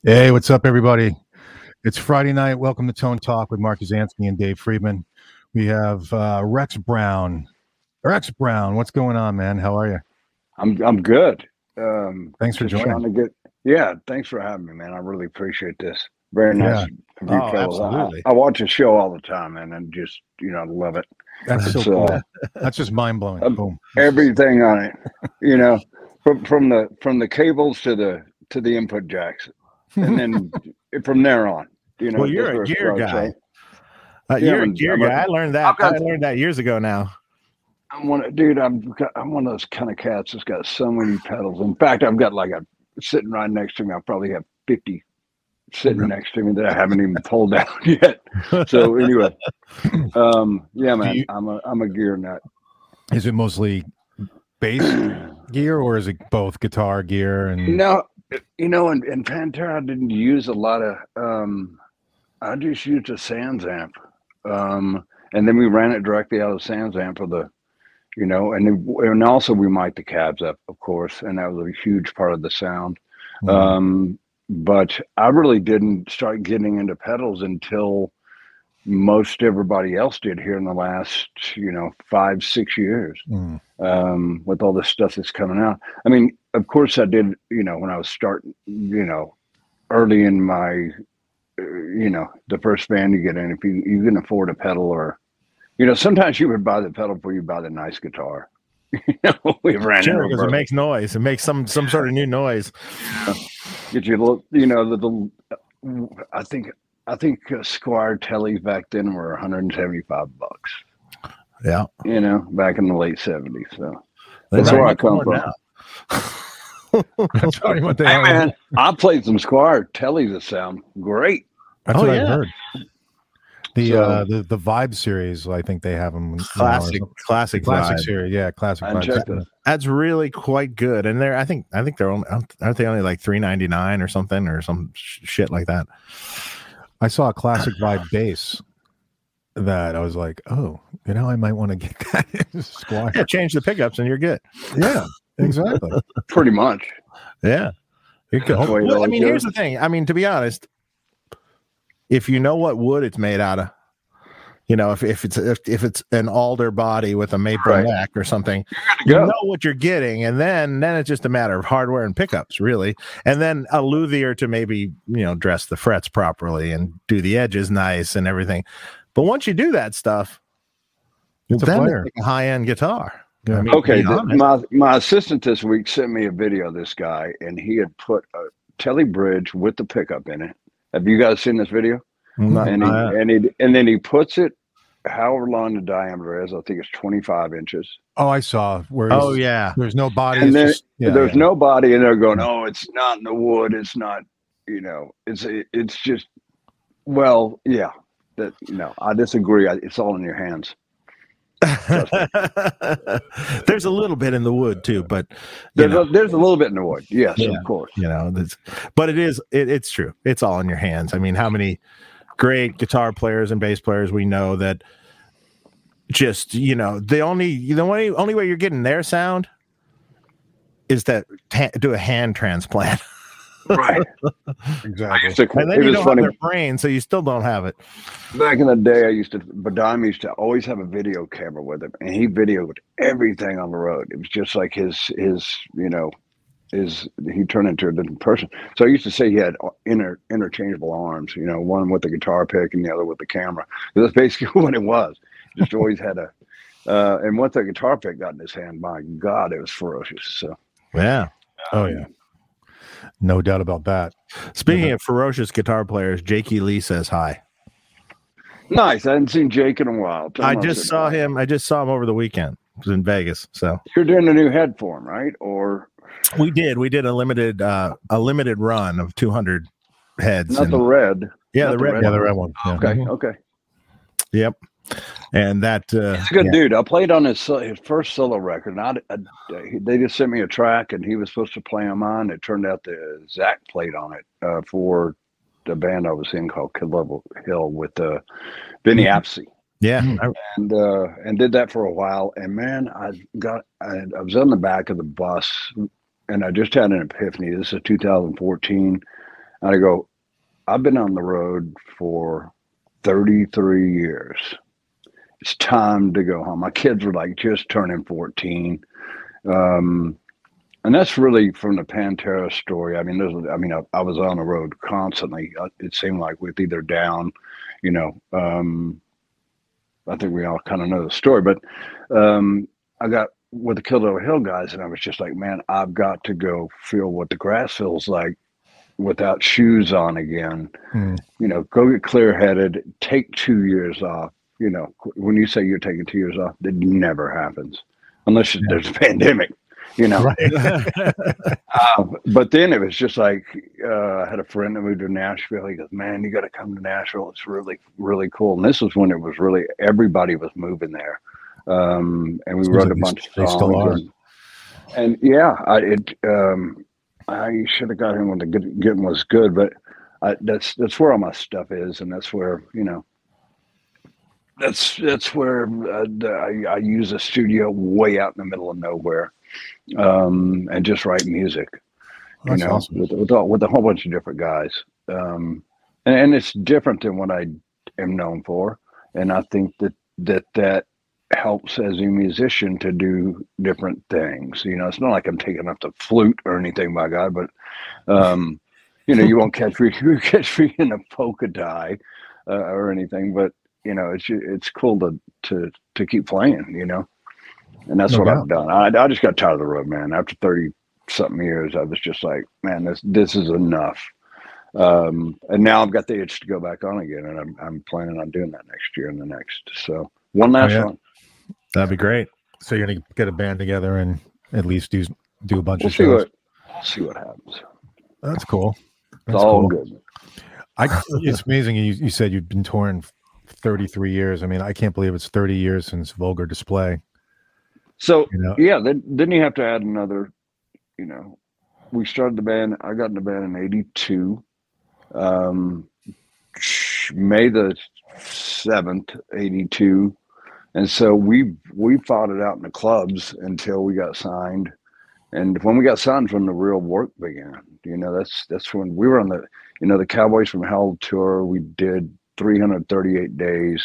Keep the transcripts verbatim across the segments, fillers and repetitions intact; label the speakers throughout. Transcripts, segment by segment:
Speaker 1: Hey, what's up, everybody? It's Friday night. Welcome to Tone Talk with Mark Zansky and Dave Friedman. We have uh, Rex Brown. Rex Brown, what's going on, man? How are you?
Speaker 2: I'm I'm good. Um,
Speaker 1: Thanks for
Speaker 2: just
Speaker 1: joining.
Speaker 2: trying to get. Yeah, thanks for having me, man. I really appreciate this. Very nice
Speaker 1: Yeah.
Speaker 2: of you
Speaker 1: Oh,
Speaker 2: fellas.
Speaker 1: absolutely.
Speaker 2: I, I watch the show all the time, man, and just you know love it.
Speaker 1: That's so
Speaker 2: It's,
Speaker 1: cool.
Speaker 2: uh,
Speaker 1: That's just mind blowing.
Speaker 2: um,
Speaker 1: Boom.
Speaker 2: everything on it, you know, from from the from the cables to the to the input jacks, and then from there on, you know.
Speaker 3: Well, you're a
Speaker 2: different
Speaker 3: gear
Speaker 2: approach,
Speaker 3: guy.
Speaker 2: right?
Speaker 3: Uh,
Speaker 2: Yeah,
Speaker 3: you're a
Speaker 2: I'm,
Speaker 3: gear
Speaker 2: I'm
Speaker 3: guy. I
Speaker 2: a,
Speaker 3: learned that.
Speaker 2: I've got.
Speaker 3: I learned that years ago now.
Speaker 2: I'm one, dude. I'm got- I'm one of those kind of cats that's got so many pedals. In fact, I've got like a sitting right next to me. I probably have fifty sitting next to me that I haven't even pulled out yet. So anyway, um, yeah, man,
Speaker 1: you-
Speaker 2: I'm a I'm a gear nut.
Speaker 1: Is it mostly bass gear or is it both guitar gear and
Speaker 2: No, you know, in, in Pantera, I didn't use a lot of. Um, I just used a Sans amp, um, and then we ran it directly out of Sans amp for the, you know, and then, and also we mic'd the cabs up, of course, and that was a huge part of the sound.
Speaker 1: Mhm.
Speaker 2: Um, but I really didn't start getting into pedals until most everybody else did here in the last, you know, five, six years,
Speaker 1: Mm.
Speaker 2: um, with all this stuff that's coming out. I mean, of course I did, you know, when I was starting, you know, early in my, uh, you know, the first band you get in, if you, you can afford a pedal or, you know, sometimes you would buy the pedal before you buy the nice guitar. You know, we ran
Speaker 3: Sure,
Speaker 2: into
Speaker 3: because
Speaker 2: a
Speaker 3: it makes noise. It makes some some sort of new noise.
Speaker 2: get you a little, you know, the, the I think I think uh, Squire Tellys back then were one hundred seventy-five bucks.
Speaker 3: Yeah,
Speaker 2: You know, back in the late seventies. So
Speaker 3: They're
Speaker 2: that's
Speaker 3: not
Speaker 2: where I
Speaker 3: much
Speaker 2: come
Speaker 3: more
Speaker 2: from.
Speaker 3: now.
Speaker 1: That's probably what they
Speaker 2: Hey
Speaker 1: are.
Speaker 2: man, I played some Squire Tellys that sound great.
Speaker 1: That's
Speaker 3: Oh,
Speaker 1: what
Speaker 3: yeah.
Speaker 1: I've heard. The
Speaker 2: So-
Speaker 1: uh the the Vibe series, I think they have them.
Speaker 3: Classic, classic,
Speaker 1: classic
Speaker 3: vibe.
Speaker 1: series, yeah, classic.
Speaker 2: I
Speaker 1: Vibes.
Speaker 2: checked it.
Speaker 3: That's really quite good. And they're, I think, I think they're only, aren't they only like three ninety nine or something or some sh- shit like that.
Speaker 1: I saw a classic vibe bass that I was like, oh, you know, I might want to get that Squire.
Speaker 3: Yeah, change the pickups and you're good.
Speaker 1: Yeah, exactly.
Speaker 2: Pretty much.
Speaker 3: Yeah, you're good.
Speaker 2: That's the way it
Speaker 3: Well, I
Speaker 2: always
Speaker 3: mean, here's
Speaker 2: goes.
Speaker 3: the thing. I mean, to be honest, if you know what wood it's made out of, you know, if, if it's if, if it's an alder body with a maple
Speaker 2: Right.
Speaker 3: neck or something,
Speaker 2: to
Speaker 3: you
Speaker 2: go.
Speaker 3: know what you're getting, and then then it's just a matter of hardware and pickups, really, and then a luthier to maybe you know dress the frets properly and do the edges nice and everything. But once you do that stuff,
Speaker 1: It's a
Speaker 3: then
Speaker 1: player.
Speaker 3: it's like a high end guitar.
Speaker 1: Yeah.
Speaker 3: I mean, to
Speaker 2: Okay,
Speaker 3: be
Speaker 2: th-
Speaker 3: honest.
Speaker 2: my my assistant this week sent me a video of this guy, and he had put a Telly bridge with the pickup in it. Have you guys seen this video?
Speaker 3: Not-
Speaker 2: And he
Speaker 3: uh,
Speaker 2: and he and then he puts it however long the diameter is. I think it's twenty-five inches.
Speaker 1: Oh, I saw where.
Speaker 3: oh
Speaker 1: he's-
Speaker 3: yeah,
Speaker 1: There's no body.
Speaker 2: And
Speaker 1: it's
Speaker 2: then
Speaker 1: just, yeah,
Speaker 2: there's
Speaker 1: yeah.
Speaker 2: no body, and they're going, "Oh, it's not in the wood. It's not, you know, it's it's just." Well, yeah, that no, I disagree. I, it's all in your hands.
Speaker 3: there's a little bit in the wood too, but you
Speaker 2: There's
Speaker 3: know,
Speaker 2: a, there's a little bit in the wood. Yes,
Speaker 3: Yeah.
Speaker 2: of course.
Speaker 3: you know, that's, but it is it, it's true. It's all in your hands. I mean, how many great guitar players and bass players we know that just you know the only the only only way you're getting their sound is that ta- do a hand transplant,
Speaker 2: Right.
Speaker 1: Exactly.
Speaker 2: It's a-
Speaker 3: and then
Speaker 2: it
Speaker 3: you
Speaker 2: was
Speaker 3: don't
Speaker 2: funny.
Speaker 3: have their brain, so you still don't have it.
Speaker 2: Back in the day, I used to, Badam used to always have a video camera with him, and he videoed everything on the road. It was just like his, his, you know, his, he turned into a different person. So I used to say he had inter, interchangeable arms, you know, one with the guitar pick and the other with the camera. That's basically what it was. Just always had a, uh, and once the guitar pick got in his hand, my God, it was ferocious. So,
Speaker 3: Yeah.
Speaker 1: Oh yeah. No doubt about that.
Speaker 3: Speaking of ferocious guitar players, Jakey Lee says hi.
Speaker 2: nice. I hadn't seen Jake in a while. Tell
Speaker 3: I
Speaker 2: him
Speaker 3: just
Speaker 2: said
Speaker 3: saw
Speaker 2: hi.
Speaker 3: him. I just saw him over the weekend. It was in Vegas, so.
Speaker 2: You're doing a new head for him, right? Or
Speaker 3: We did. We did a limited uh a limited run of two hundred heads.
Speaker 2: not
Speaker 3: and-
Speaker 2: the red.
Speaker 3: yeah,
Speaker 2: not
Speaker 3: the
Speaker 2: the
Speaker 3: red.
Speaker 2: red
Speaker 1: Yeah,
Speaker 3: one.
Speaker 1: the red one. Yeah.
Speaker 2: Okay.
Speaker 1: Mhm.
Speaker 2: Okay.
Speaker 3: Yep. And that uh
Speaker 2: He's a good
Speaker 3: yeah.
Speaker 2: dude. I played on his so- his first solo record. And I, I, he- they just sent me a track, and he was supposed to play on mine. It turned out that Zach played on it uh, for the band I was in called Kid Level Hill with uh, Benny Apsey,
Speaker 3: Yeah.
Speaker 1: Mm.
Speaker 3: I-
Speaker 2: and uh, and did that for a while. And man, I got I, I was on the back of the bus, and I just had an epiphany. This is two thousand fourteen. And I go, I've been on the road for thirty-three years. It's time to go home. My kids were like just turning fourteen. Um, and that's really from the Pantera story. I mean, there's, I mean, I, I was on the road constantly. It seemed like with either down, you know, um, I think we all kind of know the story, but um, I got with the Killed Over Hill guys, and I was just like, man, I've got to go feel what the grass feels like without shoes on again. Mm. You know, go get clear headed, take two years off. You know, when you say you're taking two years off, it never happens unless yeah. there's a pandemic. You know, right. uh, but then it was just like uh, I had a friend that moved to Nashville. He goes, "Man, you got to come to Nashville. It's really, really cool." And this was when it was really everybody was moving there, um, and we wrote a bunch of songs. And, and yeah, I it um, I should have got him when the good, getting was good, but I, that's that's where all my stuff is, and that's where you know. That's that's where uh, I, I use a studio way out in the middle of nowhere. Um, and just write music, you That's know, awesome. with with, all, with a whole bunch of different guys, um, and, and it's different than what I am known for. And I think that that that helps as a musician to do different things. You know, it's not like I'm taking up the flute or anything, by God, but um, you know, you won't catch me you catch me in a polka tie uh, or anything. But you know, it's it's cool to to to keep playing. You know. And that's no what doubt. I've done. I, I just got tired of the road, man. After thirty something years, I was just like, man, this this is enough. Um, and now I've got the itch to go back on again, and I'm I'm planning on doing that next year and the next. So one last oh, yeah. one.
Speaker 3: That'd be great.
Speaker 1: So you're gonna get a band together and at least do do a bunch
Speaker 2: we'll
Speaker 1: of shows.
Speaker 2: What, we'll see what happens.
Speaker 1: That's cool. That's
Speaker 2: it's all
Speaker 1: cool.
Speaker 2: good.
Speaker 1: I it's amazing. You you said you've been touring thirty-three years. I mean, I can't believe it's thirty years since Vulgar Display.
Speaker 2: So, you know? yeah, then, then you have to add another, you know, we started the band, I got in the band in eighty-two, um, May the seventh, eighty-two. And so we, we fought it out in the clubs until we got signed. And when we got signed, when the real work began, you know, that's, that's when we were on the, you know, the Cowboys from Hell tour. We did three hundred thirty-eight days,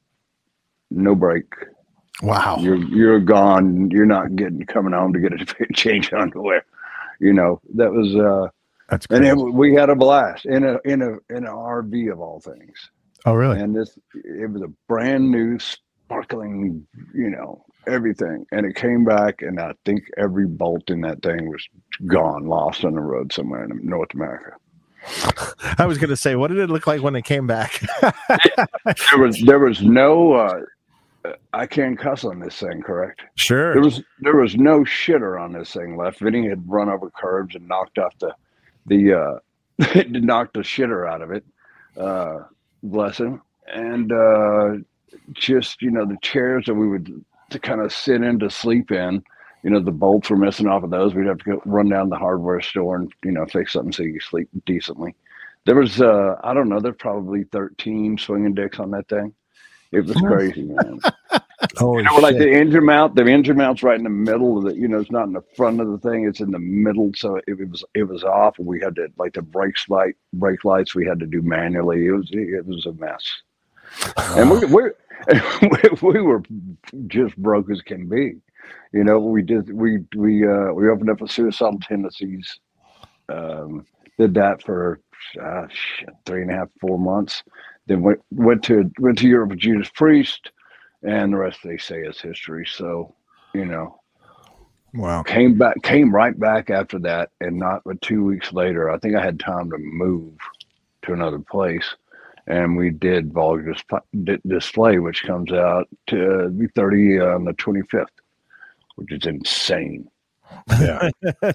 Speaker 2: no break.
Speaker 1: Wow.
Speaker 2: You're you're gone. You're not getting coming home to get a change of underwear. You know, that was uh
Speaker 1: that's crazy.
Speaker 2: And it, we had a blast in a in a in an R V of all things.
Speaker 1: Oh really?
Speaker 2: And this it was a brand new sparkling, you know, everything. And it came back and I think every bolt in that thing was gone, lost on the road somewhere in North America.
Speaker 3: I was gonna say, what did it look like when it came back?
Speaker 2: there was there was no uh I can't cuss on this thing, correct?
Speaker 3: Sure.
Speaker 2: There was there was no shitter on this thing left. Vinny had run over curbs and knocked off the the uh knocked the shitter out of it. Uh bless him. And uh just, you know, the chairs that we would to kind of sit in to sleep in, you know, the bolts were missing off of those. We'd have to go run down to the hardware store and, you know, fix something so you could sleep decently. There was uh I don't know, there's probably thirteen swinging dicks on that thing. It was crazy, man.
Speaker 3: Holy
Speaker 2: you know, like the engine mount, the engine mount's right in the middle of the, you know, it's not in the front of the thing, it's in the middle. So it, it was it was off, and we had to, like, the brakes light brake lights we had to do manually. It was it was a mess. And we we we were just broke as can be. You know, we did we we uh we opened up a suicidal tendencies. Um did that for uh, three and a half, four months. Then went went to went to Europe with Judas Priest, and the rest they say is history. So, you know,
Speaker 1: wow.
Speaker 2: Came back, came right back after that, and not but two weeks later, I think I had time to move to another place, and we did Vulgar Display, which comes out to be thirty on the twenty-fifth, which is insane.
Speaker 1: Yeah,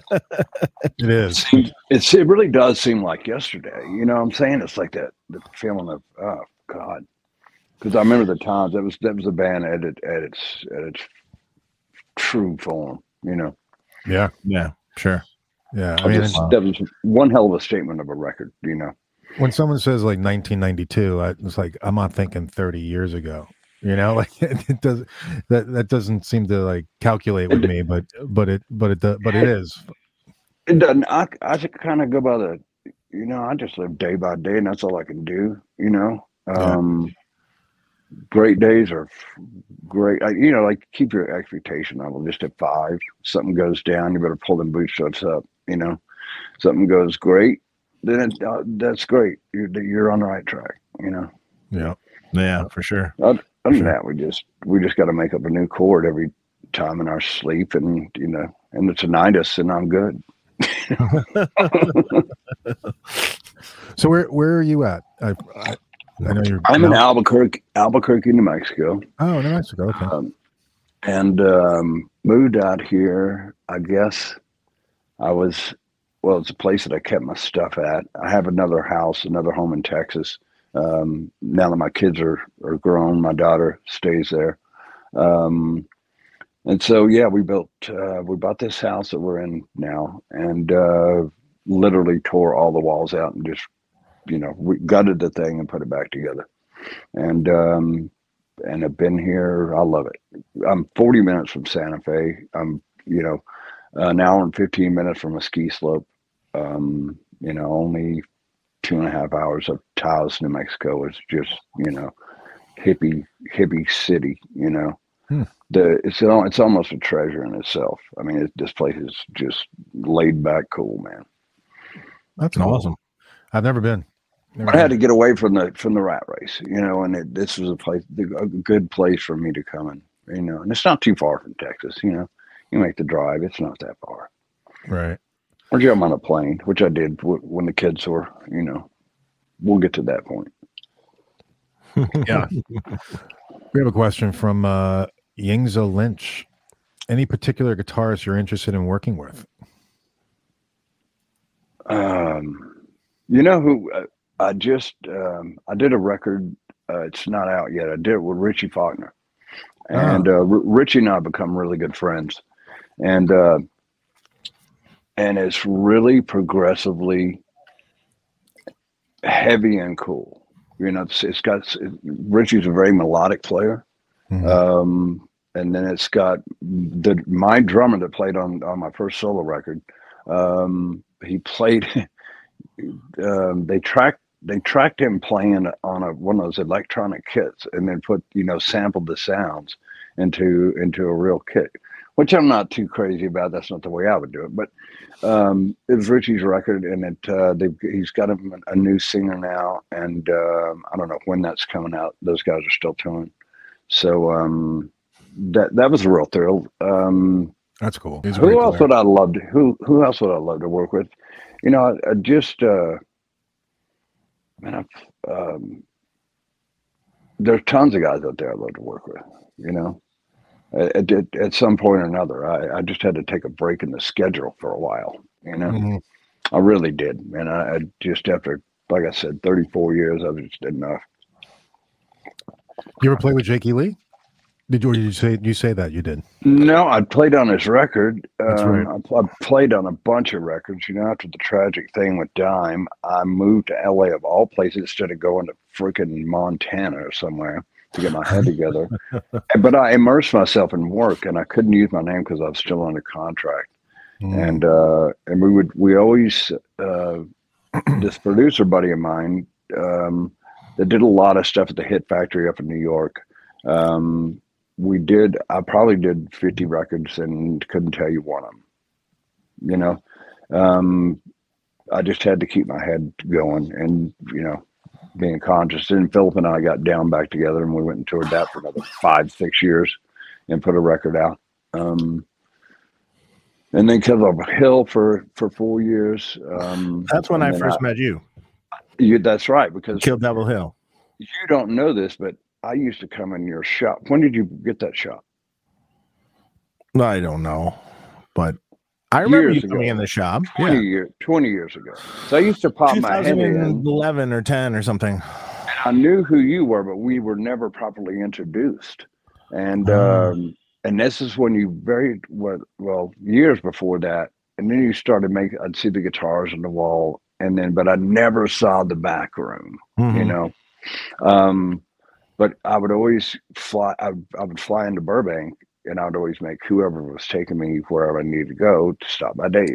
Speaker 1: it is.
Speaker 2: It's it really does seem like yesterday. You know what I'm saying? It's like that the feeling of, oh God, because I remember the times that was that was a band at it at its at its true form. You know?
Speaker 1: Yeah,
Speaker 3: yeah, sure.
Speaker 1: Yeah, I
Speaker 2: I
Speaker 1: mean,
Speaker 2: just, that was one hell of a statement of a record. You know,
Speaker 1: when someone says like nineteen ninety-two, I, it's like I'm not thinking thirty years ago. You know, like it, it does that. That doesn't seem to like calculate with me, but but it but it but it is.
Speaker 2: It doesn't. I I kind of go by the, you know, I just live day by day, and that's all I can do. You know, um, yeah. Great days are great. I, you know, like keep your expectation level just at five. Something goes down, you better pull them bootstraps up. You know, something goes great, then it, uh, that's great. You're you're on the right track. You know.
Speaker 3: Yeah. Yeah, for sure.
Speaker 2: Other
Speaker 3: for
Speaker 2: than
Speaker 3: sure.
Speaker 2: that, we just we just got to make up a new chord every time in our sleep, and you know, and it's a nidus, and I'm good.
Speaker 1: So where where are you at? I I, I know you're.
Speaker 2: I'm
Speaker 1: now-
Speaker 2: in Albuquerque, Albuquerque, New Mexico.
Speaker 1: Oh, New Mexico. Okay.
Speaker 2: Um, and um, moved out here. I guess I was. Well, it's a place that I kept my stuff at. I have another house, another home in Texas. Um, now that my kids are are grown, my daughter stays there. Um, and so, yeah, we built, uh, we bought this house that we're in now, and uh, literally tore all the walls out and just, you know, we gutted the thing and put it back together. And um, and I've been here. I love it. I'm forty minutes from Santa Fe. I'm, you know, an hour and fifteen minutes from a ski slope. Um, you know, only two and a half hours of Taos, New Mexico is just, you know, hippie, hippie city, you know.
Speaker 1: Hmm.
Speaker 2: The it's it's almost a treasure in itself. I mean, it, this place is just laid back, cool, man.
Speaker 1: That's cool.
Speaker 3: Awesome.
Speaker 1: I've never been. Never
Speaker 2: I had
Speaker 1: been.
Speaker 2: to get away from the from the rat race, you know, and it, this was a place, a good place for me to come and, you know, and it's not too far from Texas, you know. You make the drive; it's not that far.
Speaker 1: Right.
Speaker 2: Or jump on a plane, which I did w- when the kids were, you know. We'll get to that point.
Speaker 1: Yeah. We have a question from uh, Yingzo Lynch. Any particular guitarist you're interested in working with?
Speaker 2: Um, you know who? Uh, I just um, I did a record. Uh, it's not out yet. I did it with Richie Faulkner, and uh, R- Richie and I have become really good friends, and uh, and it's really progressively heavy and cool. You know, it's, it's got it, Richie's a very melodic player, mm-hmm. um, and then it's got the my drummer that played on on my first solo record. Um, he played. um, they tracked they tracked him playing on a one of those electronic kits, and then put you know sampled the sounds into into a real kit, which I'm not too crazy about. That's not the way I would do it, but um, it was Richie's record, and it uh, they he's got a, a new singer now, and um, I don't know when that's coming out. Those guys are still touring, so um, that that was a real thrill. Um,
Speaker 1: That's cool.
Speaker 2: Who else player. would I love to? Who who else would I love to work with? You know, I, I just uh, man, I've, um, there's tons of guys out there I'd love to work with. You know. At, at, at some point or another, I, I just had to take a break in the schedule for a while, you know. Mm-hmm. I really did, and I, I just after, like I said, thirty-four years, I was just did enough.
Speaker 1: You ever play with Jakey Lee? Did you? Or did you say you say that you did?
Speaker 2: No, I played on his record.
Speaker 1: That's
Speaker 2: um,
Speaker 1: right.
Speaker 2: I, I played on a bunch of records. You know, after the tragic thing with Dime, I moved to L A of all places instead of going to freaking Montana or somewhere to get my head together. But I immersed myself in work, and I couldn't use my name because I was still under contract. Mm. And uh, and we would we always uh, this producer buddy of mine um, that did a lot of stuff at the Hit Factory up in New York. Um, we did I probably did fifty records and couldn't tell you one of them. You know, um, I just had to keep my head going, and you know. Being conscious. And Philip and I got down back together, and we went and toured that for another five, six years and put a record out. Um, and then Killed Double Hill for, for four years. Um,
Speaker 3: that's when I first I, met you.
Speaker 2: you. That's right. Because
Speaker 3: Killed Double Hill.
Speaker 2: You don't know this, but I used to come in your shop. When did you get that shop?
Speaker 3: I don't know, but I remember years you coming in the shop.
Speaker 2: twenty, yeah. years, twenty years ago. So I used to pop my head in.
Speaker 3: eleven or ten or something.
Speaker 2: I knew who you were, but we were never properly introduced. And uh, um, and this is when you very, well, well, years before that. And then you started making, I'd see the guitars on the wall. And then, but I never saw the back room, mm-hmm. you know. Um, but I would always fly, I, I would fly into Burbank. And I would always make whoever was taking me wherever I needed to go to stop by Dave's.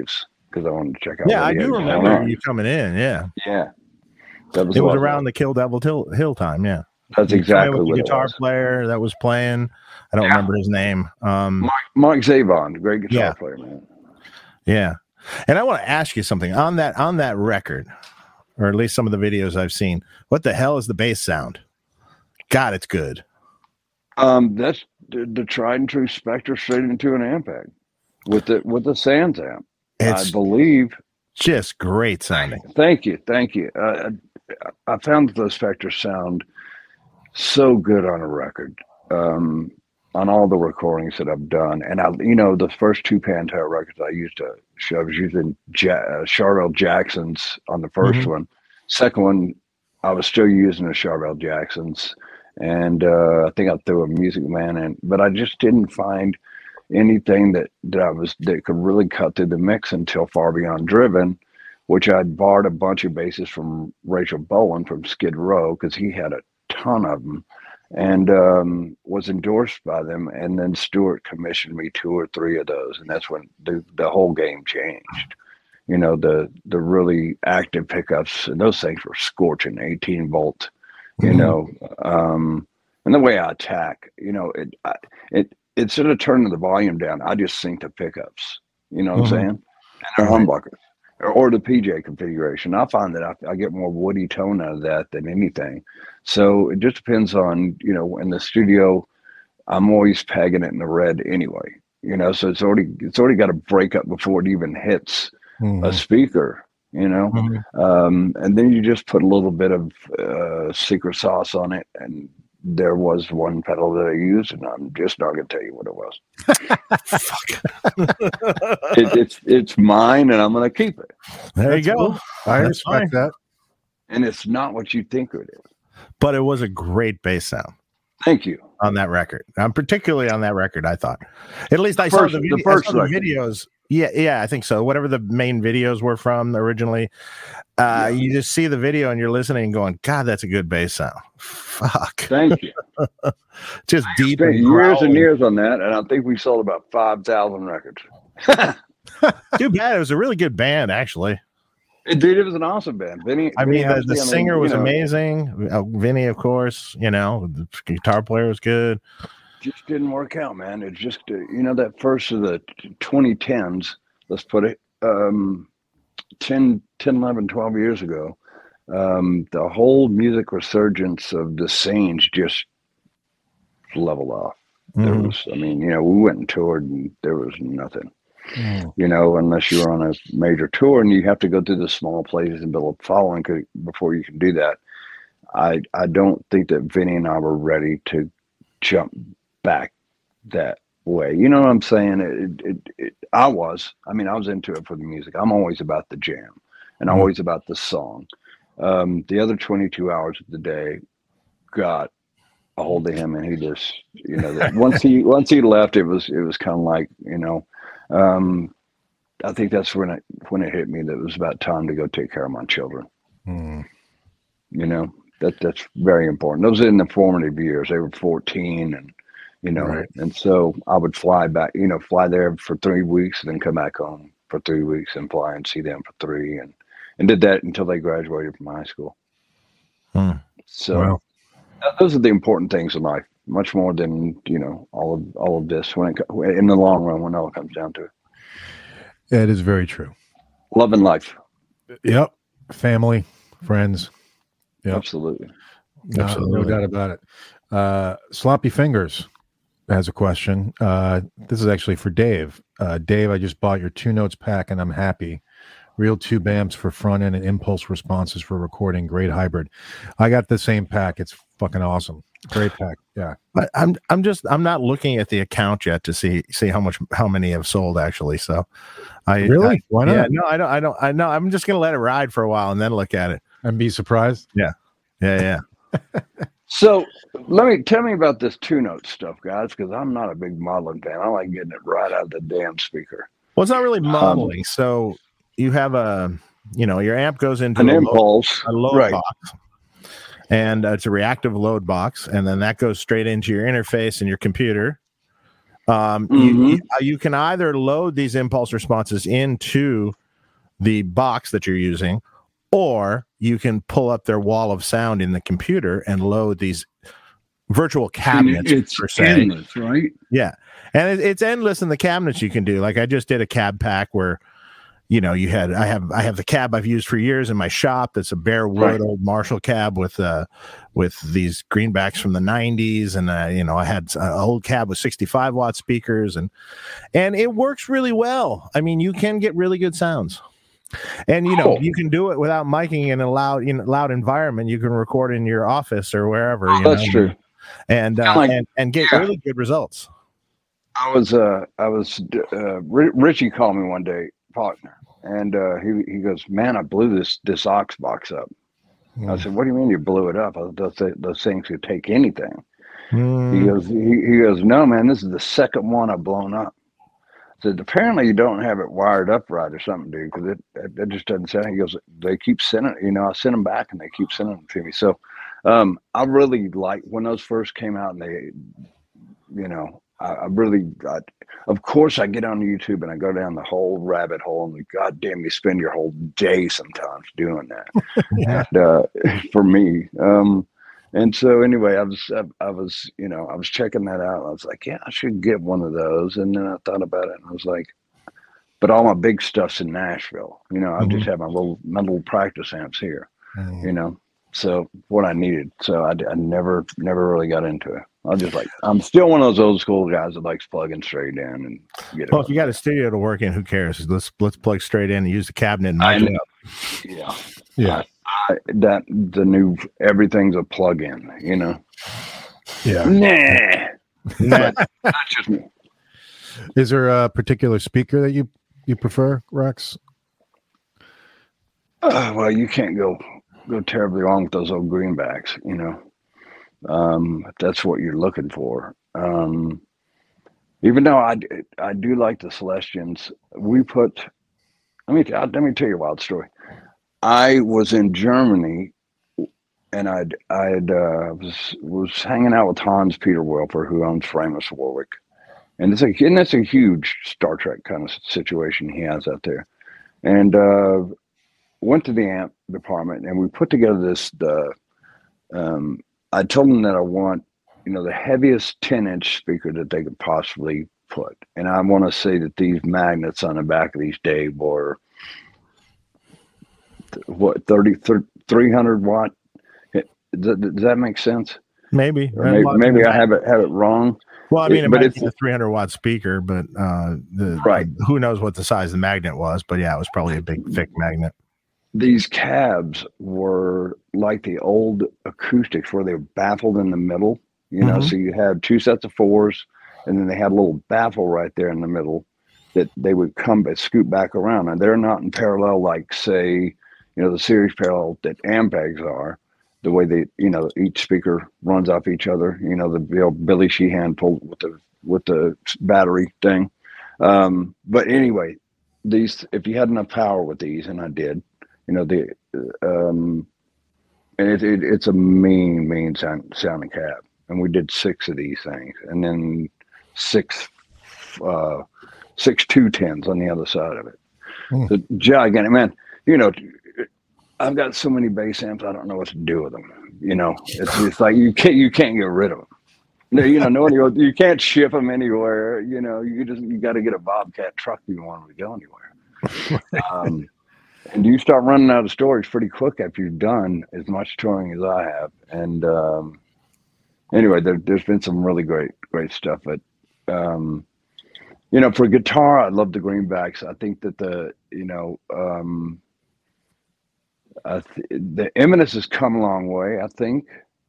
Speaker 2: because I wanted to check out.
Speaker 3: Yeah,
Speaker 2: what
Speaker 3: I
Speaker 2: he
Speaker 3: do
Speaker 2: had going
Speaker 3: remember
Speaker 2: on.
Speaker 3: you coming in. Yeah,
Speaker 2: Yeah, that was
Speaker 3: it was
Speaker 2: what
Speaker 3: around the Kill Devil Hill, Hill time. Yeah,
Speaker 2: That's
Speaker 3: You were playing
Speaker 2: exactly
Speaker 3: with the
Speaker 2: what it
Speaker 3: guitar
Speaker 2: was.
Speaker 3: player that was playing. I don't
Speaker 2: Yeah.
Speaker 3: remember his name. Um,
Speaker 2: Mark, Mark Zavon, great guitar
Speaker 3: Yeah.
Speaker 2: player, man.
Speaker 3: yeah, and I want to ask you something on that on that record, or at least some of the videos I've seen. What the hell is the bass sound? God, it's good.
Speaker 2: Um, that's the, the tried and true Spectre straight into an amp pack with the with the Sands amp.
Speaker 3: It's
Speaker 2: I believe.
Speaker 3: just great sounding.
Speaker 2: Thank you, thank you. Uh, I found that those Spectres sound so good on a record, um, on all the recordings that I've done. And I, you know, the first two Pantera records I used to, I was using ja- uh, Charvel Jacksons on the 1st
Speaker 3: Mhm.
Speaker 2: one. Second one, I was still using the Charvel Jacksons, and uh, I think I threw a Music Man in, but I just didn't find anything that, that I was that could really cut through the mix until Far Beyond Driven, which I'd borrowed a bunch of basses from Rachel Bowen from Skid Row because he had a ton of them, and um, was endorsed by them. And then Stewart commissioned me two or three of those, and that's when the the whole game changed. You know, the the really active pickups, and those things were scorching, eighteen volt. You
Speaker 1: Mhm.
Speaker 2: know, um, and the way I attack, you know, it I, it instead of turning the volume down, I just sync the pickups. You know what
Speaker 1: Mhm.
Speaker 2: I'm saying? And they're
Speaker 1: Right.
Speaker 2: humbuckers. Or, or the P J configuration. I find that I, I get more woody tone out of that than anything. So it just depends on, you know, in the studio, I'm always pegging it in the red anyway. You know, so it's already it's already got to break up before it even hits a
Speaker 1: Mhm.
Speaker 2: speaker. You know,
Speaker 1: Mhm.
Speaker 2: um, and then you just put a little bit of uh, secret sauce on it. And there was one pedal that I used, and I'm just not going to tell you what it was. It, it's it's mine, and I'm going to keep it.
Speaker 3: There
Speaker 1: That's
Speaker 3: you go.
Speaker 1: cool. I
Speaker 3: That's
Speaker 1: respect
Speaker 3: fine.
Speaker 1: that.
Speaker 2: And it's not what you think it is.
Speaker 3: But it was a great bass sound
Speaker 2: Thank you.
Speaker 3: on that record. Um, particularly on that record, I thought. At least I
Speaker 2: first-
Speaker 3: saw the,
Speaker 2: the
Speaker 3: video,
Speaker 2: first
Speaker 3: I saw the
Speaker 2: record.
Speaker 3: videos. Yeah, yeah, I think so. Whatever the main videos were from originally, uh,
Speaker 2: Yeah.
Speaker 3: you just see the video and you're listening and going, God, that's a good bass sound. Fuck.
Speaker 2: Thank you.
Speaker 3: Just deep
Speaker 2: Spent
Speaker 3: and
Speaker 2: years and
Speaker 3: growling.
Speaker 2: years on that, and I think we sold about five thousand records.
Speaker 3: Too bad. It was a really good band, actually.
Speaker 2: It, dude, it was an awesome band. Vinny,
Speaker 3: I
Speaker 2: Vinny
Speaker 3: mean, the,
Speaker 2: Humphrey,
Speaker 3: the
Speaker 2: I mean,
Speaker 3: singer
Speaker 2: you
Speaker 3: was
Speaker 2: know,
Speaker 3: amazing. Uh, Vinny, of course, you know, the guitar player was good.
Speaker 2: just didn't work out, man. It just, uh, you know, that first of the twenty tens, let's put it, um, ten, ten, eleven, twelve years ago, um, the whole music resurgence of the scenes just leveled off. There
Speaker 3: Mhm.
Speaker 2: was, I mean, you know, we went and toured, and there was nothing.
Speaker 1: Mm.
Speaker 2: You know, unless you're on a major tour, and you have to go through the small places and build a following co- before you can do that. I I don't think that Vinny and I were ready to jump back that way. You know what I'm saying? It, it, it, I was. I mean, I was into it for the music. I'm always about the jam, and
Speaker 1: Mhm.
Speaker 2: always about the song. Um, the other twenty-two hours of the day got a hold of him, and he just, you know, that once he once he left, it was it was kind of like, you know. Um, I think that's when it when it hit me that it was about time to go take care of my children.
Speaker 1: Mm.
Speaker 2: You know, that that's very important. Those are in the formative years. They were fourteen, and you know,
Speaker 1: Right.
Speaker 2: and so I would fly back, you know, fly there for three weeks, and then come back home for three weeks, and fly and see them for three, and and did that until they graduated from high school.
Speaker 3: Hmm.
Speaker 2: So
Speaker 1: Wow.
Speaker 2: th- those are the important things in life, much more than, you know, all of all of this when it co- in the long run, when it all comes down to it.
Speaker 1: That is very true.
Speaker 2: Love and life.
Speaker 1: Yep. Family, friends. Yep.
Speaker 2: Absolutely.
Speaker 1: No, no
Speaker 3: Absolutely.
Speaker 1: doubt about it. Uh, Sloppy Fingers has a question. Uh, this is actually for Dave. Uh, Dave, I just bought your two notes pack and I'm happy. Real tube amps for front end and impulse responses for recording. Great hybrid. I got the same pack. It's fucking awesome. Great pack. Yeah.
Speaker 3: But I'm I'm just I'm not looking at the account yet to see see how much how many have sold actually. So I
Speaker 1: Really?
Speaker 3: I-
Speaker 1: Why not?
Speaker 3: yeah, no, I don't I don't I know I'm just gonna let it ride for a while and then look at it.
Speaker 1: And be surprised.
Speaker 3: Yeah, yeah.
Speaker 2: So let me tell me about this two note stuff, guys, because I'm not a big modeling fan. I like getting it right out of the damn speaker.
Speaker 3: Well, it's not really modeling. So you have a you know your amp goes into
Speaker 2: An
Speaker 3: a load,
Speaker 2: impulse,
Speaker 3: a load
Speaker 2: right?
Speaker 3: box, and uh, it's a reactive load box, and then that goes straight into your interface in your computer. Um, you,
Speaker 2: Mhm.
Speaker 3: you, uh, you can either load these impulse responses into the box that you're using, or you can pull up their wall of sound in the computer and load these virtual cabinets.
Speaker 4: And it's
Speaker 3: per se.
Speaker 4: endless, right?
Speaker 3: Yeah. And it, it's endless in the cabinets you can do. Like I just did a cab pack where, you know, you had, I have, I have the cab I've used for years in my shop. That's a bare wood right. old Marshall cab with, uh, with these greenbacks from the nineties. And, uh, you know, I had an old cab with sixty-five watt speakers and, and it works really well. I mean, you can get really good sounds. And, you know, oh. you can do it without miking in a loud, in a loud environment. You can record in your office or wherever.
Speaker 2: Oh,
Speaker 3: you
Speaker 2: that's
Speaker 3: know,
Speaker 2: true.
Speaker 3: And, uh, like, and, and get yeah. really good results.
Speaker 2: I was, uh, I was, uh, Richie called me one day, partner. And uh, he he goes, man, I blew this this aux box up. Mm. I said, what do you mean you blew it up? I, those, those things could take anything. Mm. He goes, he, he goes, no, man, this is the second one I've blown up. I said, apparently you don't have it wired up right or something, dude, because it, it it just doesn't sound. He goes, they keep sending, you know, I send them back and they keep sending them to me. So um, I really like when those first came out and they, you know, I, I really, I, of course, I get on YouTube and I go down the whole rabbit hole and God damn, you spend your whole day sometimes doing that. yeah. and, uh, for me. Um, and so anyway, I was, I, I was, you know, I was checking that out. I was like, yeah, I should get one of those. And then I thought about it and I was like, but all my big stuff's in Nashville. You know, I mm-hmm. just have my little, my little practice amps here, mm-hmm. you know, so what I needed. So I, I never, never really got into it. I just like, I'm still one of those old school guys that likes plugging straight in and get it.
Speaker 3: Well, if you got a studio to work in, who cares? Let's let's plug straight in and use the cabinet and mic it up.
Speaker 2: Yeah, yeah. I, that the new everything's a plug in, you know.
Speaker 1: Yeah.
Speaker 2: Nah. nah. Not just me.
Speaker 1: Is there a particular speaker that you you prefer, Rex?
Speaker 2: Uh, well, you can't go go terribly wrong with those old greenbacks, you know. Um, if that's what you're looking for. Um, even though I, I do like the Celestions, we put, let me, let me tell you a wild story. I was in Germany and I'd, I'd, uh, was, was hanging out with Hans Peter Welper, who owns Framus Warwick. And it's a, and it's a huge Star Trek kind of situation he has out there. And, uh, went to the amp department and we put together this, the, um, I told them that I want, you know, the heaviest ten inch speaker that they could possibly put. And I want to say that these magnets on the back of these, Dave, were what, thirty, three hundred watt. Does, does that make sense?
Speaker 3: Maybe.
Speaker 2: Maybe, maybe I have it, have it wrong.
Speaker 3: Well, I mean, it, it might it's, be a three hundred watt speaker, but uh, the,
Speaker 2: right.
Speaker 3: who knows what the size of the magnet was, but yeah, it was probably a big, thick magnet.
Speaker 2: These cabs were like the old acoustics where they were baffled in the middle, you know, mm-hmm. so you had two sets of fours and then they had a little baffle right there in the middle that they would come but scoot back around. And they're not in parallel, like say, you know, the series parallel that Ampegs are, the way they, you know, each speaker runs off each other, you know, the, the old Billy Sheehan pulled with the, with the battery thing. Um, but anyway, these, if you had enough power with these, and I did, you know, the, um, and it, it, it's a mean, mean sound, sounding cab. And we did six of these things and then six, uh, six two tens on the other side of it. Mm. So gigantic, man, you know, I've got so many bass amps, I don't know what to do with them. You know, it's, it's like, you can't, you can't get rid of them. No, you know, no, you can't ship them anywhere. You know, you just, you got to get a Bobcat truck if you want them to go anywhere. um, And you start running out of storage pretty quick after you've done as much touring as I have. And um, anyway, there, there's been some really great, great stuff. But, um, you know, for guitar, I love the greenbacks. I think that the, you know, um, I th- the Eminence has come a long way, I think.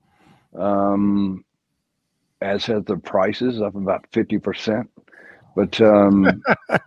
Speaker 2: Um, as has the prices, up about fifty percent. But, um,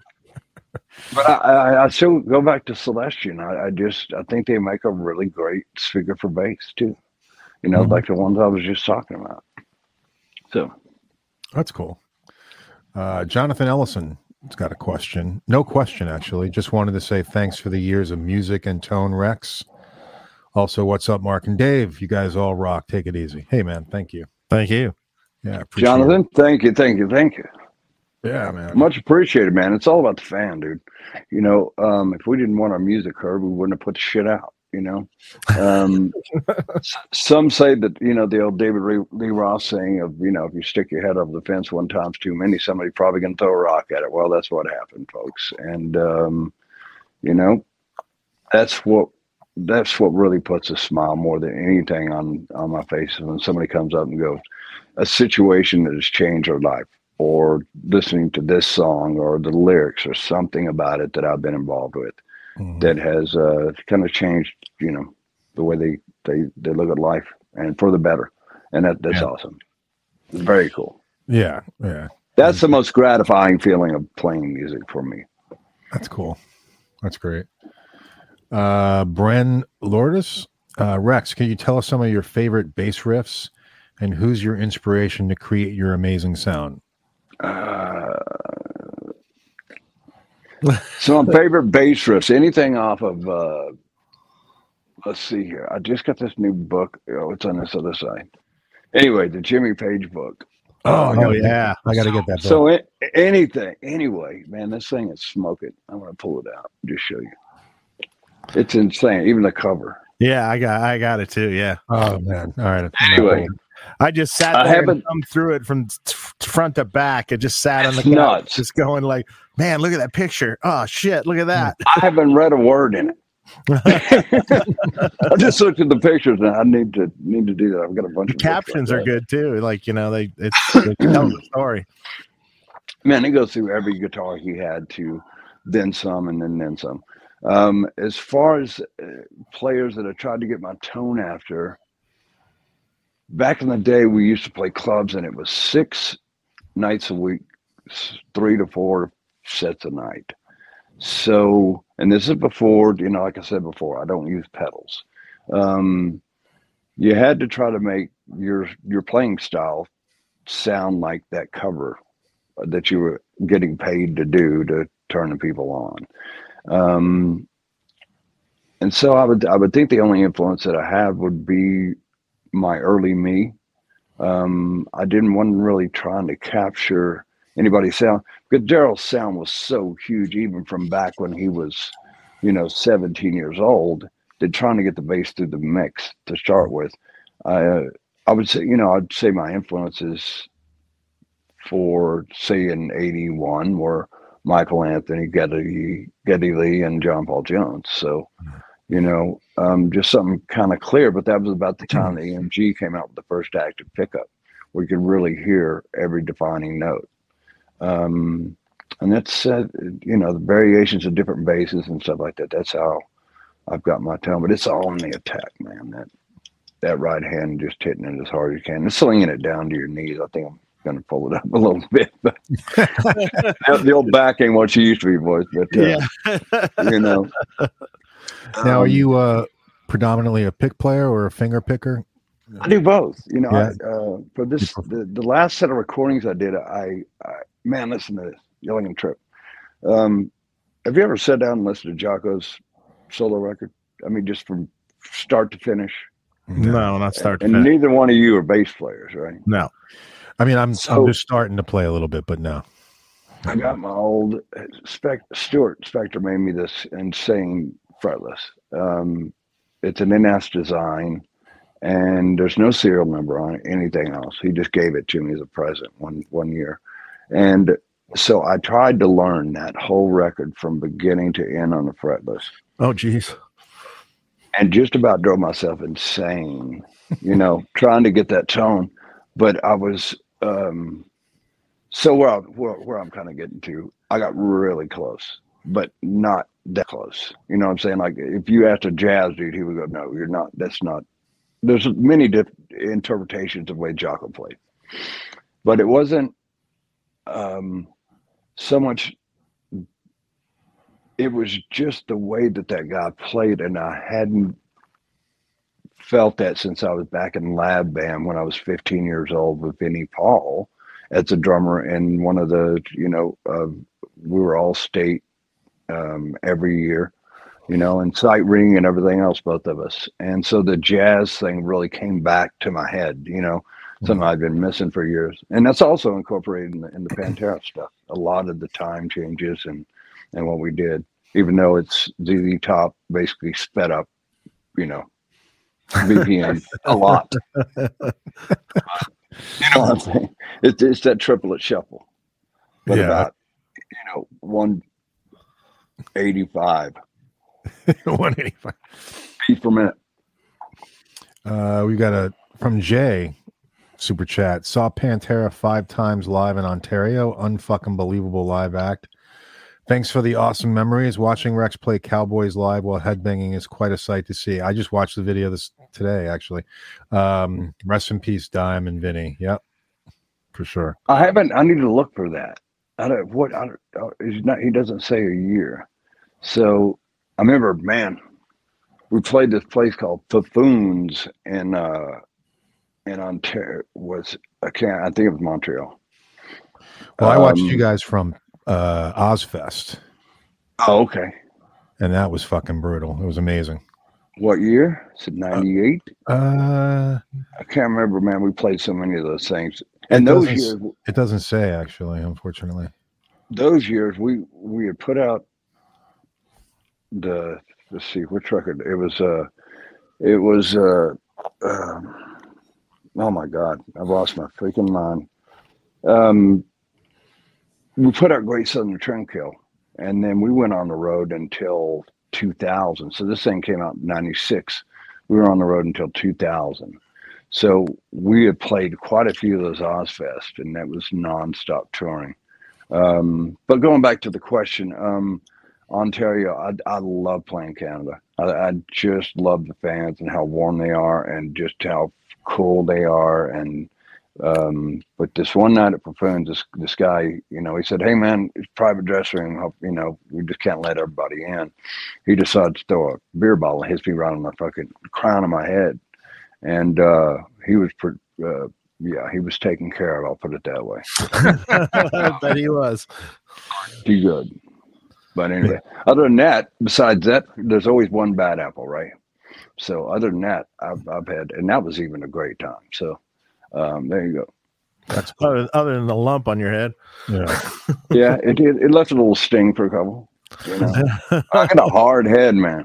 Speaker 2: But I, I, I still go back to Celestion. I, I just, I think they make a really great speaker for bass too. You know, mm-hmm. like the ones I was just talking about. So.
Speaker 1: That's cool. Uh, Jonathan Ellison has got a question. No question, actually. Just wanted to say thanks for the years of music and tone, Rex. Also, what's up, Mark and Dave? You guys all rock. Take it easy. Hey, man. Thank you.
Speaker 3: Thank you.
Speaker 1: Yeah.
Speaker 2: Jonathan, it. thank you. Thank you. Thank you.
Speaker 1: Yeah, man.
Speaker 2: Much appreciated, man. It's all about the fan, dude. You know, um, if we didn't want our music heard, we wouldn't have put the shit out. You know, um, some say that, you know, the old David Lee, Lee Roth saying of, you know, if you stick your head over the fence one time's too many, somebody probably gonna throw a rock at it. Well, that's what happened, folks. And um, you know, that's what that's what really puts a smile more than anything on on my face when somebody comes up and goes, a situation that has changed our life, or listening to this song or the lyrics or something about it that I've been involved with. Mm-hmm. That has uh, kind of changed, you know, the way they, they, they look at life, and for the better. And that that's yeah. awesome. It's very cool.
Speaker 1: Yeah, yeah.
Speaker 2: That's the most gratifying feeling of playing music for me.
Speaker 1: That's cool. That's great. Uh, Bren Lourdes, uh, Rex, can you tell us some of your favorite bass riffs, and who's your inspiration to create your amazing sound?
Speaker 2: Uh, so my favorite bass riffs, anything off of, uh, let's see here. I just got this new book. Oh, it's on this other side. Anyway, the Jimmy Page book.
Speaker 1: Oh, oh yeah. I got to get that book.
Speaker 2: So it, anything, anyway, man, this thing is smoking. I'm going to pull it out and just show you. It's insane. Even the cover.
Speaker 3: Yeah, I got I got it too. Yeah.
Speaker 1: Oh, man. All right.
Speaker 2: Anyway.
Speaker 3: I just sat there I haven't, and thumbed through it from t- front to back. It just sat on the couch,
Speaker 2: nuts.
Speaker 3: Just going like, man, look at that picture. Oh, shit, look at that.
Speaker 2: I haven't read a word in it. I just looked at the pictures, and I need to need to do that. I've got a bunch
Speaker 3: the
Speaker 2: of
Speaker 3: captions
Speaker 2: like
Speaker 3: are good too. Like, you know, they it's they tell the story.
Speaker 2: Man, it goes through every guitar he had to then some and then then some. Um, as far as uh, players that I tried to get my tone after, back in the day, we used to play clubs, and it was six nights a week, three to four sets a night. So, and this is before, you know, like I said before, I don't use pedals. Um, you had to try to make your your playing style sound like that cover that you were getting paid to do to turn the people on. Um, and so I would I would think the only influence that I have would be my early me. Um, I didn't want really trying to capture anybody's sound, because Daryl's sound was so huge, even from back when he was, you know, seventeen years old. That trying to get the bass through the mix to start with, I uh, I would say, you know, I'd say my influences for, say, in eighty-one were Michael Anthony, Geddy, Geddy Lee, and John Paul Jones. So, you know, um, just something kind of clear. But that was about the time the E M G came out with the first active pickup, where you could really hear every defining note. Um, and that's, uh, you know, the variations of different basses and stuff like that. That's how I've got my tone. But it's all in the attack, man. That that right hand just hitting it as hard as you can and slinging it down to your knees. I think I'm going to pull it up a little bit, but the old back ain't what you used to be, boys. But uh, yeah. you know.
Speaker 1: Now,
Speaker 2: um,
Speaker 1: are you uh, predominantly a pick player or a finger picker?
Speaker 2: I do both. You know,
Speaker 1: Yeah.
Speaker 2: I, uh, for this the, the last set of recordings I did, I, I man, listen to this, Yelling and Trip. Um, have you ever sat down and listened to Jocko's solo record? I mean, just from start to finish.
Speaker 3: No, not start to
Speaker 2: and
Speaker 3: finish.
Speaker 2: neither one of you are bass players, right?
Speaker 3: No.
Speaker 1: I mean, I'm
Speaker 2: So-
Speaker 1: I'm just starting to play a little bit, but no.
Speaker 2: I got my old spec Stuart Spector made me this insane fretless. Um, it's an N S design, and there's no serial number on it, anything else. He just gave it to me as a present one one year. And so I tried to learn that whole record from beginning to end on the fretless,
Speaker 3: Oh, geez.
Speaker 2: and just about drove myself insane, you know, trying to get that tone. But I was, um, so where, I, where, where I'm kind of getting to, I got really close, but not that close. You know what I'm saying? Like, if you asked a jazz dude, he would go, no, you're not, that's not, there's many different interpretations of the way Jocko played. But it wasn't um, so much, it was just the way that that guy played, and I hadn't felt that since I was back in lab band when I was fifteen years old with Vinnie Paul as a drummer, and one of the, you know, uh, we were all state um, every year, you know, and sight ring and everything else, both of us. And so the jazz thing really came back to my head, you know, something I'd been missing for years. And that's also incorporated in the, in the Pantera stuff. A lot of the time changes and, and what we did, even though it's Z Z Top basically sped up, you know, B P M a lot. You know what I'm saying? It's, it's that triplet shuffle. But
Speaker 1: Yeah.
Speaker 2: about, you know, one eighty-five
Speaker 1: one eighty-five
Speaker 2: beats per minute.
Speaker 1: Uh, we got a from Jay super chat. Saw Pantera five times live in Ontario. Unfucking believable live act. Thanks for the awesome memories. Watching Rex play Cowboys live while headbanging is quite a sight to see. I just watched the video this today, actually. Um, rest in peace, Dime and Vinny. Yep, for sure.
Speaker 2: I haven't. I need to look for that. I don't. What? I don't. Uh, he's not. He doesn't say a year. So I remember, man. We played this place called Buffoons in uh, in Ontario. Was I can't. I think it was Montreal.
Speaker 1: Well, I watched
Speaker 2: Um,
Speaker 1: you guys from uh, Ozfest,
Speaker 2: Oh, okay.
Speaker 1: and that was fucking brutal. It was amazing.
Speaker 2: What year? Is it ninety-eight?
Speaker 1: Uh,
Speaker 2: I can't remember, man. We played so many of those things. And
Speaker 1: it
Speaker 2: those
Speaker 1: doesn't,
Speaker 2: years,
Speaker 1: it doesn't say actually, unfortunately.
Speaker 2: those years, we we had put out the. Let's see, which record? It was. Uh, it was. Uh, um, oh my God, I've lost my freaking mind. Um, we put out Great Southern Trimkill, and then we went on the road until two thousand. So this thing came out in ninety-six. We were on the road until two thousand. So we had played quite a few of those Ozfest, and that was nonstop touring. Um, but going back to the question, um, Ontario, I, I love playing Canada. I, I just love the fans and how warm they are and just how cool they are. And um, but this one night at Buffoons, this, this guy, you know, he said, "Hey man, it's private dressing room. You know, we just can't let everybody in." He decided to throw a beer bottle and hits me right on the fucking crown of my head. And uh, he was, uh, yeah, he was taken care of. I'll put it that way.
Speaker 3: I bet he was.
Speaker 2: Too good. But anyway, other than that, besides that, there's always one bad apple, right? So other than that, I've, I've had, and that was even a great time. So um, there you go.
Speaker 1: That's cool.
Speaker 3: Other, other than the lump on your head.
Speaker 1: Yeah.
Speaker 2: Yeah, it did. It left a little sting for a couple. You know, I got a hard head, man.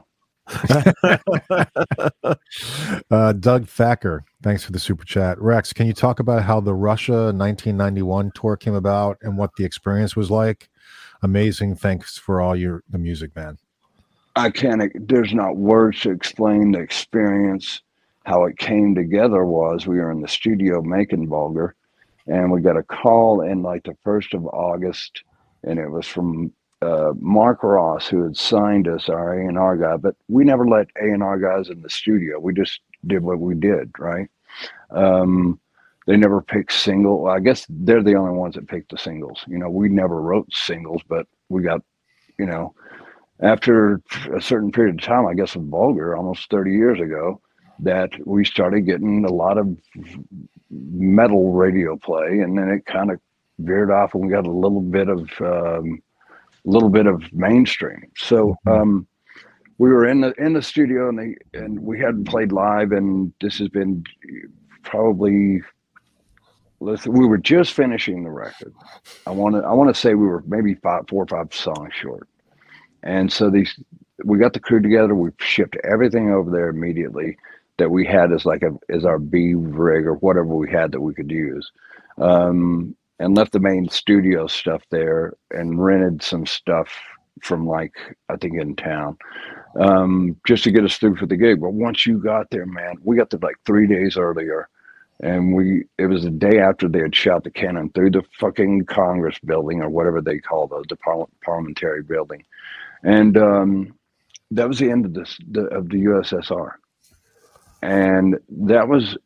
Speaker 1: uh, Doug Thacker, thanks for the super chat. Rex, can you talk about how the Russia nineteen ninety-one tour came about and what the experience was like? Amazing. Thanks for all your the music, man.
Speaker 2: I can't, there's not words to explain the experience. How it came together was we were in the studio making Vulgar, and we got a call in like the first of August, and it was from uh, Mark Ross, who had signed us, our A and R guy, but we never let A and R guys in the studio. We just did what we did, right? Um, they never picked single. I guess they're the only ones that picked the singles. You know, we never wrote singles, but we got, you know, after a certain period of time, I guess with Vulgar, almost thirty years ago, that we started getting a lot of metal radio play, and then it kind of veered off, and we got a little bit of um, little bit of mainstream. So um, we were in the in the studio, and they and we hadn't played live, and this has been probably. Let's, we were just finishing the record. I want to I want to say we were maybe five, four or five songs short. And so these, we got the crew together. We shipped everything over there immediately that we had as like a as our B rig or whatever we had that we could use, um, and left the main studio stuff there and rented some stuff from like I think in town, um, just to get us through for the gig. But once you got there, man, we got there like three days earlier. And we, it was the day after they had shot the cannon through the fucking Congress building or whatever they call those, the par- parliamentary building. And um, that was the end of this, the, of the U S S R. And that was,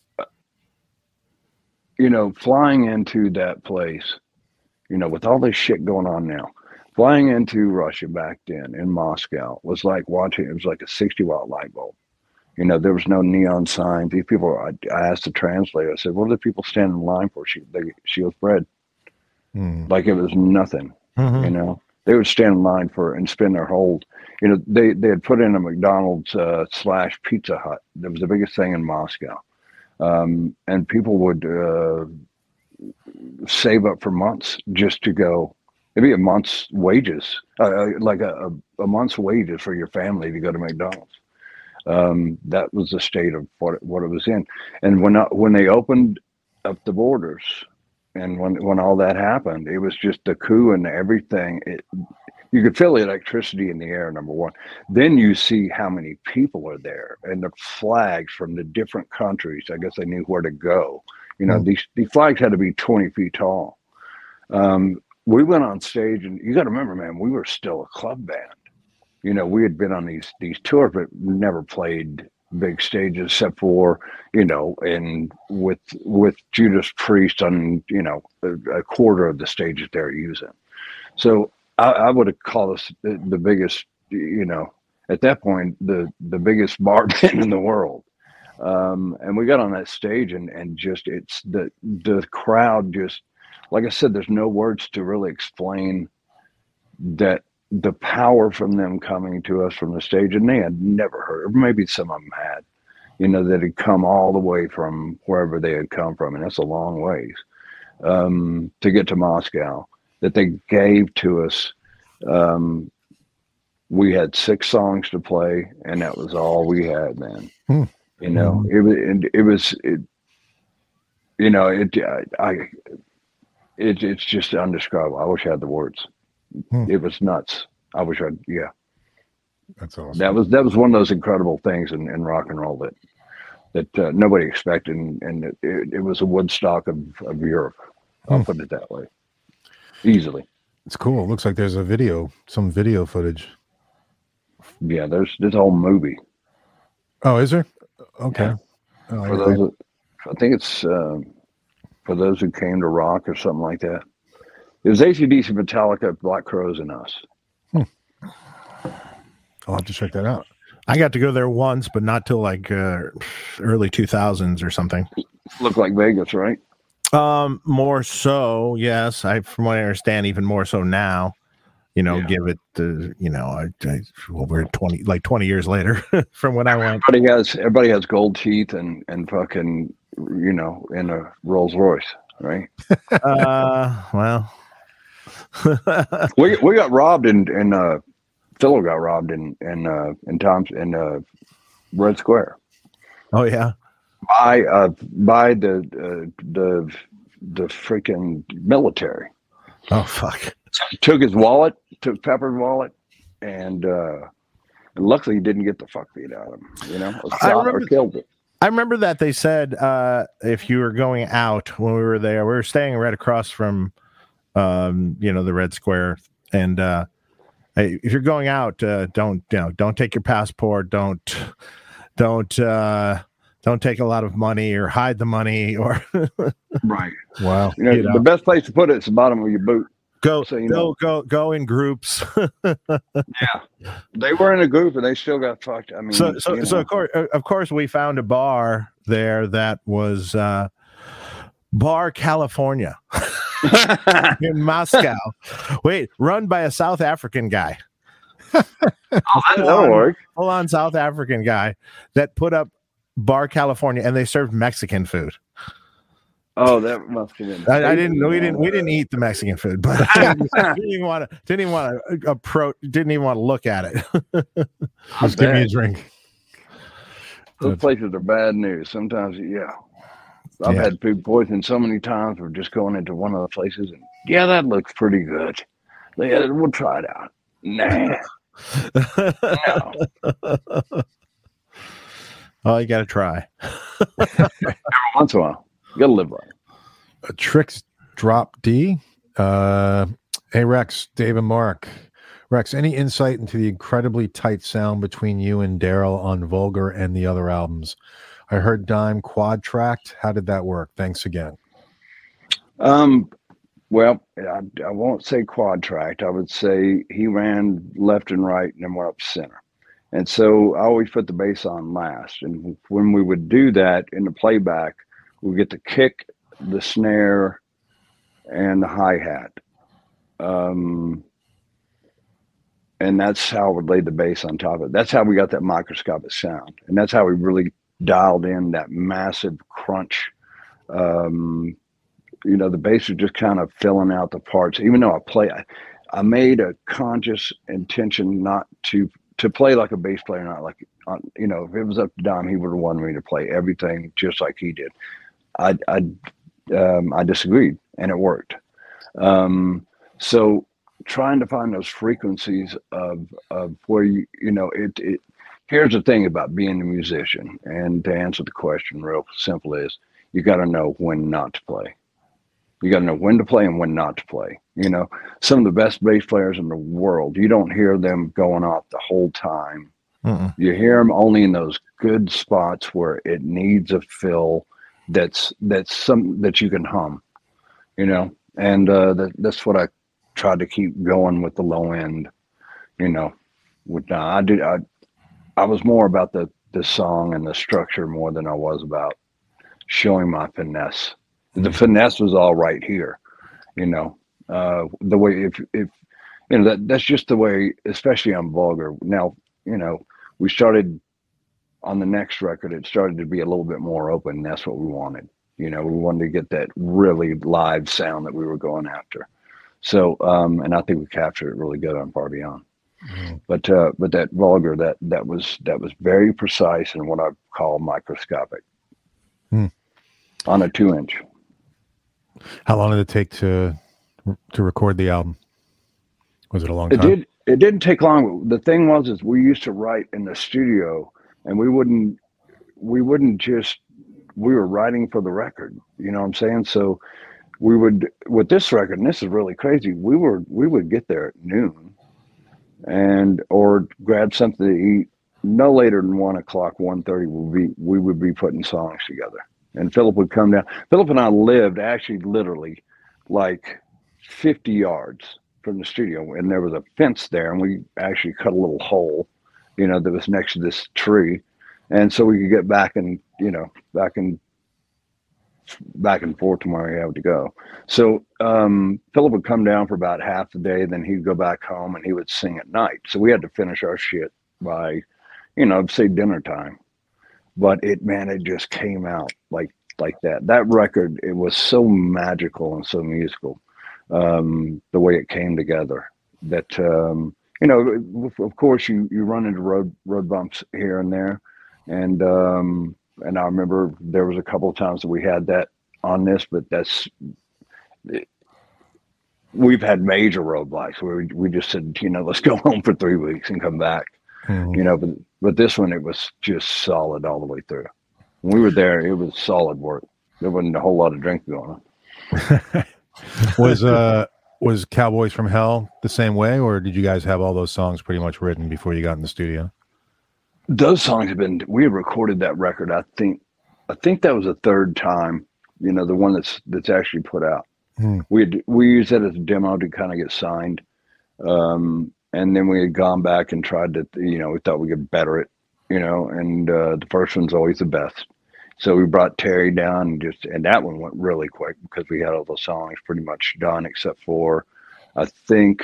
Speaker 2: you know, flying into that place, you know, with all this shit going on now, flying into Russia back then in Moscow was like watching, it was like a sixty watt light bulb. You know, there was no neon signs. These people, I, I asked the translator, I said, what are the people standing in line for? She, they, she goes, bread.
Speaker 1: Mm.
Speaker 2: Like it was nothing,
Speaker 3: Mm-hmm.
Speaker 2: you know. They would stand in line for and spend their whole, you know, they, they had put in a McDonald's uh, slash Pizza Hut. That was the biggest thing in Moscow. um, and people would uh, save up for months just to go. It'd be a month's wages, uh, like a, a, a month's wages for your family to go to McDonald's. Um, that was the state of what it, what it was in. And when when they opened up the borders, and when when all that happened, it was just the coup and everything. It, you could feel the electricity in the air, number one. Then you see how many people are there, and the flags from the different countries. I guess they knew where to go. You know, mm. these these flags had to be twenty feet tall. Um, we went on stage, and you got to remember, man, we were still a club band. You know, we had been on these these tours, but never played big stages except for, you know, and with with Judas Priest on, you know, a, a quarter of the stages they're using. So I, I would have called us the, the biggest, you know, at that point, the the biggest bar band in the world. Um, and we got on that stage, and and just it's the the crowd just, like I said, there's no words to really explain that the power from them coming to us from the stage, and they had never heard, or maybe some of them had, you know, that had come all the way from wherever they had come from, and that's a long ways, um, to get to Moscow, that they gave to us. Um, we had six songs to play, and that was all we had, man. Hmm. You know, it was, it, it was, it, you know, it, I, it, it's just undescribable. I wish I had the words. Hmm. It was nuts. I wish I'd, yeah.
Speaker 1: That's awesome.
Speaker 2: That was, that was one of those incredible things in, in rock and roll that, that uh, nobody expected. And, and it, it, it was a Woodstock of, of Europe. I'll hmm. put it that way. Easily.
Speaker 1: It's cool. It looks like there's a video, some video footage.
Speaker 2: Yeah, there's this whole movie.
Speaker 1: Oh, is there? Okay.
Speaker 2: Yeah.
Speaker 1: Oh,
Speaker 2: for those, that, I think it's uh, for those who came to rock or something like that. It was A C D C, Metallica, Black Crowes, and us.
Speaker 1: Hmm. I'll have to check that out.
Speaker 3: I got to go there once, but not till like uh, early two thousands or something.
Speaker 2: Looked like Vegas, right?
Speaker 3: Um, more so, yes. I, from what I understand, even more so now. You know, yeah. give it the, you know, I, I well, we're twenty, like twenty years later from when I went.
Speaker 2: Everybody has, everybody has gold teeth and and fucking, you know, in a Rolls Royce, right?
Speaker 3: uh, well,
Speaker 2: we we got robbed in in uh, Philo got robbed in in uh, in Tom's in uh, Red Square.
Speaker 3: Oh yeah,
Speaker 2: by uh by the uh, the the freaking military.
Speaker 3: Oh fuck.
Speaker 2: Took his wallet, took Pepper's wallet, and uh, and luckily he didn't get the fuck beat out of him. You know, or shot or killed it.
Speaker 3: I remember that they said uh, if you were going out when we were there, we were staying right across from, um, you know, the Red Square, and uh, if you're going out, uh, don't you know, don't take your passport, don't, don't, uh, don't take a lot of money or hide the money or.
Speaker 2: Right.
Speaker 1: Wow.
Speaker 2: You know, you know, the best place to put it is the bottom of your boot.
Speaker 3: Go, so, you go, know. go, go in groups.
Speaker 2: Yeah, they were in a group, and they still got fucked. I mean,
Speaker 3: so, so,
Speaker 2: you know.
Speaker 3: so of course, of course, we found a bar there that was uh, Bar California in Moscow. Wait, run by a South African guy.
Speaker 2: Oh, that'll work.
Speaker 3: Full on South African guy that put up Bar California, and they served Mexican food.
Speaker 2: Oh, that must have been.
Speaker 3: I, I didn't. We didn't. We didn't eat the Mexican food, but didn't even want to. Didn't even want to approach. Didn't even want to look at it.
Speaker 1: Just give me a drink.
Speaker 2: Those places are bad news. Sometimes, yeah. I've yeah. had food poisoning so many times. We're just going into one of the places, and yeah, that looks pretty good. Yeah, we'll try it out. Nah. No.
Speaker 3: Oh, you got to try.
Speaker 2: Every once in a while. You gotta live right.
Speaker 1: A Tricks Drop D. Uh, hey Rex, Dave and Mark. Rex, any insight into the incredibly tight sound between you and Daryl on Vulgar and the other albums? I heard Dime quad tracked. How did that work? Thanks again.
Speaker 2: Um, well, I, I won't say quad tracked. I would say he ran left and right and then went up center. And so I always put the bass on last. And when we would do that in the playback, we get the kick, the snare, and the hi-hat. Um, and that's how we laid the bass on top of it. That's how we got that microscopic sound. And that's how we really dialed in, that massive crunch. Um, you know, the bass was just kind of filling out the parts. Even though I play, I, I made a conscious intention not to to play like a bass player, not like, uh, you know, if it was up to Dom, he would have wanted me to play everything just like he did. I I um, I disagreed, and it worked. Um, so trying to find those frequencies of of where you you know it it. Here's the thing about being a musician, and to answer the question real simple is you got to know when not to play. You got to know when to play and when not to play. You know, some of the best bass players in the world, you don't hear them going off the whole time. Mm-mm. You hear them only in those good spots where it needs a fill that's that's some that you can hum, you know, and uh, that, that's what I tried to keep going with the low end, you know. With uh, I did I I was more about the the song and the structure more than I was about showing my finesse. The finesse was all right here, you know. Uh, the way if if you know that that's just the way, especially on Vulgar. Now, you know, we started on the next record. It started to be a little bit more open. That's what we wanted. You know, we wanted to get that really live sound that we were going after. So, um, and I think we captured it really good on Far Beyond. Mm-hmm. But uh, but that Vulgar, that that was that was very precise and what I call microscopic mm. on a two inch.
Speaker 1: How long did it take to to record the album? Was it a long time?
Speaker 2: It did. It didn't take long. The thing was, is we used to write in the studio, and we wouldn't we wouldn't just we were writing for the record. You know what I'm saying? So we would with this record, and this is really crazy. We were we would get there at noon, and or grab something to eat. No later than one o'clock, one thirty, would be we would be putting songs together. And Philip would come down. Philip and I lived actually literally like fifty yards from the studio. And there was a fence there. And we actually cut a little hole, you know, that was next to this tree. And so we could get back and, you know, back and back and forth to where we had to go. So um, Philip would come down for about half the day. Then he'd go back home and he would sing at night. So we had to finish our shit by, you know, say dinner time. But it, man, it just came out like like that. That record, it was so magical and so musical, um, the way it came together. That um, you know, of course, you you run into road road bumps here and there, and um, and I remember there was a couple of times that we had that on this, but that's it, we've had major roadblocks where we we just said, you know, let's go home for three weeks and come back. Mm-hmm. You know, but but this one, it was just solid all the way through. When we were there, it was solid work. There wasn't a whole lot of drinking going
Speaker 1: on. was uh was Cowboys from Hell the same way, or did you guys have all those songs pretty much written before you got in the studio?
Speaker 2: Those songs have been. We had recorded that record. I think, I think that was the third time. You know, the one that's that's actually put out. Hmm. We had, we used that as a demo to kind of get signed. Um, And then we had gone back and tried to, you know, we thought we could better it, you know, and uh, the first one's always the best. So we brought Terry down and just, and that one went really quick because we had all the songs pretty much done except for, I think,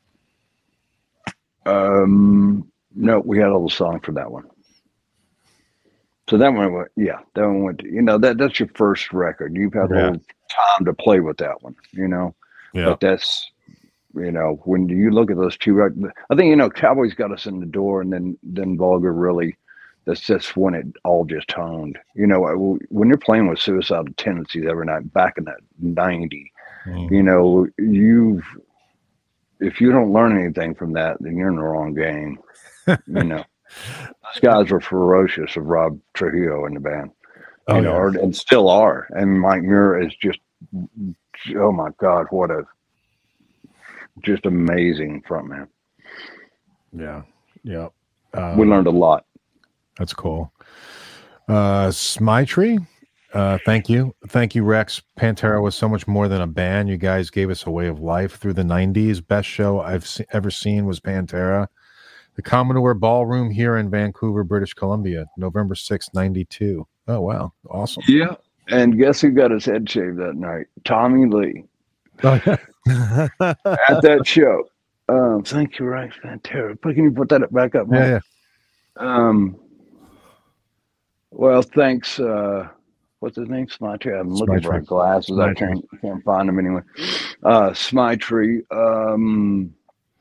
Speaker 2: um, no, we had all the songs for that one. So that one went, yeah, that one went, you know, that that's your first record. You've had yeah. a little time to play with that one, you know, yeah. But that's, you know, when you look at those two, I think, you know, Cowboys got us in the door, and then, then Vulgar really, that's just when it all just honed. You know, when you're playing with Suicidal Tendencies every night back in that ninety, mm. you know, you've, if you don't learn anything from that, then you're in the wrong game. You know, those guys were ferocious of Rob Trujillo in the band, you oh, know, yeah. or, and still are. And Mike Muir is just, oh my God, what a, just amazing frontman.
Speaker 1: Yeah. Yeah.
Speaker 2: Um, we learned a lot.
Speaker 1: That's cool. Uh, Smitry, uh, thank you. Thank you, Rex. Pantera was so much more than a band. You guys gave us a way of life through the nineties. Best show I've se- ever seen was Pantera. The Commodore Ballroom here in Vancouver, British Columbia, November sixth, ninety-two. Oh, wow. Awesome.
Speaker 2: Yeah. And guess who got his head shaved that night? Tommy Lee. Oh, yeah. At that show. Um, thank you, Rex Pantera. Can you put that back up?
Speaker 1: Yeah, yeah.
Speaker 2: Um, Well, thanks. Uh, what's his name? Smitry. I'm looking for
Speaker 1: Smitry.
Speaker 2: glasses. I
Speaker 3: Smitry.
Speaker 2: can't can't find them anyway. Uh, Smitry um,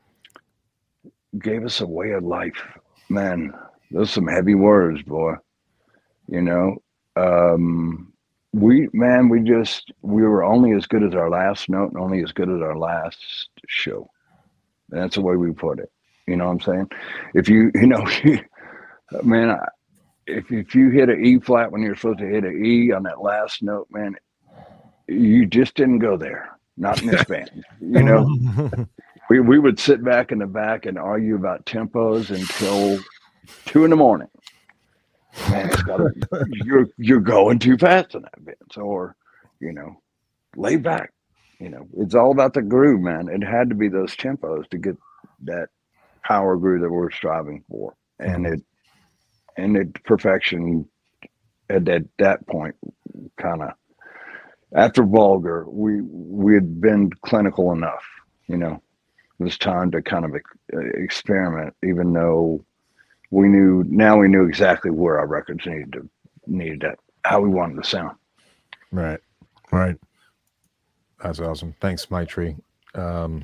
Speaker 2: gave us a way of life, man. Those are some heavy words, boy. You know, um, we man, we just we were only as good as our last note and only as good as our last show. That's the way we put it. You know what I'm saying? If you you know, man, I, if if you hit an E flat when you're supposed to hit an E on that last note, man, you just didn't go there. Not in this band. You know, we we would sit back in the back and argue about tempos until two in the morning. Man, it's gotta, you're you're going too fast in that bit. So, or, you know, lay back. You know, it's all about the groove, man. It had to be those tempos to get that power groove that we're striving for, and it and it perfection at that that point, kind of after Vulgar, we we had been clinical enough. You know, it was time to kind of experiment, even though. We knew now we knew exactly where our records needed to needed to how we wanted to sound.
Speaker 1: Right, right. That's awesome. Thanks, Smitry. Um,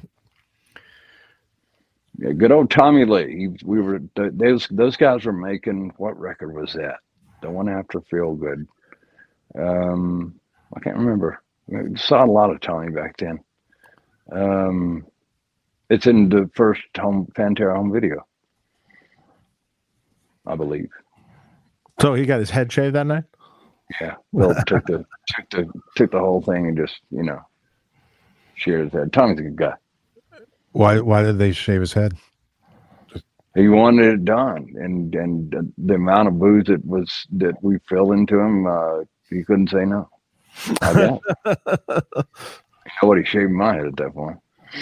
Speaker 2: yeah, good old Tommy Lee. He, we were those those guys were making what record was that? The one after Feel Good. Um, I can't remember. We saw a lot of Tommy back then. Um, it's in the first home Pantera home video. I believe.
Speaker 3: So he got his head shaved that night?
Speaker 2: Yeah. Well, took the took the took the whole thing and just, you know, shared his head. Tommy's a good guy.
Speaker 1: why why did they shave his head?
Speaker 2: He wanted it done, and and the, the amount of booze that was that we filled into him, uh, he couldn't say no. I got it. Nobody shaved my head at that point.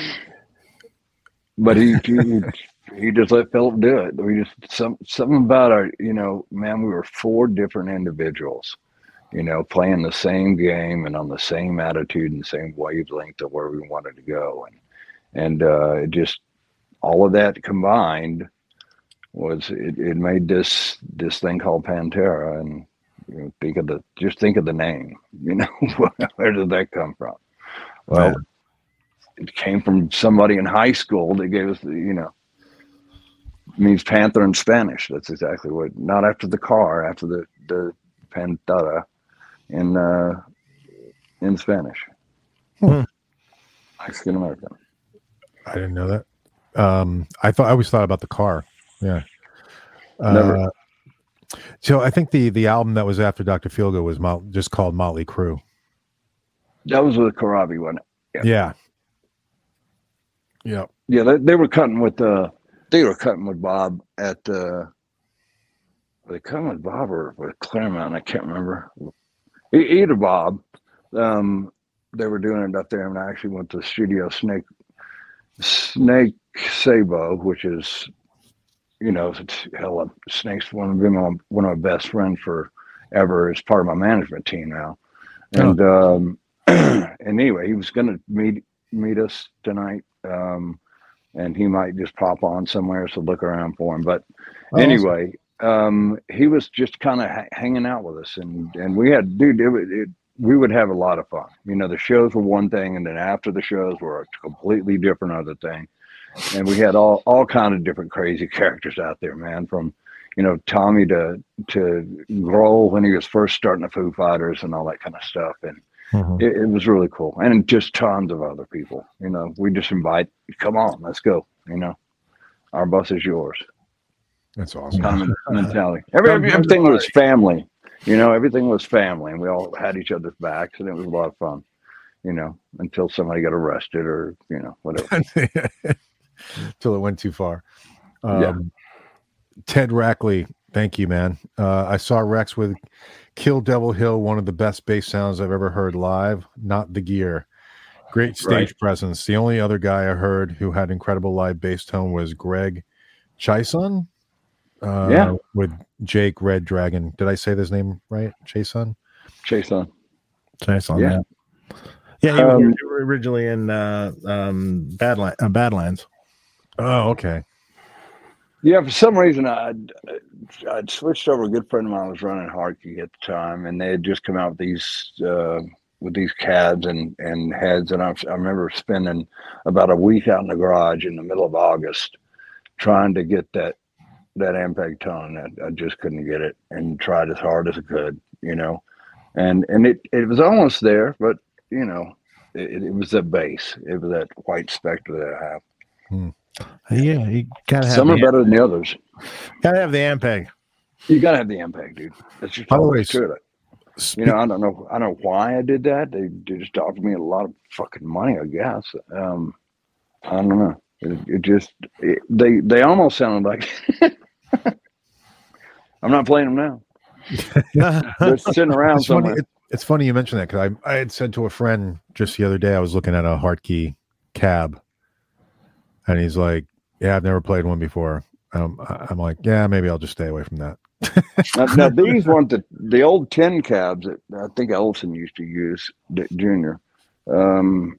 Speaker 2: But he he, he just let Philip do it. We just some something about our, you know, man, we were four different individuals, you know, playing the same game and on the same attitude and same wavelength of where we wanted to go, and and uh, it just all of that combined was it, it made this this thing called Pantera. And you know, think of the just think of the name, you know. Where did that come from? Well, yeah. It came from somebody in high school that gave us the, you know, means panther in Spanish. That's exactly what, not after the car, after the the pantera in uh in Spanish.
Speaker 1: Hmm.
Speaker 2: Mexican American.
Speaker 1: I didn't know that. um I thought I always thought about the car. Yeah.
Speaker 2: Never.
Speaker 1: Uh, so I think the the album that was after Doctor Feelgood was Mol- just called Motley Crue.
Speaker 2: That was with Karabi, wasn't it?
Speaker 1: Yeah. Yeah.
Speaker 2: Yeah, they, they were cutting with uh they were cutting with Bob at uh were they cutting with Bob or with Claremont? I can't remember. E- either Bob. Um they were doing it up there, and I actually went to Studio Snake Snake Sabo, which is, you know, hell, Snake's one of been my, one of my best friends forever. As part of my management team now. And oh. um and anyway, he was gonna meet meet us tonight. Um, and he might just pop on somewhere, so look around for him. But oh, anyway, awesome. um, he was just kind of ha- hanging out with us, and, and we had, dude, it, it, we would have a lot of fun. You know, the shows were one thing, and then after the shows were a completely different other thing. And we had all, all kind of different crazy characters out there, man, from, you know, Tommy to, to Grohl when he was first starting the Foo Fighters and all that kind of stuff. And, Mm-hmm. It, it was really cool, and just tons of other people. You know, we just invite, come on, let's go. You know, our bus is yours.
Speaker 1: That's awesome.
Speaker 2: Kind of mentality. Every, every, everything was family. You know, everything was family, and we all had each other's backs, and it was a lot of fun. You know, until somebody got arrested or you know whatever.
Speaker 1: Until it went too far. Um,
Speaker 2: yeah.
Speaker 1: Ted Rackley, thank you, man. Uh, I saw Rex with Kill Devil Hill, one of the best bass sounds I've ever heard live, not the gear. Great stage right. presence. The only other guy I heard who had incredible live bass tone was Greg Chason, uh,
Speaker 2: yeah.
Speaker 1: with Jake Red Dragon. Did I say his name right? Chason?
Speaker 2: Chason.
Speaker 3: Chason,
Speaker 2: yeah.
Speaker 3: Yeah, yeah he
Speaker 2: um,
Speaker 3: was originally in uh, um, Badland- uh, Badlands.
Speaker 1: Oh, okay.
Speaker 2: Yeah, for some reason, I'd, I'd switched over. A good friend of mine was running Harkey at the time, and they had just come out with these uh, with these cabs and, and heads. And I, I remember spending about a week out in the garage in the middle of August trying to get that that Ampeg tone. I, I just couldn't get it, and tried as hard as I could, you know. And and it, it was almost there, but, you know, it, it was the bass. It was that white Spectre that I have.
Speaker 3: Hmm. Yeah, you gotta have
Speaker 2: some are
Speaker 3: the,
Speaker 2: better than the others.
Speaker 3: Gotta have the Ampeg.
Speaker 2: You gotta have the Ampeg, dude. That's just
Speaker 1: By the
Speaker 2: all
Speaker 1: way,
Speaker 2: there to it. You know, I don't know. I don't know why I did that. They, they just offered me a lot of fucking money, I guess. Um, I don't know. It, it just it, they they almost sounded like. I'm not playing them now. They're sitting around
Speaker 1: It's funny,
Speaker 2: somewhere.
Speaker 1: it, it's funny you mentioned that because I I had said to a friend just the other day I was looking at a Hartke cab, and he's like, "Yeah, I've never played one before." Um, I- I'm like, "Yeah, maybe I'll just stay away from that."
Speaker 2: now, now these weren't the the old tin cabs that I think Ellison used to use, D- Junior. Um,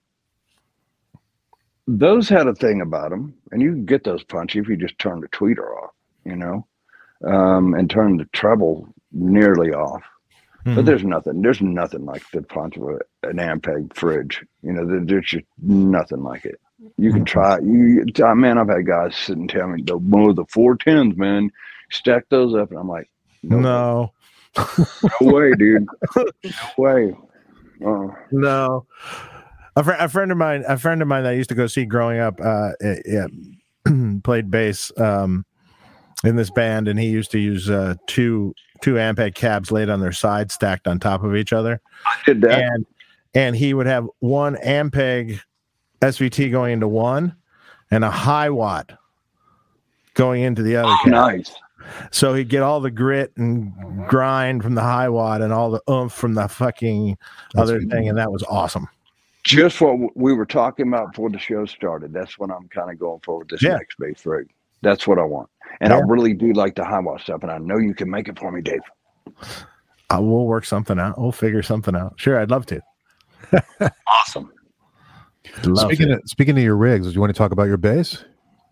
Speaker 2: those had a thing about them, and you can get those punchy if you just turn the tweeter off, you know, um, and turn the treble nearly off.
Speaker 3: Mhm.
Speaker 2: But there's nothing. There's nothing like the punch of a, an Ampeg fridge. You know, there, there's just nothing like it. You can try. You, you man, I've had guys sit and tell me, "The oh, the four tens, man, stack those up," and I'm like, "No,
Speaker 3: No,
Speaker 2: no way, dude, no way." Uh,
Speaker 3: no. A, fr- a friend of mine, a friend of mine that I used to go see growing up, uh, yeah, played bass um, in this band, and he used to use uh, two two Ampeg cabs laid on their side, stacked on top of each other.
Speaker 2: I did that.
Speaker 3: And and he would have one Ampeg S V T going into one, and a high watt going into the other
Speaker 2: Oh,
Speaker 3: cab.
Speaker 2: nice.
Speaker 3: So he'd get all the grit and grind from the high watt and all the oomph from the fucking
Speaker 1: That's
Speaker 3: other thing, and that was awesome.
Speaker 2: Just what we were talking about before the show started. That's what I'm kind of going for with this
Speaker 3: Yeah.
Speaker 2: next bass rig. That's what I want, and
Speaker 3: Yeah.
Speaker 2: I really do like the high watt stuff. And I know you can make it for me, Dave.
Speaker 3: Uh, we'll work something out. We'll figure something out. Sure, I'd love to.
Speaker 2: Awesome.
Speaker 3: Love
Speaker 1: Speaking
Speaker 3: to.
Speaker 1: of speaking of your rigs, do you want to talk about your bass?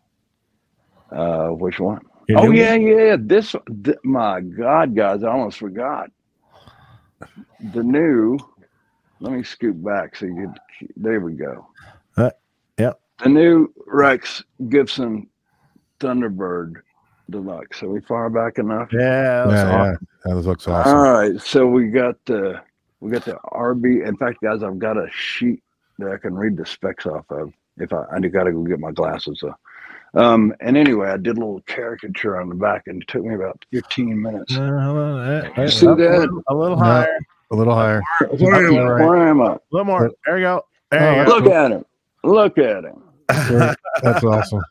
Speaker 2: Uh, which one?
Speaker 3: Your
Speaker 2: Oh
Speaker 3: new
Speaker 2: yeah, yeah. This, th- my God, guys, I almost forgot. The new. Let me scoot back so you could. There we go.
Speaker 3: Uh, yep.
Speaker 2: The new Rex Gibson Thunderbird Deluxe. So we far back enough.
Speaker 3: Yeah, that's
Speaker 1: yeah,
Speaker 3: awesome.
Speaker 1: yeah, that looks
Speaker 2: All
Speaker 1: awesome.
Speaker 2: right. So we got the we got the R B. In fact, guys, I've got a sheet that I can read the specs off of. If I I got to go get my glasses. So. Um, and anyway, I did a little caricature on the back, and it took me about fifteen minutes.
Speaker 3: Uh, hold on. Uh,
Speaker 2: You
Speaker 3: uh,
Speaker 2: see
Speaker 3: up,
Speaker 2: that?
Speaker 3: A little
Speaker 1: No.
Speaker 3: higher.
Speaker 1: A little higher.
Speaker 2: Where, am I?
Speaker 1: Right.
Speaker 2: Where am I?
Speaker 3: A little more. There you go. There
Speaker 1: Oh,
Speaker 3: you go.
Speaker 2: Look at him. Look at him.
Speaker 1: Great. That's awesome.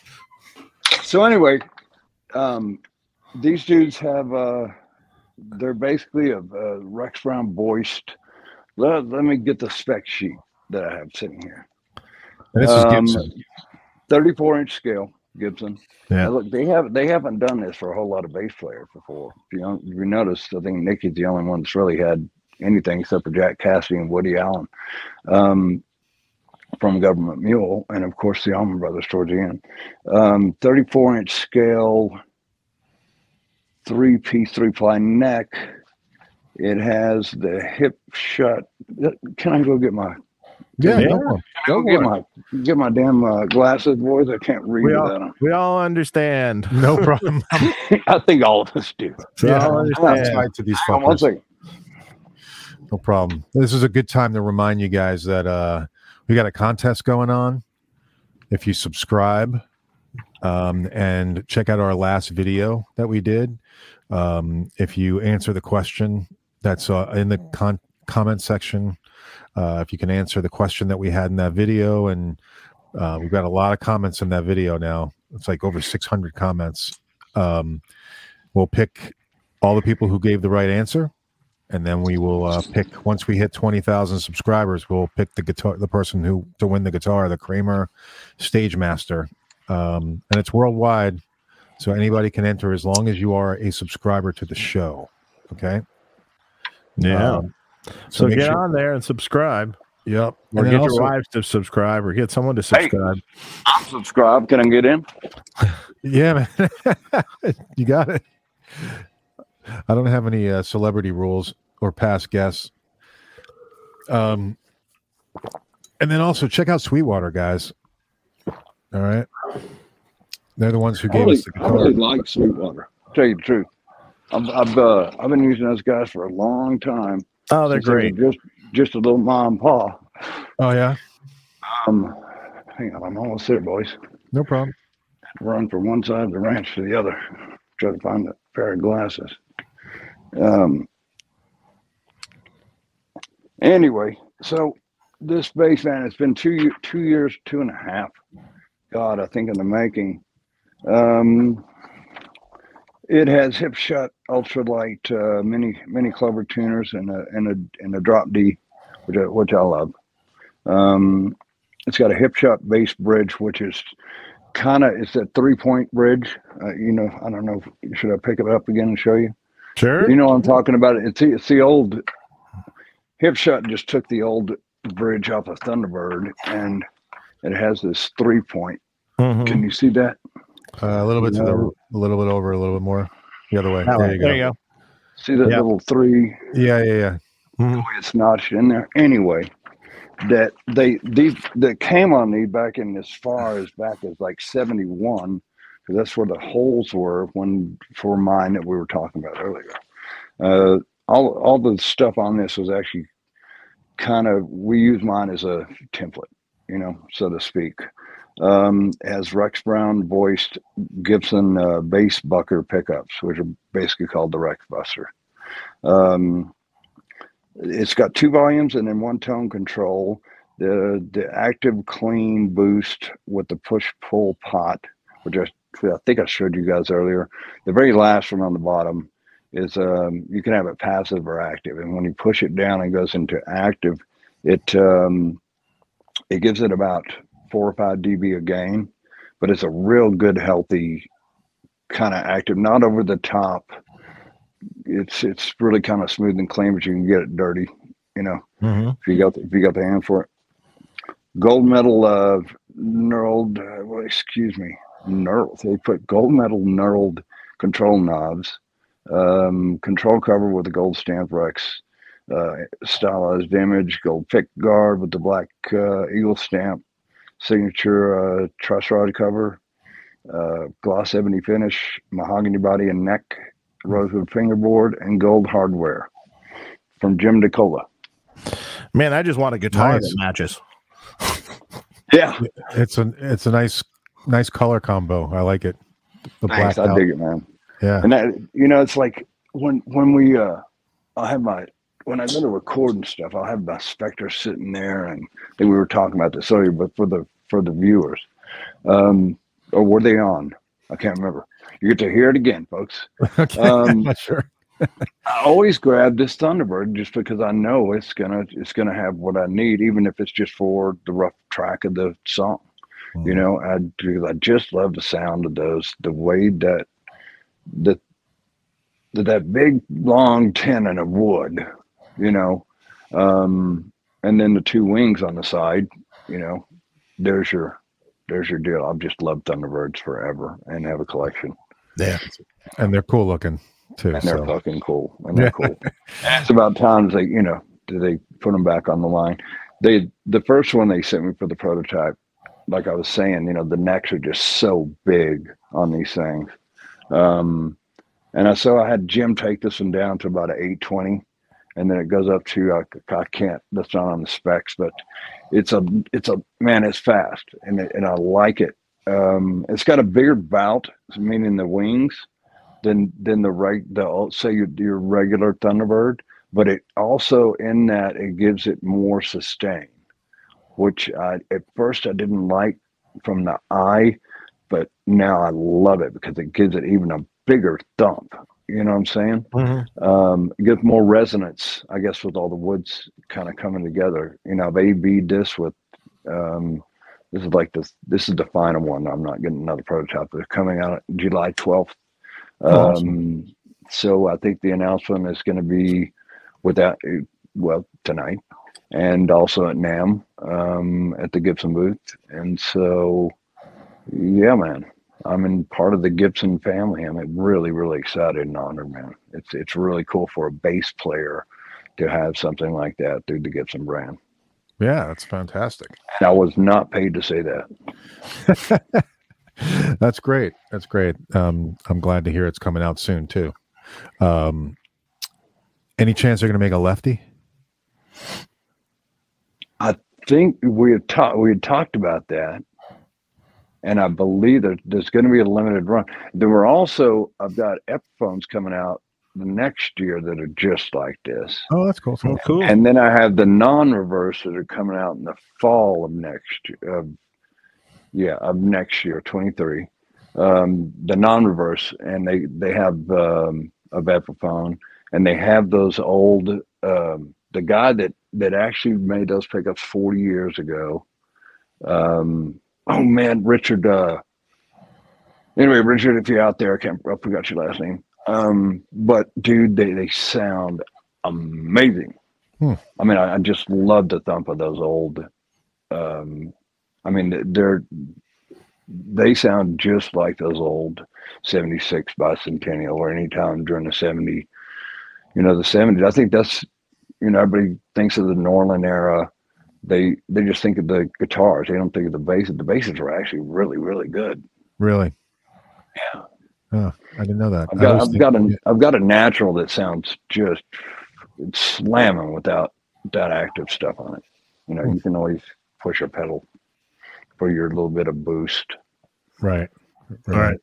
Speaker 2: So anyway, um, these dudes have uh, they're basically a, a Rex Brown voiced. Let, let me get the spec sheet that I have sitting here.
Speaker 1: And this is
Speaker 2: Um,
Speaker 1: Gibson.
Speaker 2: thirty-four inch scale Gibson.
Speaker 1: Yeah.
Speaker 2: Now, look, they have they haven't done this for a whole lot of bass players before. If you don't, if you notice, I think Nicky's the only one that's really had anything except for Jack Cassidy and Woody Allen um, from Government Mule, and of course the Allman Brothers towards the end. Um, thirty-four inch scale, three piece, three ply neck. It has the hip shut. Can I go get my?
Speaker 1: Yeah,
Speaker 3: Yeah.
Speaker 1: no problem.
Speaker 2: Go
Speaker 3: Go
Speaker 2: get
Speaker 3: for it.
Speaker 2: my get my damn uh, glasses, boys. I can't read
Speaker 3: We
Speaker 2: without
Speaker 3: all,
Speaker 2: them.
Speaker 3: we all understand.
Speaker 1: No problem.
Speaker 2: I think all of us do.
Speaker 3: We
Speaker 1: Yeah,
Speaker 3: all
Speaker 1: I'm
Speaker 3: understand.
Speaker 1: outside to these
Speaker 2: Hang on one
Speaker 1: fuckers.
Speaker 2: second.
Speaker 1: No problem. This is a good time to remind you guys that uh, we got a contest going on. If you subscribe um, and check out our last video that we did, um, if you answer the question that's uh, in the con- comment section, uh, if you can answer the question that we had in that video, and uh, we've got a lot of comments in that video now. It's like over six hundred comments. Um, we'll pick all the people who gave the right answer. And then we will uh, pick, once we hit twenty thousand subscribers, we'll pick the guitar, the person who to win the guitar, the Kramer Stage Master. Um, and it's worldwide. So anybody can enter as long as you are a subscriber to the show. Okay.
Speaker 3: Yeah.
Speaker 1: Um,
Speaker 3: so
Speaker 1: make
Speaker 3: get
Speaker 1: sure-
Speaker 3: on there and subscribe.
Speaker 1: Yep.
Speaker 3: Or
Speaker 1: And
Speaker 3: get
Speaker 1: then also,
Speaker 3: your wives to subscribe, or get someone to subscribe.
Speaker 2: I'm subscribed. Can I get in?
Speaker 1: yeah, man. You got it. I don't have any uh, celebrity rules or past guests. Um, and then also check out Sweetwater, guys. All right. They're the ones who
Speaker 2: I
Speaker 1: gave
Speaker 2: really,
Speaker 1: us the
Speaker 2: I
Speaker 1: guitar.
Speaker 2: really like Sweetwater. Tell you the truth, I've I've, uh, I've been using those guys for a long time.
Speaker 3: Oh, they're
Speaker 2: since they were
Speaker 3: great.
Speaker 2: Just just a little mom and pa.
Speaker 1: Oh, yeah?
Speaker 2: Um, hang on, I'm almost there, boys.
Speaker 1: No problem.
Speaker 2: Run from one side of the ranch to the other. Try to find a pair of glasses. Um. Anyway, so this bass man, it's been two two years, two and a half. God, I think in the making. Um, it has hip shut ultralight uh, mini mini Clover tuners and a and a and a drop D, which I, which I love. Um, it's got a hip shut bass bridge, which is kind of it's a three point bridge. Uh, you know, I don't know. Should I pick it up again and show you?
Speaker 3: Sure.
Speaker 2: You know what I'm talking about. It's the, it's the old hip shut. Just took the old bridge off of Thunderbird, and it has this three point.
Speaker 3: Mhm.
Speaker 2: Can you see that?
Speaker 1: Uh, a little bit to the,
Speaker 2: No.
Speaker 1: a little bit over, a little bit more the other way.
Speaker 3: That
Speaker 1: There
Speaker 3: way.
Speaker 1: you go.
Speaker 3: There you go.
Speaker 2: See that
Speaker 3: Yep.
Speaker 2: little three?
Speaker 1: Yeah, yeah, yeah.
Speaker 3: Mhm.
Speaker 2: The way it's notched in there. Anyway, that they these that came on me back in as far as back as like seventy-one, because that's where the holes were when for mine that we were talking about earlier. Uh, all all the stuff on this was actually kind of we use mine as a template, you know, so to speak. Um, has Rex Brown voiced Gibson uh, bass bucker pickups, which are basically called the Rex Buster. Um, it's got two volumes and then one tone control. The the active clean boost with the push pull pot, which I, I think I showed you guys earlier. The very last one on the bottom is um, you can have it passive or active, and when you push it down and goes into active, it um, it gives it about four or five dB of gain, but it's a real good, healthy kind of active, not over the top. It's it's really kind of smooth and clean, but you can get it dirty, you know,
Speaker 3: Mhm.
Speaker 2: if you got the, if you got the hand for it. Gold medal uh, knurled, uh, well, excuse me, knurled. They put gold medal knurled control knobs, um, control cover with the gold stamp Rex, uh, stylized image, gold pick guard with the black uh, eagle stamp, signature uh, truss rod cover, uh, gloss ebony finish, mahogany body and neck, rosewood fingerboard, and gold hardware from Jim DeCola.
Speaker 3: Man, I just want a guitar
Speaker 1: Nice.
Speaker 3: that matches.
Speaker 2: Yeah,
Speaker 1: It's a it's a nice nice color combo. I like it. The
Speaker 2: thanks.
Speaker 1: black
Speaker 2: I
Speaker 1: out.
Speaker 2: dig it, man.
Speaker 1: Yeah.
Speaker 2: And that, you know, it's like when when we, uh, I'll have my when I go to record and stuff, I'll have my Spectre sitting there, and I think we were talking about this earlier, but for the for the viewers, um, or were they on? I can't remember. You get to hear it again, folks.
Speaker 1: Okay.
Speaker 2: Um,
Speaker 1: I'm not sure.
Speaker 2: I always grab this Thunderbird just because I know it's gonna it's gonna have what I need, even if it's just for the rough track of the song. You know, I because I just love the sound of those, the way that that that, that big long tenon of wood, you know, um, and then the two wings on the side, you know, there's your there's your deal. I've just loved Thunderbirds forever and have a collection.
Speaker 3: Yeah.
Speaker 1: And they're cool looking too.
Speaker 2: And they're
Speaker 1: So.
Speaker 2: fucking cool. And they're cool. It's about time they, you know, they put them back on the line. They, the first one they sent me for the prototype, like I was saying, you know, the necks are just so big on these things. Um, and I, so I had Jim take this one down to about an eight twenty, and then it goes up to, I, I can't, that's not on the specs, but it's a, it's a, man, it's fast and it, and I like it. Um, it's got a bigger bout, meaning the wings, than than the reg the say your, your regular Thunderbird, but it also in that it gives it more sustain, which I at first I didn't like from the eye, but now I love it because it gives it even a bigger thump. You know what I'm saying?
Speaker 3: Mhm.
Speaker 2: Um, it gives more resonance, I guess, with all the woods kind of coming together. You know, I've A B'd this with um, this is like this. This is the final one. I'm not getting another prototype. They're coming out July twelfth.
Speaker 3: Oh, awesome.
Speaker 2: Um, so I think the announcement is going to be without, well, tonight. and also at NAMM um, at the Gibson booth. And so, yeah, man, I'm in part of the Gibson family. I'm really, really excited and honored, man. It's it's really cool for a bass player to have something like that through the Gibson brand.
Speaker 1: Yeah, that's fantastic.
Speaker 2: And I was not paid to say that.
Speaker 1: That's great. That's great. Um, I'm glad to hear it's coming out soon too. Um, any chance they're going to make a lefty?
Speaker 2: I think we had talked we had talked about that, and I believe that there's going to be a limited run. There were also I've got Epiphones coming out the next year that are just like this.
Speaker 1: Oh, that's cool.
Speaker 3: Oh, cool.
Speaker 2: And then I have the non-reverse that are coming out in the fall of next year. Uh, yeah, of next year, twenty-three. Um, the non-reverse, and they they have um, a Epiphone, and they have those old. Um, the guy that that actually made those pickups forty years ago. Um, oh man, Richard. Uh, anyway, Richard, if you're out there, I can't. I forgot your last name. Um, but dude, they they sound amazing.
Speaker 1: Hmm.
Speaker 2: I mean, I, I just love the thump of those old. Um, I mean, they're they sound just like those old seventy-six bicentennial or anytime during the seventy, you know, the seventies. I think that's, you know, everybody thinks of the Norlin era. They they just think of the guitars. They don't think of the basses. The basses were actually really, really good.
Speaker 1: Really?
Speaker 2: Yeah.
Speaker 1: Oh, I didn't know that.
Speaker 2: I've got,
Speaker 1: I
Speaker 2: I've
Speaker 1: think,
Speaker 2: got a
Speaker 1: yeah.
Speaker 2: I've got a natural that sounds just it's slamming without that active stuff on it. You know,
Speaker 1: Hmm.
Speaker 2: you can always push a pedal for your little bit of boost.
Speaker 1: Right.
Speaker 3: All right.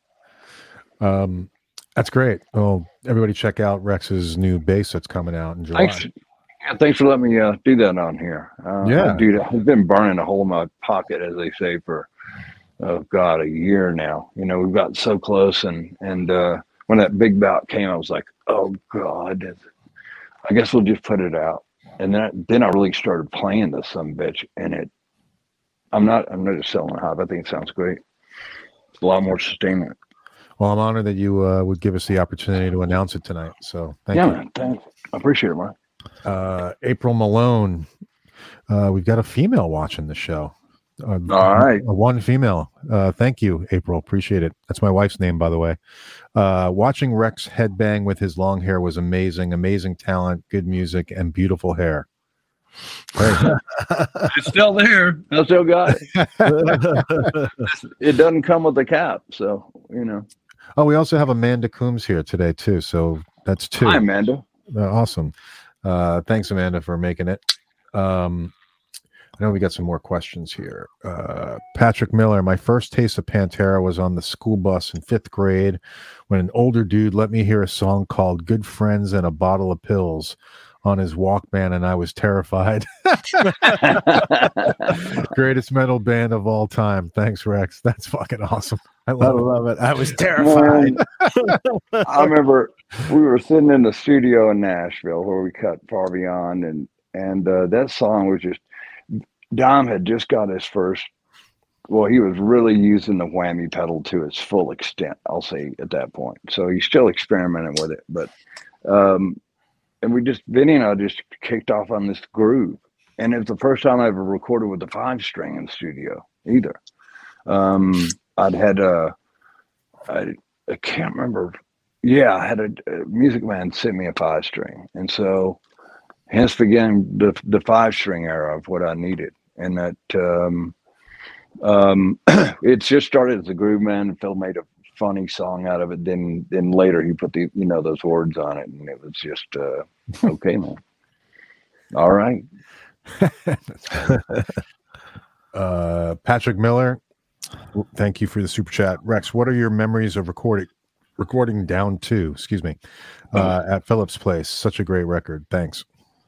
Speaker 1: Um, that's great. Well, everybody check out Rex's new bass that's coming out in July.
Speaker 2: Thanks. Yeah, thanks for letting me uh, do that on here. Uh,
Speaker 1: Yeah.
Speaker 2: dude, I've been burning a hole in my pocket, as they say, for oh god, a year now. You know, we've gotten so close, and and uh, when that big bout came, I was like, oh god, I guess we'll just put it out. And then I, then I really started playing this some bitch, and it. I'm not I'm not just selling hype. I think it sounds great. It's a lot more sustainment.
Speaker 1: Well, I'm honored that you uh, would give us the opportunity to announce it tonight. So thank
Speaker 2: yeah,
Speaker 1: you.
Speaker 2: man, thanks. I appreciate it, man.
Speaker 1: Uh, April Malone. Uh, we've got a female watching the show. Uh,
Speaker 2: All right.
Speaker 1: uh, one female. Uh, thank you, April. Appreciate it. That's my wife's name, by the way. Uh, watching Rex headbang with his long hair was amazing. Amazing talent, good music, and beautiful hair. Great.
Speaker 2: It's still there. I still got it. It doesn't come with a cap, so you know.
Speaker 1: Oh, we also have Amanda Coombs here today too. So that's two.
Speaker 2: Hi, Amanda.
Speaker 1: Uh, awesome. Uh, thanks, Amanda, for making it. Um, I know we got some more questions here. Uh, Patrick Miller, my first taste of Pantera was on the school bus in fifth grade when an older dude let me hear a song called Good Friends and a Bottle of Pills on his Walkman, and I was terrified. Greatest metal band of all time. Thanks, Rex. That's fucking awesome. I love,
Speaker 3: I
Speaker 1: it.
Speaker 3: love it. I was terrified.
Speaker 2: Man, I remember we were sitting in the studio in Nashville where we cut Far Beyond, and and uh, that song was just, Dom had just got his first, well, he was really using the whammy pedal to its full extent, I'll say, at that point. So he's still experimenting with it, but um, and we just, Vinny and I just kicked off on this groove. And it was the first time I ever recorded with a five string in the studio either. Um, I'd had a, I, I can't remember. Yeah, I had a, a Music Man sent me a five string. And so hence began the, the five string era of what I needed. And that, um, um, it just started as a groove man, and Phil made a funny song out of it. Then, then later he put the, you know, those words on it, and it was just, uh, okay, man. All right.
Speaker 1: uh, Patrick Miller, thank you for the super chat. Rex, what are your memories of recording, recording Down Two, excuse me, uh, at Phillips Place? Such a great record. Thanks.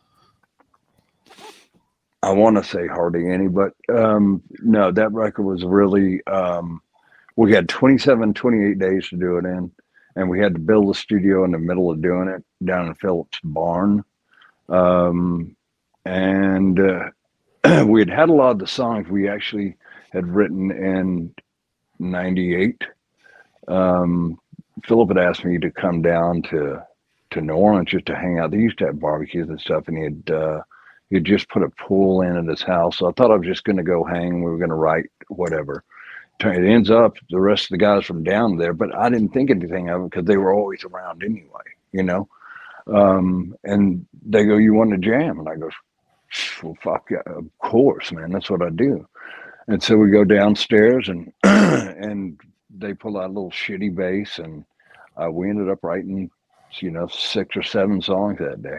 Speaker 2: I want to say hardly any, but um, no, that record was really, um, we had twenty-seven, twenty-eight days to do it in, and we had to build a studio in the middle of doing it down in Phillips barn. Um, and uh, we had had a lot of the songs we actually had written in ninety-eight. Um, Philip had asked me to come down to, to New Orleans just to hang out. They used to have barbecues and stuff, and he had, uh, He had just put a pool in at his house. So I thought I was just going to go hang. We were going to write whatever. It ends up the rest of the guys from down there, but I didn't think anything of it because they were always around anyway, you know. Um, and they go, "You want to jam?" And I go, "Well, fuck yeah, of course, man. That's what I do." And so we go downstairs, and and they pull out a little shitty bass, and uh, we ended up writing, you know, six or seven songs that day.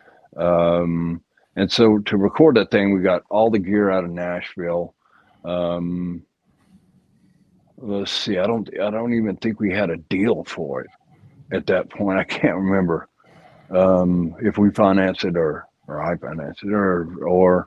Speaker 2: Um, and so to record that thing, we got all the gear out of Nashville. Um, let's see, I don't, I don't even think we had a deal for it at that point. I can't remember um, if we financed it or or I financed it or or.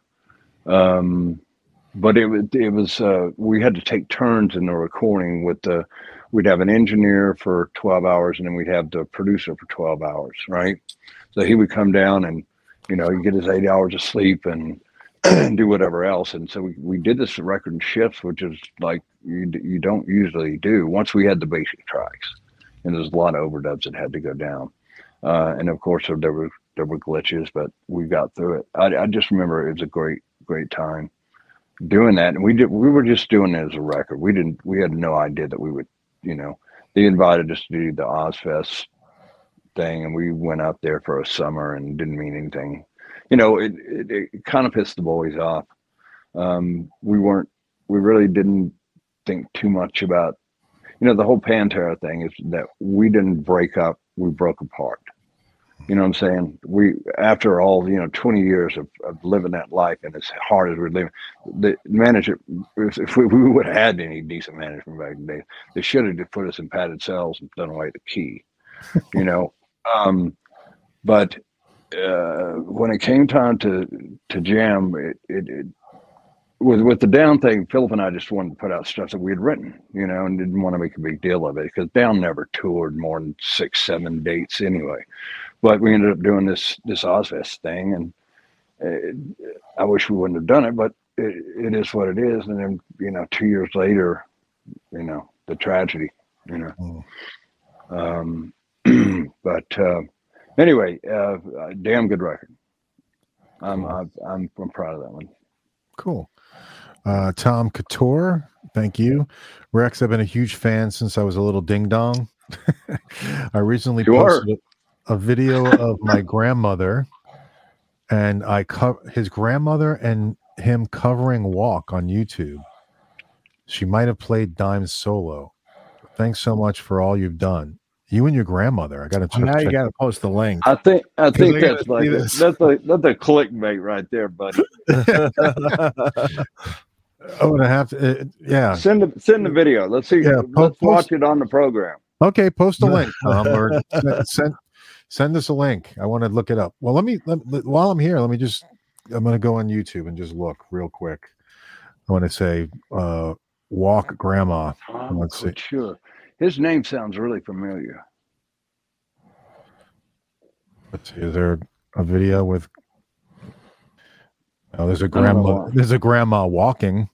Speaker 2: Um, But it was, it was, uh, we had to take turns in the recording with the, we'd have an engineer for twelve hours and then we'd have the producer for twelve hours, right? So he would come down and, you know, he'd get his eight hours of sleep and do whatever else. And so we, we did this record in shifts, which is like, you, you don't usually do once we had the basic tracks. And there's a lot of overdubs that had to go down. Uh, and of course there were, there were glitches, but we got through it. I, I just remember it was a great, great time doing that. And we did, we were just doing it as a record. We didn't, we had no idea that we would, you know, they invited us to do the Ozfest thing. And we went out there for a summer and didn't mean anything. You know, it, it, it kind of pissed the boys off. Um, we weren't, we really didn't think too much about, you know, the whole Pantera thing is that we didn't break up, we broke apart. You know what I'm saying? We, after all, you know, twenty years of, of living that life and as hard as we're living, the manager, if we, we would have had any decent management back in the day, they should have just put us in padded cells and done away the key, you know? Um, but uh, when it came time to, to jam, it, it, it with, with the Down thing, Philip and I just wanted to put out stuff that we had written, you know, and didn't want to make a big deal of it because Down never toured more than six, seven dates anyway. But we ended up doing this this Ozfest thing, and it, I wish we wouldn't have done it, but it, it is what it is. And then, you know, two years later, you know, the tragedy, you know. Mm. Um, but uh, anyway, uh, damn good record. I'm, I'm I'm I'm proud of that one.
Speaker 1: Cool. Uh, Tom Couture, thank you. Rex, I've been a huge fan since I was a little ding dong. I recently
Speaker 2: You
Speaker 1: posted
Speaker 2: are.
Speaker 1: a video of my grandmother and I co- his grandmother and him covering Walk on YouTube. She might have played Dime's solo. Thanks so much for all you've done. You and your grandmother. I got to
Speaker 3: Well, now
Speaker 1: check.
Speaker 3: you got to post the link.
Speaker 2: I think I think
Speaker 3: I
Speaker 2: that's
Speaker 3: gotta
Speaker 2: like
Speaker 3: see
Speaker 2: a,
Speaker 3: this.
Speaker 2: that's a that's a clickbait right there, buddy.
Speaker 1: I'm gonna have to. Uh, yeah.
Speaker 2: Send the send the video. Let's see.
Speaker 1: Yeah,
Speaker 2: Let's
Speaker 1: post-
Speaker 2: watch it on the program.
Speaker 1: Okay, post a link, Tom, or send, send send us a link. I want to look it up. Well, let me let, let- while I'm here, let me just. I'm gonna go on YouTube and just look real quick. I want to say uh, Walk Grandma.
Speaker 2: I'm
Speaker 1: Let's see.
Speaker 2: quite sure. His name sounds really familiar.
Speaker 1: Let's see. Is there a video with? Oh, there's a
Speaker 2: don't know
Speaker 1: grandma.
Speaker 2: why.
Speaker 1: There's a grandma walking.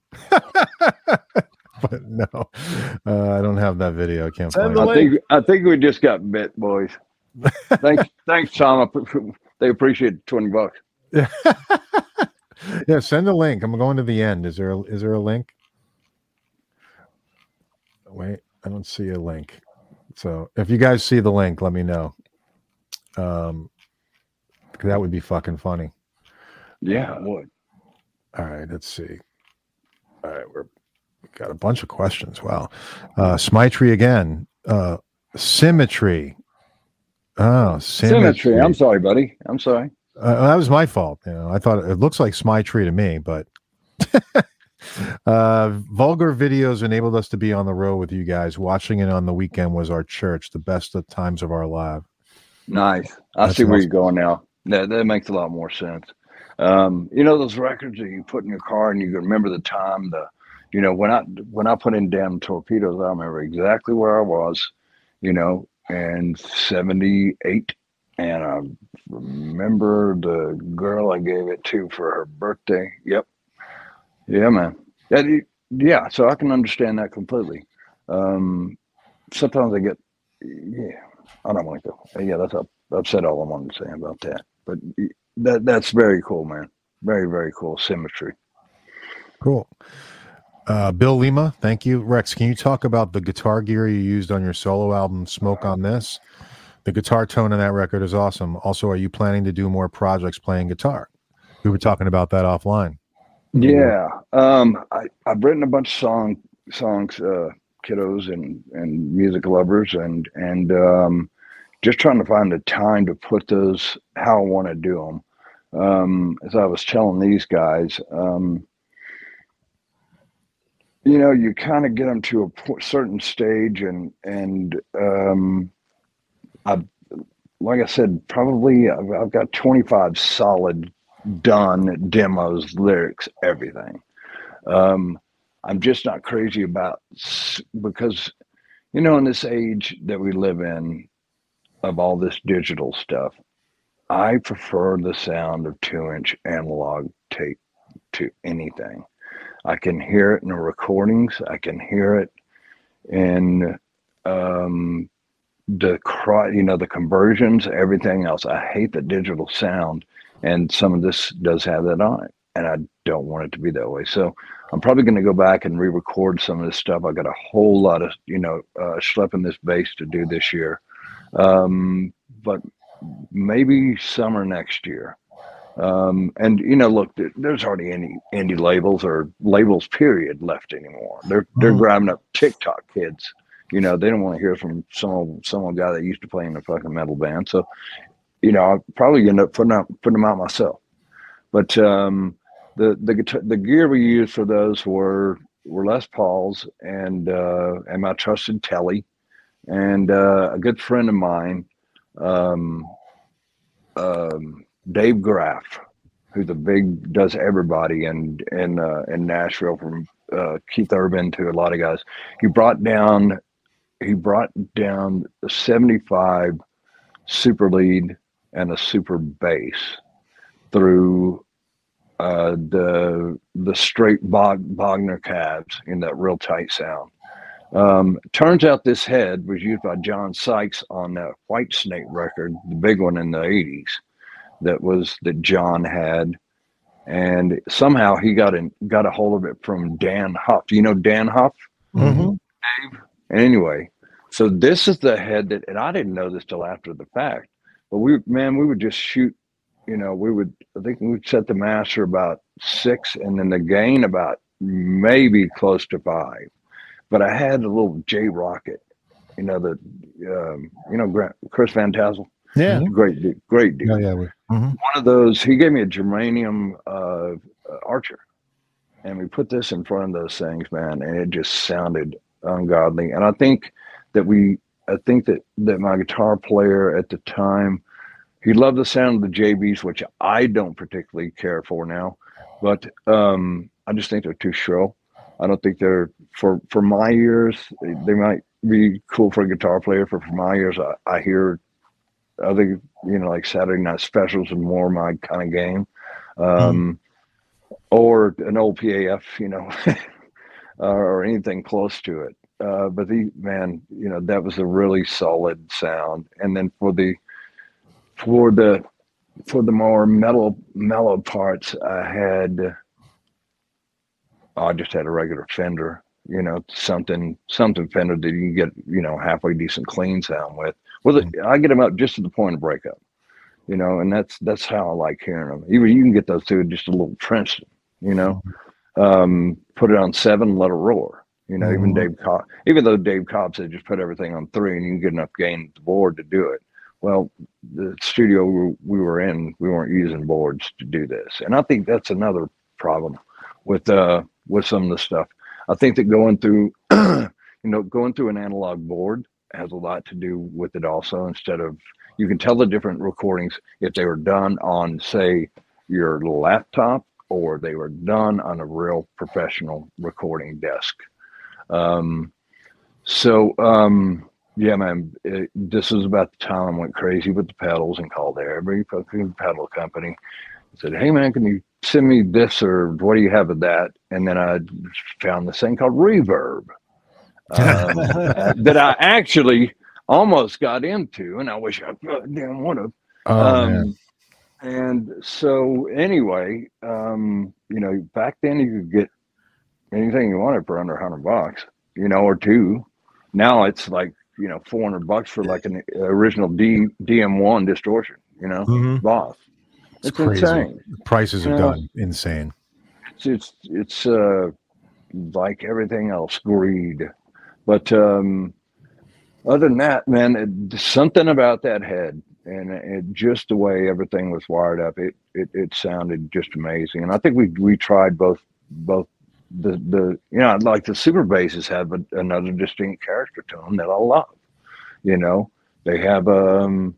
Speaker 1: But no, uh, I don't have that video. I can't
Speaker 3: Send
Speaker 1: find
Speaker 3: the
Speaker 1: it.
Speaker 2: I think I think we just got bit, boys. thanks, thanks, Tom. They appreciate twenty bucks.
Speaker 1: Yeah, send a link. I'm going to the end. Is there a, is there a link? Wait, I don't see a link. So if you guys see the link, let me know. Um, that would be fucking funny.
Speaker 2: Yeah, it would.
Speaker 1: All right, let's see. All right, we're we got a bunch of questions. Wow. Uh, Smitry again. Uh, symmetry. Oh, symmetry.
Speaker 2: Symmetry. I'm sorry, buddy. I'm sorry.
Speaker 1: Uh, that was my fault. You know, I thought it looks like Smitry to me, but uh, vulgar videos enabled us to be on the road with you guys. Watching it on the weekend was our church, the best of times of our life.
Speaker 2: Nice. I
Speaker 1: That's
Speaker 2: see where
Speaker 1: awesome.
Speaker 2: you're going now. That that makes a lot more sense. Um, you know those records that you put in your car and you can remember the time. The, you know, when I when I put in Damn Torpedoes, I remember exactly where I was. You know, in seventy-eight, and I remember the girl I gave it to for her birthday. Yep. Yeah, man. That, yeah. So I can understand that completely. Um, sometimes I get, yeah. I don't want to go. Yeah, that's up. I've said all I wanted to say about that. But that that's very cool, man. very, very cool symmetry.
Speaker 1: Cool. Uh, Bill Lima, thank you. Rex, can you talk about the guitar gear you used on your solo album, Smoke on This? The guitar tone in that record is awesome. Also, are you planning to do more projects playing guitar? We were talking about that offline.
Speaker 2: Yeah. Um, I, I've written a bunch of song, songs, uh, kiddos and, and music lovers, and, and um, just trying to find the time to put those how I want to do them. Um, as I was telling these guys, um, you know, you kind of get them to a po- certain stage, and and um, I, like I said, probably I've, I've got twenty-five solid done demos, lyrics, everything. Um, I'm just not crazy about because, you know, in this age that we live in of all this digital stuff, I prefer the sound of two-inch analog tape to anything. I can hear it in the recordings. I can hear it in um, the cry, you know, the conversions, everything else. I hate the digital sound, and some of this does have that on it, and I don't want it to be that way. So I'm probably going to go back and re-record some of this stuff. I got a whole lot of, you know, uh, schlepping this bass to do this year, um, but maybe summer next year. Um, and you know, look, there, there's hardly any indie labels or labels period left anymore. They're they're
Speaker 1: Mhm.
Speaker 2: grabbing up TikTok kids. You know, they don't want to hear from some some guy that used to play in a fucking metal band. So, you know, I'll probably end up putting out putting them out myself. But um, the the guitar, the gear we used for those were were Les Pauls and uh, and my trusted Telly, and uh, a good friend of mine. Um, um, Dave Graff, who's a big does everybody in in uh, in Nashville, from uh, Keith Urban to a lot of guys. He brought down he brought down a seventy-five super lead and a super bass through uh, the the straight Bog, Bogner cabs in that real tight sound. Um, turns out this head was used by John Sykes on that White Snake record, the big one in the eighties. That was that John had, and somehow he got in got a hold of it from Dan Huff. You know Dan Huff,
Speaker 1: Mm-hmm.
Speaker 2: Dave. And anyway, so this is the head that, and I didn't know this till after the fact. But we, man, we would just shoot. You know, we would. I think we would set the master about six, and then the gain about maybe close to five. But I had a little J Rocket. You know the, um, you know Chris Van Tassel.
Speaker 3: Yeah,
Speaker 2: Great dude, great dude.
Speaker 1: Yeah, yeah. We,
Speaker 3: mm-hmm.
Speaker 2: One of those, he gave me a germanium uh, Archer, and we put this in front of those things, man, and it just sounded ungodly. And I think that we, I think that that my guitar player at the time, he loved the sound of the J Bs, which I don't particularly care for now, but um, I just think they're too shrill. I don't think they're for for my ears. They, they might be cool for a guitar player, but for my ears, I, I hear. I think, you know, like Saturday Night Specials and more my kind of game, um, mm. or an old P A F, you know, or anything close to it. Uh, but the man, you know, that was a really solid sound. And then for the for the for the more mellow mellow parts, I had I just had a regular Fender, you know, something something Fender that you can get, you know, halfway decent clean sound with. Well, I get them up just to the point of breakup, you know, and that's that's how I like hearing them. Even you can get those too, just a little Princeton, you know, um, put it on seven, let it roar. You know, mm-hmm. even Dave Cobb, even though Dave Cobb said just put everything on three and you can get enough gain at the board to do it. Well, the studio we were in, we weren't using boards to do this, and I think that's another problem with uh with some of the stuff. I think that going through, you know, going through an analog board has a lot to do with it also. Instead of, you can tell the different recordings if they were done on, say, your laptop or they were done on a real professional recording desk. Um, so, um, yeah, man, it, this is about the time I went crazy with the pedals and called every fucking pedal company. I said, hey, man, can you send me this or what do you have of that? And then I found this thing called Reverb. um, that I actually almost got into, and I wish I damn would have.
Speaker 1: Oh,
Speaker 2: um, And so anyway, um, you know, back then you could get anything you wanted for under a hundred bucks, you know, or two. Now it's like, you know, four hundred bucks for like an original D D M one distortion, you know,
Speaker 3: Mm-hmm.
Speaker 2: Boss.
Speaker 1: It's,
Speaker 2: It's
Speaker 1: crazy.
Speaker 2: insane.
Speaker 1: Prices have
Speaker 2: You know?
Speaker 1: gone insane.
Speaker 2: It's it's it's uh like everything else, greed. But um other than that, man, it, something about that head and it, just the way everything was wired up, it, it it sounded just amazing. And I think we we tried both both the the you know, like the super basses have a, another distinct character to them that I love. You know, they have um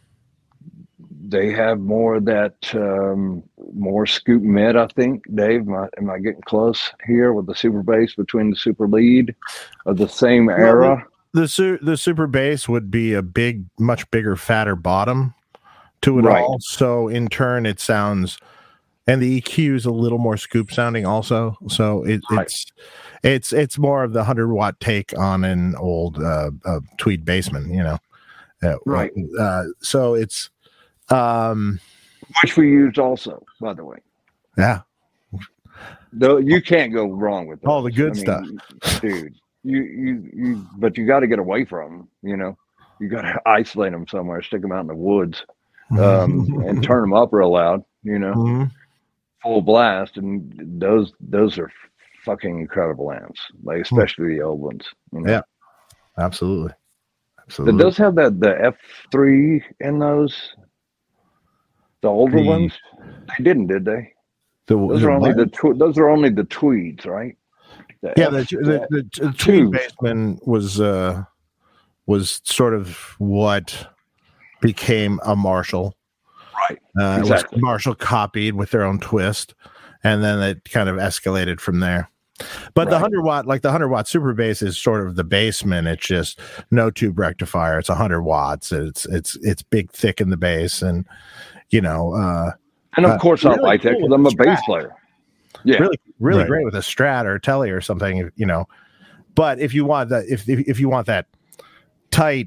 Speaker 2: they have more of that um more scoop mid, I think. Dave, am I, am I getting close here with the super bass between the super lead of the same era?
Speaker 3: Well, the, the su- the super bass would be a big, much bigger, fatter bottom to it
Speaker 2: Right.
Speaker 3: all. So in turn, it sounds, and the E Q is a little more scoop sounding also. So it,
Speaker 2: Right.
Speaker 3: it's it's it's more of the hundred watt take on an old uh, uh, Tweed Bassman, you know. Uh,
Speaker 2: Right.
Speaker 3: Uh, so it's um
Speaker 2: Which we used also, by the way.
Speaker 3: yeah.
Speaker 2: Though you can't go wrong with those.
Speaker 3: All the good
Speaker 2: I mean, dude. You you you, but you got to get away from them. You know, you got to isolate them somewhere, stick them out in the woods, um, and turn them up real loud. You know,
Speaker 3: Mhm.
Speaker 2: full blast, and those those are fucking incredible amps. Like especially the old ones. You know?
Speaker 3: Yeah. Absolutely.
Speaker 2: Did
Speaker 3: Absolutely.
Speaker 2: those have that the F three in those? The older
Speaker 3: The-
Speaker 2: ones, they didn't, did they?
Speaker 3: The,
Speaker 2: Those
Speaker 3: the
Speaker 2: are only
Speaker 3: what?
Speaker 2: the tw- those are only the tweeds, right? The
Speaker 3: yeah,
Speaker 2: F-
Speaker 3: the, the, the, the
Speaker 2: two.
Speaker 3: Tweed Bassman was uh, was sort of what became a Marshall.
Speaker 2: Right.
Speaker 3: Uh, it
Speaker 2: Exactly.
Speaker 3: was Marshall copied with their own twist, and then it kind of escalated from there. But the
Speaker 2: Right.
Speaker 3: hundred watt, like the hundred watt super bass, is sort of the Bassman. It's just no tube rectifier. It's a hundred watts. It's it's it's big, thick in the bass, and you know, uh,
Speaker 2: And of
Speaker 3: Uh,
Speaker 2: course, I
Speaker 3: really
Speaker 2: like that
Speaker 3: cool
Speaker 2: because I'm a
Speaker 3: with the
Speaker 2: bass
Speaker 3: Strat.
Speaker 2: player. Yeah.
Speaker 3: really really
Speaker 1: Right.
Speaker 3: great with a Strat or a Telly or something, you know. But if you want that, if if, if you want that tight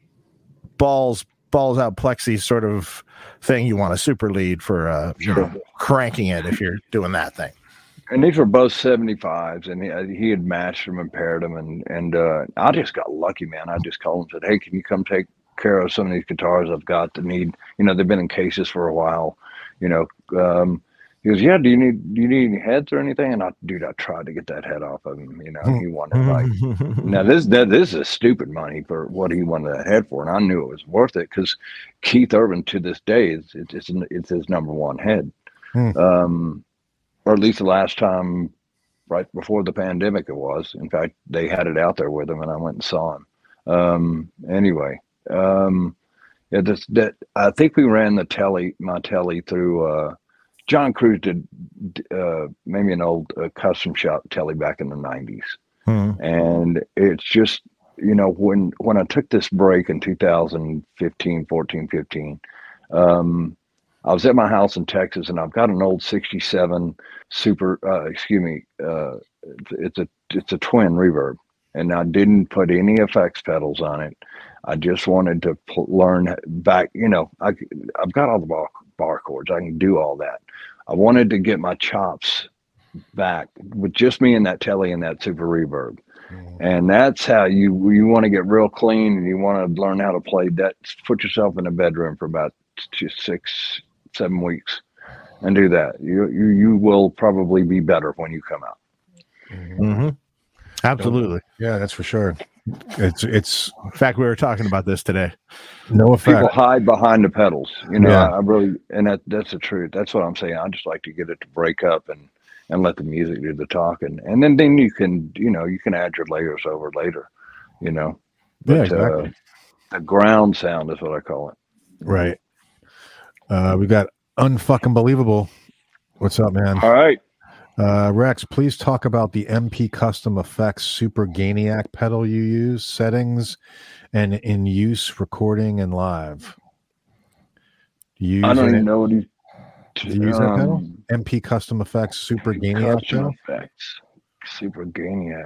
Speaker 3: balls balls out plexi sort of thing, you want a super lead for uh, you know, cranking it if you're doing that thing.
Speaker 2: And these were both seventy-fives, and he, he had matched them and paired them, and and uh, I just got lucky, man. I just called him and said, "Hey, can you come take care of some of these guitars I've got that need, you know, they've been in cases for a while, you know." Um, he goes, "Yeah, do you need do you need any heads or anything?" And I, dude, I tried to get that head off of him. You know, he wanted like now this that this is stupid money for what he wanted that head for, and I knew it was worth it because Keith Urban to this day is it's it's, it's his number one head.
Speaker 1: Hmm.
Speaker 2: Um, or at least the last time right before the pandemic it was. In fact, they had it out there with him and I went and saw him. Um, anyway, um, yeah, this, that, I think we ran the telly, my telly through, uh, John Cruz did, uh, maybe an old uh, custom shop telly back in the nineties.
Speaker 3: Mhm.
Speaker 2: And it's just, you know, when, when I took this break in two thousand fifteen, fourteen, fifteen, um, I was at my house in Texas, and I've got an old sixty-seven super. Uh, excuse me, uh, it's a it's a twin reverb, and I didn't put any effects pedals on it. I just wanted to pl- learn back. You know, I I've got all the bar, bar chords. I can do all that. I wanted to get my chops back with just me and that telly and that super reverb. And that's how you you want to get real clean, and you want to learn how to play that. Put yourself in a bedroom for about two, six, seven weeks, and do that. You you you will probably be better when you come out.
Speaker 3: Mm-hmm. Absolutely.
Speaker 1: Yeah, that's for sure. It's it's
Speaker 3: In fact, we were talking about this today.
Speaker 1: no
Speaker 2: People
Speaker 1: effect.
Speaker 2: hide behind the pedals, you know.
Speaker 1: Yeah.
Speaker 2: I, I really, and that that's the truth. That's what I'm saying. I just like to get it to break up and and let the music do the talking, and then then you can you know you can add your layers over later, you know. But,
Speaker 1: Yeah, exactly.
Speaker 2: uh, the ground sound is what I call it.
Speaker 1: Right. Uh, we got unfucking believable. What's up, man?
Speaker 2: All right.
Speaker 1: Uh, Rex, please talk about the M P Custom Effects Super Gainiac pedal you use, settings, and in use recording and live. Do you use
Speaker 2: I don't
Speaker 1: it?
Speaker 2: even know what he.
Speaker 1: Do you use that pedal?
Speaker 2: um,
Speaker 1: M P Custom Effects Super Gainiac
Speaker 2: Custom
Speaker 1: pedal?
Speaker 2: effects, Super Gainiac.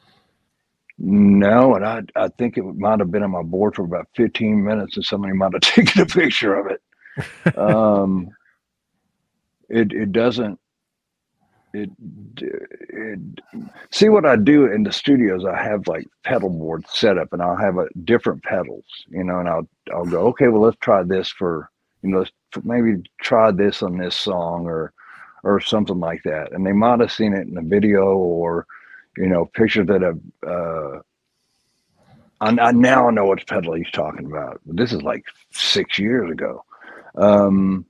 Speaker 2: No, and I I think it might have been on my board for about fifteen minutes, and somebody might have taken a picture of it. um, it it doesn't. It, it see what I do in the studios. I have like pedal boards set up, and I'll have a different pedals, you know, and I'll I'll go, okay, well, let's try this for, you know, let's maybe try this on this song or or something like that. And they might have seen it in a video or, you know, pictures that have. Uh, I, I now know what pedal he's talking about. This is like six years ago. Um,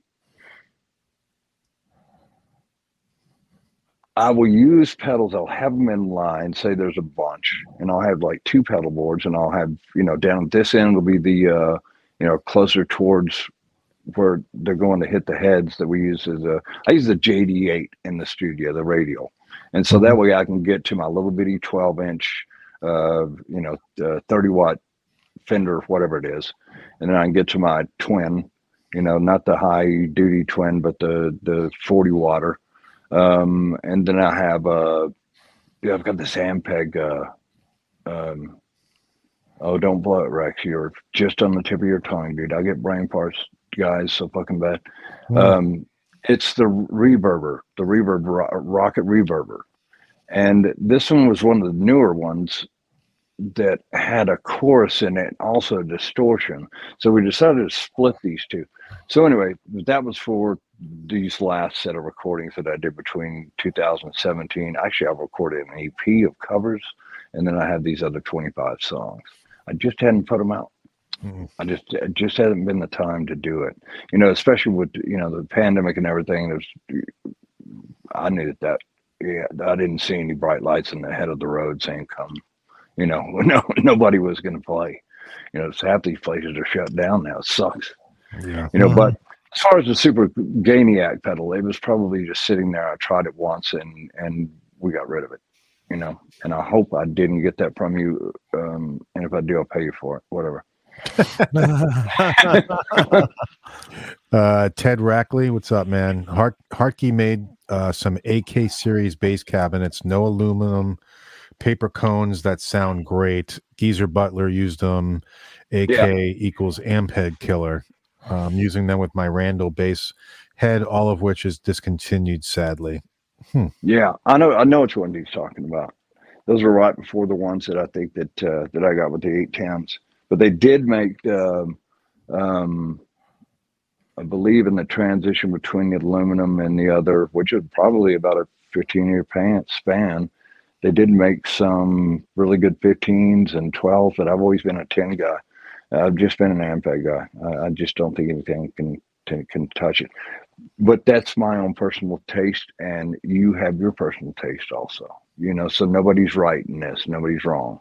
Speaker 2: I will use pedals. I'll have them in line. Say there's a bunch, and I'll have like two pedal boards, and I'll have, you know, down at this end will be the, uh, you know, closer towards where they're going to hit the heads that we use as a. I use the J D eight in the studio, the radial, and so that way I can get to my little bitty twelve inch, uh, you know, uh, thirty watt Fender, whatever it is, and then I can get to my twin, you know, not the high duty twin, but the the forty watter. Um, and then I have, uh, yeah, I've got this Ampeg, uh, um, oh, don't blow it, Rex. You're just on the tip of your tongue, dude. I get brain parts, guys, so fucking bad. Mm. Um, it's the Reverber, the Reverb, Rocket Reverber. And this one was one of the newer ones that had a chorus in it, also distortion. So we decided to split these two. So anyway, that was for these last set of recordings that I did between two thousand seventeen. Actually, I've recorded an E P of covers, and then I have these other twenty-five songs. I just hadn't put them out. Mm. I just it just hadn't been the time to do it. You know, especially with, you know, the pandemic and everything. There's, I needed that. Yeah, I didn't see any bright lights in the head of the road saying come. You know, no, nobody was going to play. You know, half these places are shut down now. It sucks.
Speaker 1: Yeah.
Speaker 2: You know, mm-hmm. But as far as the Super Gainiac pedal, it was probably just sitting there. I tried it once and and we got rid of it. You know, and I hope I didn't get that from you. Um, and if I do, I'll pay you for it. Whatever.
Speaker 1: uh, Ted Rackley, what's up, man? Hart Hartke made uh, some A K series bass cabinets, no aluminum. Paper cones that sound great. Geezer Butler used them. A K yeah. equals Ampeg killer. Um, using them with my Randall bass head, all of which is discontinued, sadly. Hmm.
Speaker 2: Yeah, I know. I know which one he's talking about. Those were right before the ones that I think that uh, that I got with the eight tens. But they did make, um, um, I believe, in the transition between the aluminum and the other, which is probably about a fifteen year span. They did make some really good fifteens and twelves, but I've always been a ten guy. I've just been an Ampeg guy. I, I just don't think anything can, can can touch it. But that's my own personal taste, and you have your personal taste also. You know, so nobody's right in this. Nobody's wrong.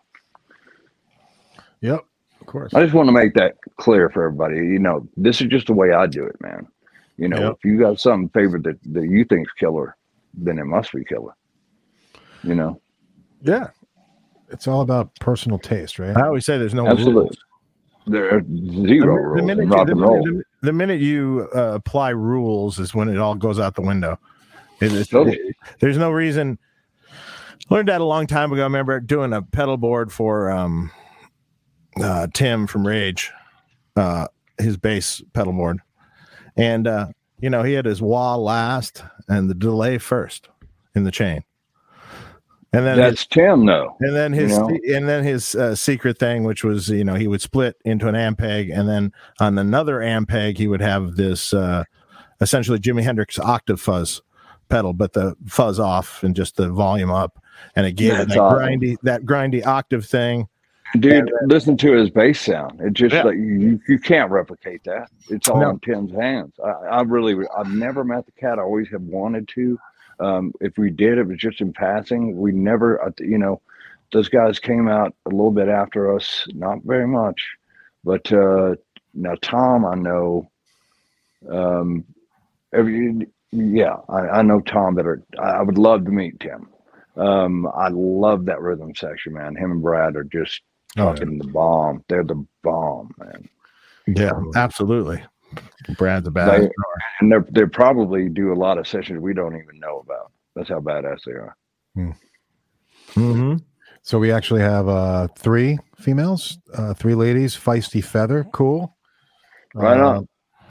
Speaker 1: Yep, of course.
Speaker 2: I just want to make that clear for everybody. You know, this is just the way I do it, man. You know, yep. If you got something favorite that, that you think's killer, then it must be killer. You know?
Speaker 1: Yeah. It's all about personal taste, right?
Speaker 3: I always say there's no
Speaker 2: Absolutely.
Speaker 3: rules.
Speaker 2: There are zero rules.
Speaker 3: The minute,
Speaker 2: in rock
Speaker 3: you,
Speaker 2: and
Speaker 3: the,
Speaker 2: roll.
Speaker 3: minute, the minute you uh, apply rules is when it all goes out the window. It, it's,
Speaker 2: totally.
Speaker 3: it, there's no reason. Learned that a long time ago. I remember doing a pedal board for um, uh, Tim from Rage, uh, his bass pedal board. And, uh, you know, he had his wah last and the delay first in the chain. And then
Speaker 2: that's
Speaker 3: his,
Speaker 2: Tim, though.
Speaker 3: And then his
Speaker 2: you know?
Speaker 3: and then his uh, secret thing, which was, you know, he would split into an Ampeg, and then on another Ampeg he would have this uh, essentially Jimi Hendrix octave fuzz pedal, but the fuzz off and just the volume up, and it gave yeah, it that awesome. grindy that grindy octave thing.
Speaker 2: Dude,
Speaker 3: and,
Speaker 2: listen to his bass sound. It just yeah. like you, you can't replicate that. It's all
Speaker 3: no.
Speaker 2: in Tim's hands. I, I really, I've never met the cat. I always have wanted to. Um, if we did, it was just in passing. We never, you know, those guys came out a little bit after us, not very much, but uh, now Tom, I know, um, every, yeah, I, I know Tom better. I, I would love to meet Tim. Um, I love that rhythm section, man. Him and Brad are just fucking oh, yeah. the bomb. They're the bomb, man.
Speaker 3: Yeah, um, absolutely. Brad's a badass.
Speaker 2: They, and they they probably do a lot of sessions we don't even know about. That's how badass they are.
Speaker 1: Hmm. Mm-hmm. So we actually have uh, three females, uh, three ladies. Feisty Feather, cool.
Speaker 2: Right
Speaker 1: uh,
Speaker 2: on.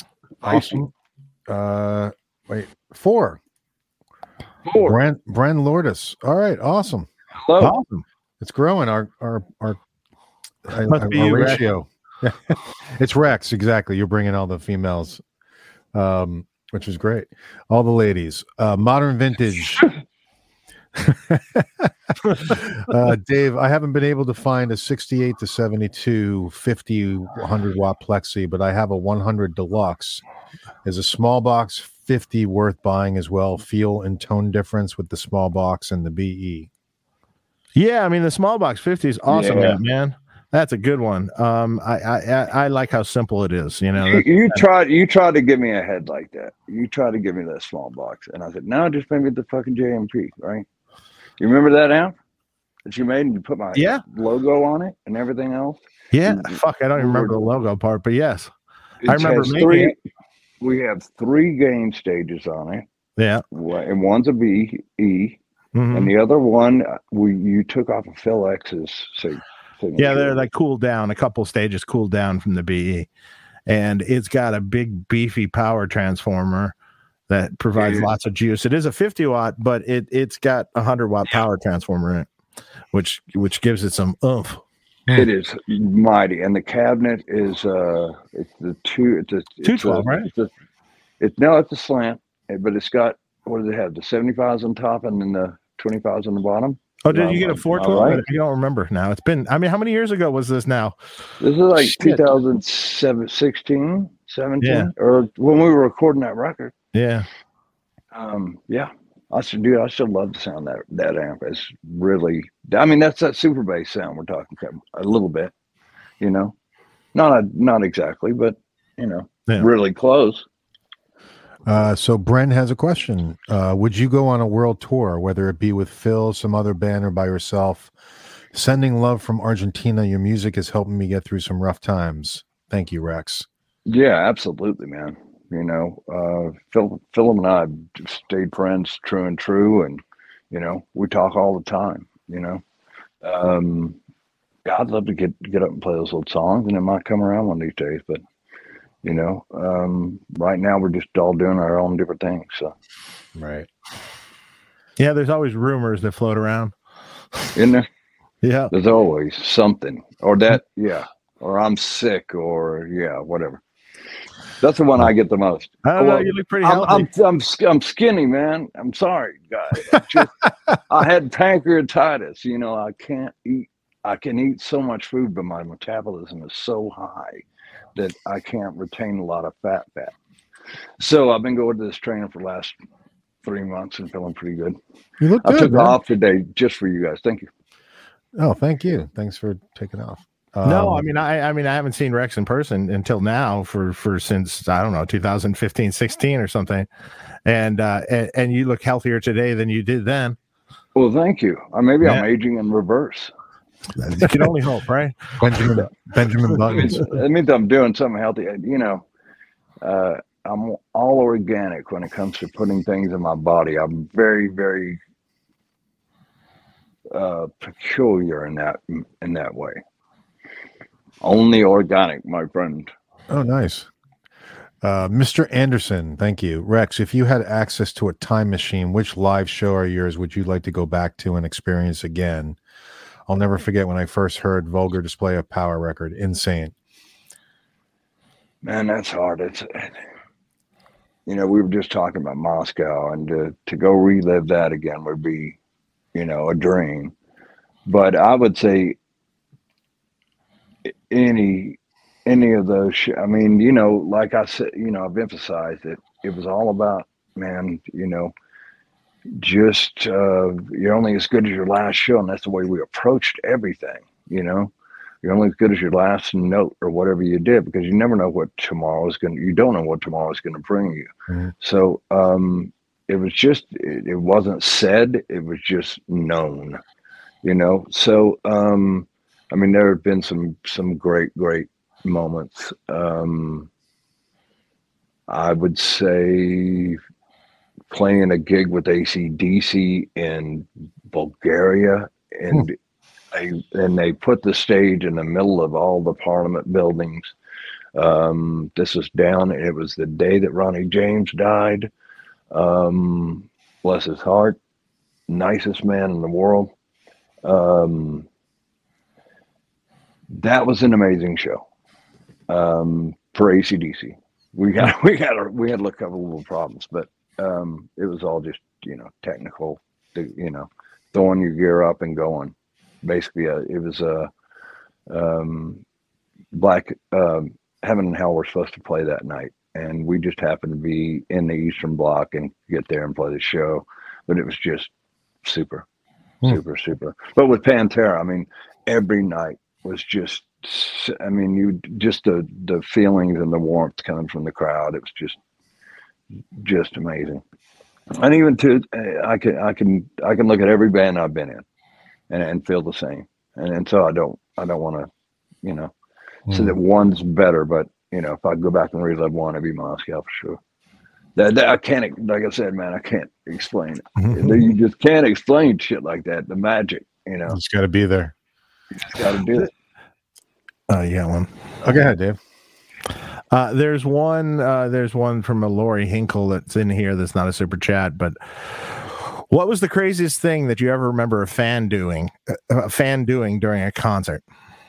Speaker 1: Awesome. Uh, wait, four.
Speaker 2: Four.
Speaker 1: Brent Bren Lourdes. All right, awesome.
Speaker 2: Hello.
Speaker 3: Awesome.
Speaker 1: It's growing. Our our our, our,
Speaker 3: Must
Speaker 1: our
Speaker 3: be you, Rex.
Speaker 1: ratio. It's Rex, exactly. You're bringing all the females, um, which is great. All the ladies. Uh, modern vintage. uh, Dave, I haven't been able to find a sixty-eight to seventy-two fifty one hundred watt plexi, but I have a one hundred deluxe. Is a small box fifty worth buying as well? Feel and tone difference with the small box and the B E.
Speaker 3: Yeah, I mean the small box fifty is awesome,
Speaker 2: Yeah.
Speaker 3: man. That's a good one. Um, I, I I I like how simple it is. You know,
Speaker 2: You, you tried you tried to give me a head like that. You tried to give me that small box. And I said, no, just maybe the fucking J M P, right? You remember that amp that you made and you put my
Speaker 3: Yeah.
Speaker 2: logo on it and everything else?
Speaker 3: yeah.
Speaker 2: Mm,
Speaker 3: Fuck, I don't even remember the logo part, but yes, I
Speaker 2: It
Speaker 3: remember
Speaker 2: has
Speaker 3: making
Speaker 2: three,
Speaker 3: it.
Speaker 2: We have three gain stages on it.
Speaker 3: Yeah.
Speaker 2: And one's a B E.
Speaker 3: Mhm.
Speaker 2: And the other one, we you took off of Phil X's sig- signature.
Speaker 3: Yeah, they're like cooled down, a couple stages cooled down from the B E. And it's got a big beefy power transformer that provides
Speaker 2: Yeah.
Speaker 3: lots of juice. It is a fifty watt, but it it's got a hundred watt power transformer in it, which which gives it some oomph.
Speaker 2: It is mighty, and the cabinet is uh, it's the two, it's a it's
Speaker 3: two twelve,
Speaker 2: a,
Speaker 3: right?
Speaker 2: It's, a, it's no, it's a slant, but it's got what does it have? The seventy-fives on top, and then the twenty-fives on the bottom.
Speaker 3: Oh, did
Speaker 2: Am
Speaker 3: you
Speaker 2: I-
Speaker 3: get a
Speaker 2: am I
Speaker 3: four twelve?
Speaker 2: right?
Speaker 3: I don't remember now. It's been, I mean, how many years ago was this now?
Speaker 2: This is like
Speaker 3: Shit.
Speaker 2: two thousand sixteen, seventeen,
Speaker 3: Yeah.
Speaker 2: or when we were recording that record.
Speaker 3: Yeah.
Speaker 2: Um, yeah, I still do. I still love the sound of that that amp. It's really. I mean, that's that super bass sound we're talking about a little bit. You know, not a, not exactly, but you know,
Speaker 3: Yeah.
Speaker 2: really close.
Speaker 1: Uh, so Bren has a question. Uh, would you go on a world tour, whether it be with Phil, some other band, or by yourself? Sending love from Argentina. Your music is helping me get through some rough times. Thank you, Rex.
Speaker 2: Yeah, absolutely, man. You know, uh, Phil, Phil and I just stayed friends, true and true, and you know, we talk all the time. You know, um, yeah, I'd love to get get up and play those old songs, and it might come around one of these days. But you know, um, right now we're just all doing our own different things. So,
Speaker 1: Right.
Speaker 3: Yeah. There's always rumors that float around.
Speaker 2: in there,
Speaker 3: Yeah.
Speaker 2: there's always something, or that, yeah, or I'm sick, or yeah, whatever. That's the one I get the most.
Speaker 3: I don't know.
Speaker 2: Well,
Speaker 3: You look pretty
Speaker 2: I'm,
Speaker 3: healthy.
Speaker 2: I'm, I'm, sk- I'm skinny, man. I'm sorry, guys. I Just, I had pancreatitis. You know, I can't eat. I can eat so much food, but my metabolism is so high that I can't retain a lot of fat fat. So I've been going to this trainer for the last three months and feeling pretty good.
Speaker 1: You look
Speaker 2: I
Speaker 1: good.
Speaker 2: took
Speaker 1: man.
Speaker 2: off today just for you guys. Thank you.
Speaker 1: Oh, thank you. Thanks for taking off.
Speaker 3: No,
Speaker 1: Um,
Speaker 3: I mean, I, I mean, I haven't seen Rex in person until now for, for since, I don't know, two thousand fifteen, sixteen or something. And, uh, and, and you look healthier today than you did then.
Speaker 2: Well, thank you. Uh, maybe I'm
Speaker 3: Yeah.
Speaker 2: aging in reverse.
Speaker 3: You can only hope, right?
Speaker 1: Benjamin Benjamin
Speaker 2: That means,
Speaker 1: Buttons.
Speaker 2: that means I'm doing something healthy. You know, uh, I'm all organic when it comes to putting things in my body. I'm very, very uh, peculiar in that in that way. Only organic, my friend.
Speaker 1: Oh, nice. Uh, Mister Anderson, thank you. Rex, if you had access to a time machine, which live show or yours would you like to go back to and experience again? I'll never forget when I first heard Vulgar Display of Power record. Insane.
Speaker 2: Man, that's hard. It's you know, we were just talking about Moscow, and to, to go relive that again would be, you know, a dream. But I would say any any of those. Sh- I mean, you know, like I said, you know, I've emphasized that it was all about, man, you know, just uh, you're only as good as your last show, and that's the way we approached everything. You know, you're only as good as your last note or whatever you did, because you never know what tomorrow is going to, you don't know what tomorrow is going to bring you.
Speaker 1: Mm-hmm.
Speaker 2: So um, it was just, it, it wasn't said, it was just known, you know? So, um, I mean, there have been some, some great, great moments. Um, I would say playing a gig with A C D C in Bulgaria, and
Speaker 1: Hmm.
Speaker 2: They, and they put the stage in the middle of all the parliament buildings. Um, this was down. It was the day that Ronnie James died. Um, bless his heart. Nicest man in the world. Um, that was an amazing show um, for A C D C. We got we got we had a couple of little problems, but um, it was all just you know technical. You know, throwing your gear up and going. Basically, uh, it was a um, black um, Heaven and Hell were supposed to play that night, and we just happened to be in the Eastern Bloc and get there and play the show. But it was just super, super, super. But with Pantera, I mean, every night was just, I mean, you just the the feelings and the warmth coming from the crowd. It was just, just amazing. And even to, I can, I can, I can look at every band I've been in, and, and feel the same. And, and so I don't, I don't want to, you know, mm. say that one's better. But you know, if I go back and relive one, it'd be Moscow for sure. That, that I can't, like I said, man, I can't explain it. Mm-hmm. You just can't explain shit like that. The magic, you know,
Speaker 1: it's got to be there.
Speaker 2: You just got to do it.
Speaker 3: Uh, yeah, one.
Speaker 1: Oh, go ahead, Dave.
Speaker 3: Uh, there's one. Uh, there's one from a Lori Hinkle that's in here. That's not a super chat. But what was the craziest thing that you ever remember a fan doing? A fan doing during a concert?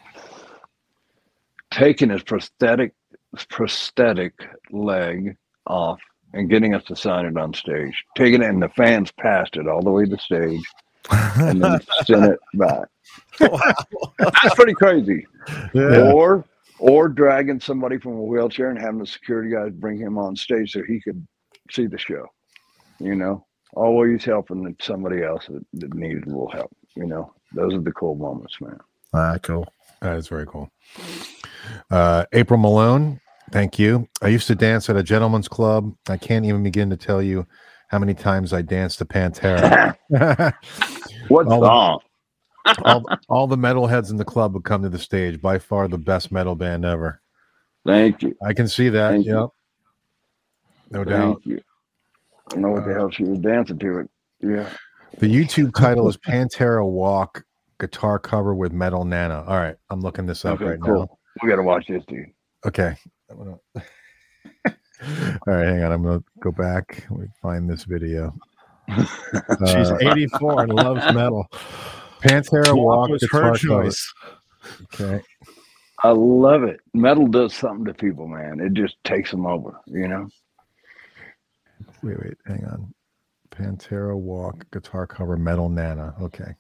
Speaker 2: Taking his prosthetic prosthetic leg off and getting us to sign it on stage. Taking it, and the fans passed it all the way to the stage, and then sent it back. Wow. That's pretty crazy. Yeah. Or or dragging somebody from a wheelchair and having the security guys bring him on stage so he could see the show. You know, always helping somebody else that, that needed a little help. You know, those are the cool moments, man.
Speaker 3: Ah, cool.
Speaker 1: That is very cool. Uh, April Malone, thank you. I used to dance at a gentleman's club. I can't even begin to tell you how many times I danced to Pantera.
Speaker 2: What song?
Speaker 1: all, all the metalheads in the club would come to the stage. By far the best metal band ever.
Speaker 2: Thank you.
Speaker 1: I can see that.
Speaker 2: Thank
Speaker 1: yep.
Speaker 2: You.
Speaker 1: No
Speaker 2: Thank
Speaker 1: doubt.
Speaker 2: You. I don't know what the uh, hell she was dancing to it. Yeah.
Speaker 1: The YouTube title is Pantera Walk guitar cover with Metal Nana. All right. I'm looking this up
Speaker 2: okay,
Speaker 1: right
Speaker 2: cool.
Speaker 1: now.
Speaker 2: We got to watch this, dude.
Speaker 1: Okay. I'm gonna... All right. Hang on. I'm going to go back. Let me find this video.
Speaker 3: She's uh, eighty-four and loves metal.
Speaker 1: Pantera Walk
Speaker 3: was her choice.
Speaker 1: Okay.
Speaker 2: I love it. Metal does something to people, man. It just takes them over, you know?
Speaker 1: Wait, wait, hang on. Pantera Walk guitar cover Metal Nana. Okay.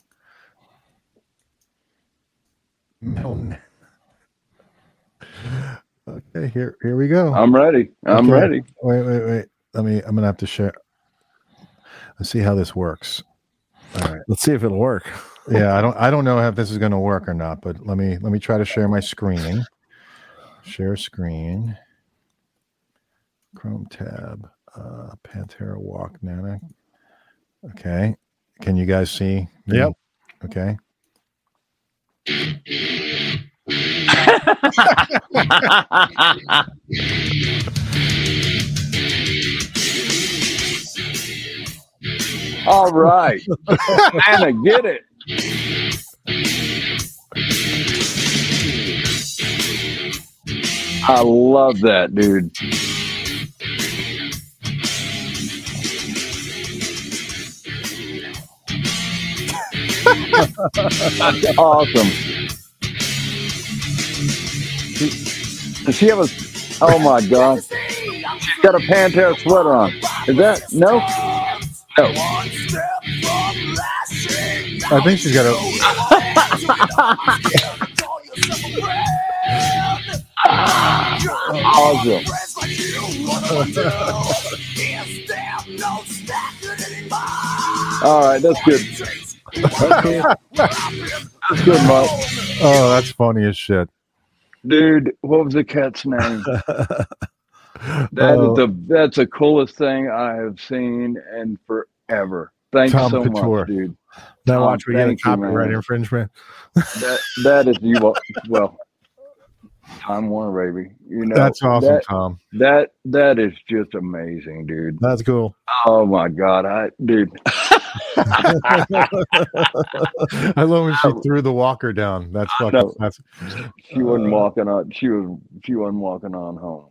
Speaker 1: Metal Nana. Okay, here here we go.
Speaker 2: I'm ready. I'm
Speaker 1: okay.
Speaker 2: ready.
Speaker 1: Wait, wait, wait. Let me I'm gonna have to share. Let's see how this works. All right.
Speaker 3: Let's see if it'll work.
Speaker 1: Yeah, I don't I don't know if this is gonna work or not, but let me let me try to share my screen. Share screen. Chrome tab. Uh Pantera Walk Nana. Okay. Can you guys see?
Speaker 3: Yep.
Speaker 1: Okay.
Speaker 2: All right. Anna, get it. I love that, dude. That's awesome. Does she have a? Oh my God! She's got a Pantera sweater on. Is that no? No.
Speaker 1: I think she's got a.
Speaker 2: Awesome. All right, that's good. That's good, that's good, Mark.
Speaker 1: Oh, that's funny as shit.
Speaker 2: Dude, what was the cat's name? That
Speaker 1: oh.
Speaker 2: is the that's the coolest thing I have seen in forever. Thanks
Speaker 1: Tom
Speaker 2: so
Speaker 1: Couture.
Speaker 2: much, dude.
Speaker 3: Now watch we get a copyright you, infringement.
Speaker 2: that that is you well Time Warner, baby. You know
Speaker 1: that's awesome,
Speaker 2: that,
Speaker 1: Tom.
Speaker 2: That that is just amazing, dude.
Speaker 3: That's cool.
Speaker 2: Oh my God, I dude.
Speaker 1: I love when she threw the walker down. That's fucking.
Speaker 2: No,
Speaker 1: that's,
Speaker 2: she wasn't
Speaker 1: uh,
Speaker 2: walking on. She was. She wasn't walking on home.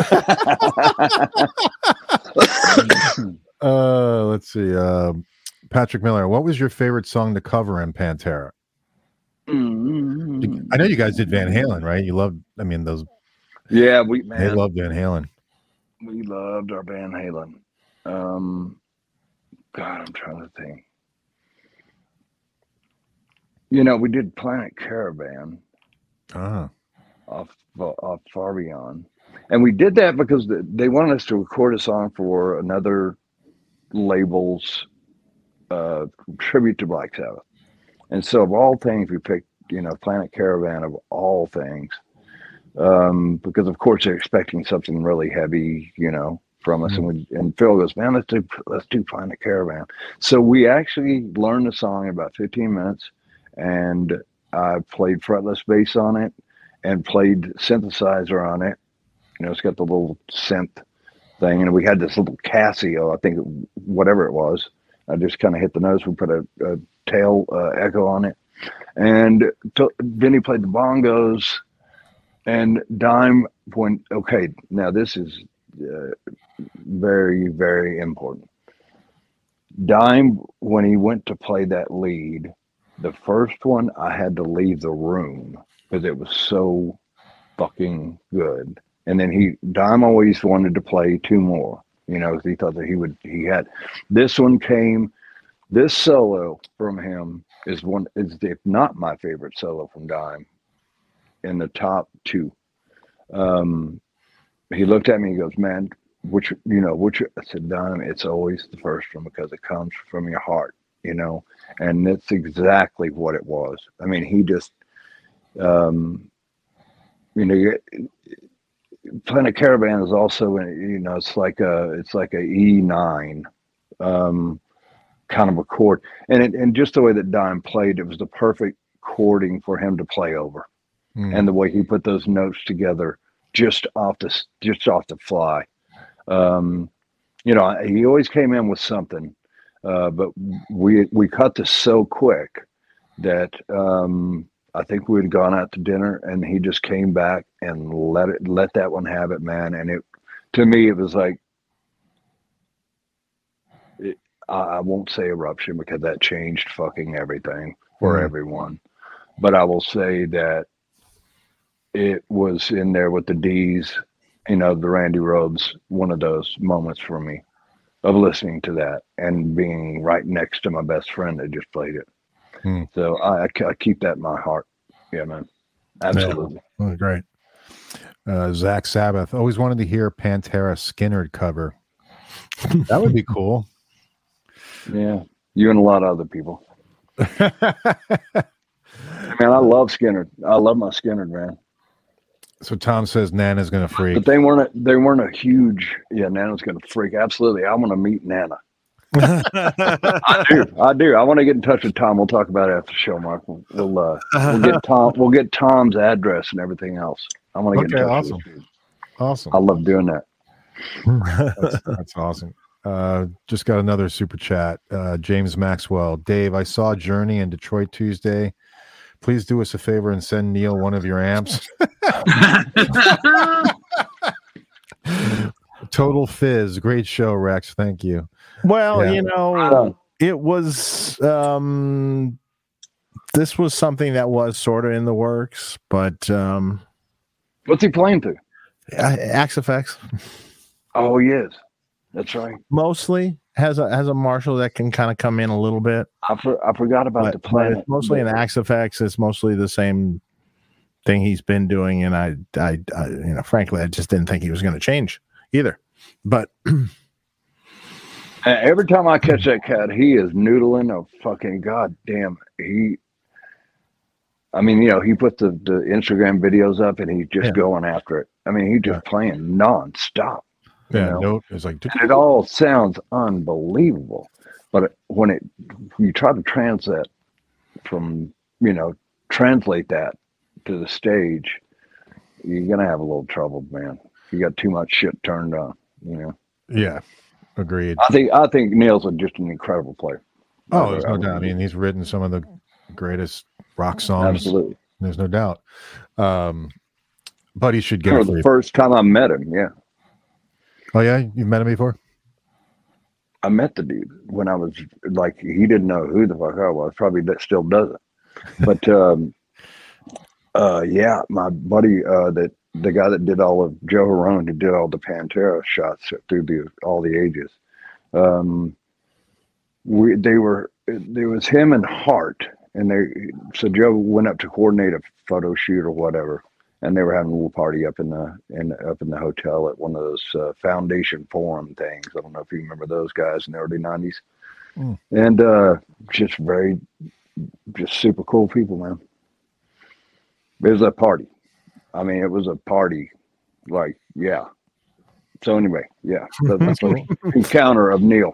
Speaker 1: uh, let's see. Uh, Patrick Miller, what was your favorite song to cover in Pantera?
Speaker 2: Mm-hmm.
Speaker 1: I know you guys did Van Halen, right? You loved. I mean, those.
Speaker 2: Yeah, we man.
Speaker 1: They loved Van Halen.
Speaker 2: We loved our Van Halen. Um, God, I'm trying to think. You know, we did Planet Caravan
Speaker 1: Ah.
Speaker 2: off off Far Beyond, and we did that because they wanted us to record a song for another label's uh, tribute to Black Sabbath. And so, of all things, we picked, you know, Planet Caravan of all things, um, because of course they're expecting something really heavy, you know, from us. Mm-hmm. And we, and Phil goes, man, let's do let's do Planet Caravan. So we actually learned the song in about fifteen minutes, and I played fretless bass on it and played synthesizer on it. You know, it's got the little synth thing, and we had this little Casio, I think, whatever it was. I just kind of hit the notes. We put a, a tail uh, echo on it, and t- Vinny played the bongos, and Dime when okay. Now this is uh, very very important. Dime, when he went to play that lead, the first one I had to leave the room because it was so fucking good. And then he Dime always wanted to play two more. You know, he thought that he would, he had, this one came, this solo from him is one, is if not my favorite solo from Dime, in the top two. Um, he looked at me, he goes, man, which, you know, which, I said, Dime, it's always the first one because it comes from your heart, you know, and that's exactly what it was. I mean, he just, um, you know, you, Planet Caravan is also, you know, it's like a, it's like a E nine um, kind of a chord, and it, and just the way that Dime played, it was the perfect chording for him to play over, mm. and the way he put those notes together just off the just off the fly. Um, you know, he always came in with something, uh, but we we cut this so quick that. Um, I think we had gone out to dinner, and he just came back and let it, let that one have it, man. And it, to me, it was like, it, I, I won't say eruption because that changed fucking everything for mm. everyone. But I will say that it was in there with the D's, you know, the Randy Rhoads, one of those moments for me of listening to that and being right next to my best friend that just played it. Hmm. So I, I keep that in my heart. Yeah, man. Absolutely.
Speaker 1: Yeah. Oh, great. Uh, Zach Sabbath. Always wanted to hear Pantera Skynyrd cover. That would be cool.
Speaker 2: Yeah. You and a lot of other people. Man, I love Skynyrd. I love my Skynyrd, man.
Speaker 1: So Tom says Nana's going to freak.
Speaker 2: But they weren't, a, they weren't a huge, yeah, Nana's going to freak. Absolutely. I want to meet Nana. I do. I do. I want to get in touch with Tom. We'll talk about it after the show, Mark. We'll we'll, uh, we'll get Tom. We'll get Tom's address and everything else. I want to
Speaker 1: okay,
Speaker 2: get in touch
Speaker 1: awesome.
Speaker 2: with you.
Speaker 1: Awesome.
Speaker 2: I love doing that.
Speaker 1: that's, that's awesome. Uh, just got another super chat. Uh, James Maxwell. Dave, I saw Journey in Detroit Tuesday. Please do us a favor and send Neil one of your amps. Total Fizz. Great show, Rex. Thank you.
Speaker 3: Well,
Speaker 1: yeah.
Speaker 3: you know, it was, um, this was something that was sort of in the works, but, um,
Speaker 2: what's he playing to?
Speaker 3: Uh, Axe-F-X.
Speaker 2: Oh, he is. That's right.
Speaker 3: Mostly has a, has a Marshall that can kind of come in a little bit.
Speaker 2: I, for, I forgot about
Speaker 3: but,
Speaker 2: the Planet.
Speaker 3: It's mostly an Axe-F-X. It's mostly the same thing he's been doing. And I, I, I you know, frankly, I just didn't think he was going to change either, but
Speaker 2: every time I catch that cat, he is noodling a fucking goddamn. He, I mean, you know, he put the, the Instagram videos up and he's just yeah. going after it. I mean, he's just yeah. playing nonstop.
Speaker 1: Yeah,
Speaker 2: you know?
Speaker 1: no, it's like
Speaker 2: it all sounds unbelievable, but when it you try to translate from, you know, translate that to the stage, you're gonna have a little trouble, man. You got too much shit turned on, you know.
Speaker 1: Yeah. Agreed.
Speaker 2: I think I think Neil's a, just an incredible player.
Speaker 1: Oh, there's no doubt. I mean, he's written some of the greatest rock songs.
Speaker 2: Absolutely.
Speaker 1: There's no doubt. Um, but he should get
Speaker 2: Oh,
Speaker 1: a
Speaker 2: the
Speaker 1: free.
Speaker 2: first time I met him, yeah.
Speaker 1: Oh yeah, you've met him before?
Speaker 2: I met the dude when I was like, he didn't know who the fuck I was. Probably that still doesn't. But um, uh, yeah, my buddy, uh, that the guy that did all of Joe Harone, who did all the Pantera shots through the all the ages. Um, we they were there was him and Hart, and they so Joe went up to coordinate a photo shoot or whatever. And they were having a little party up in the in up in the hotel at one of those uh, Foundation Forum things. I don't know if you remember those guys in the early nineties. Mm. And uh, just very, just super cool people, man. It was a party. I mean, it was a party. Like, yeah. So anyway, yeah, that's the first encounter of Neil.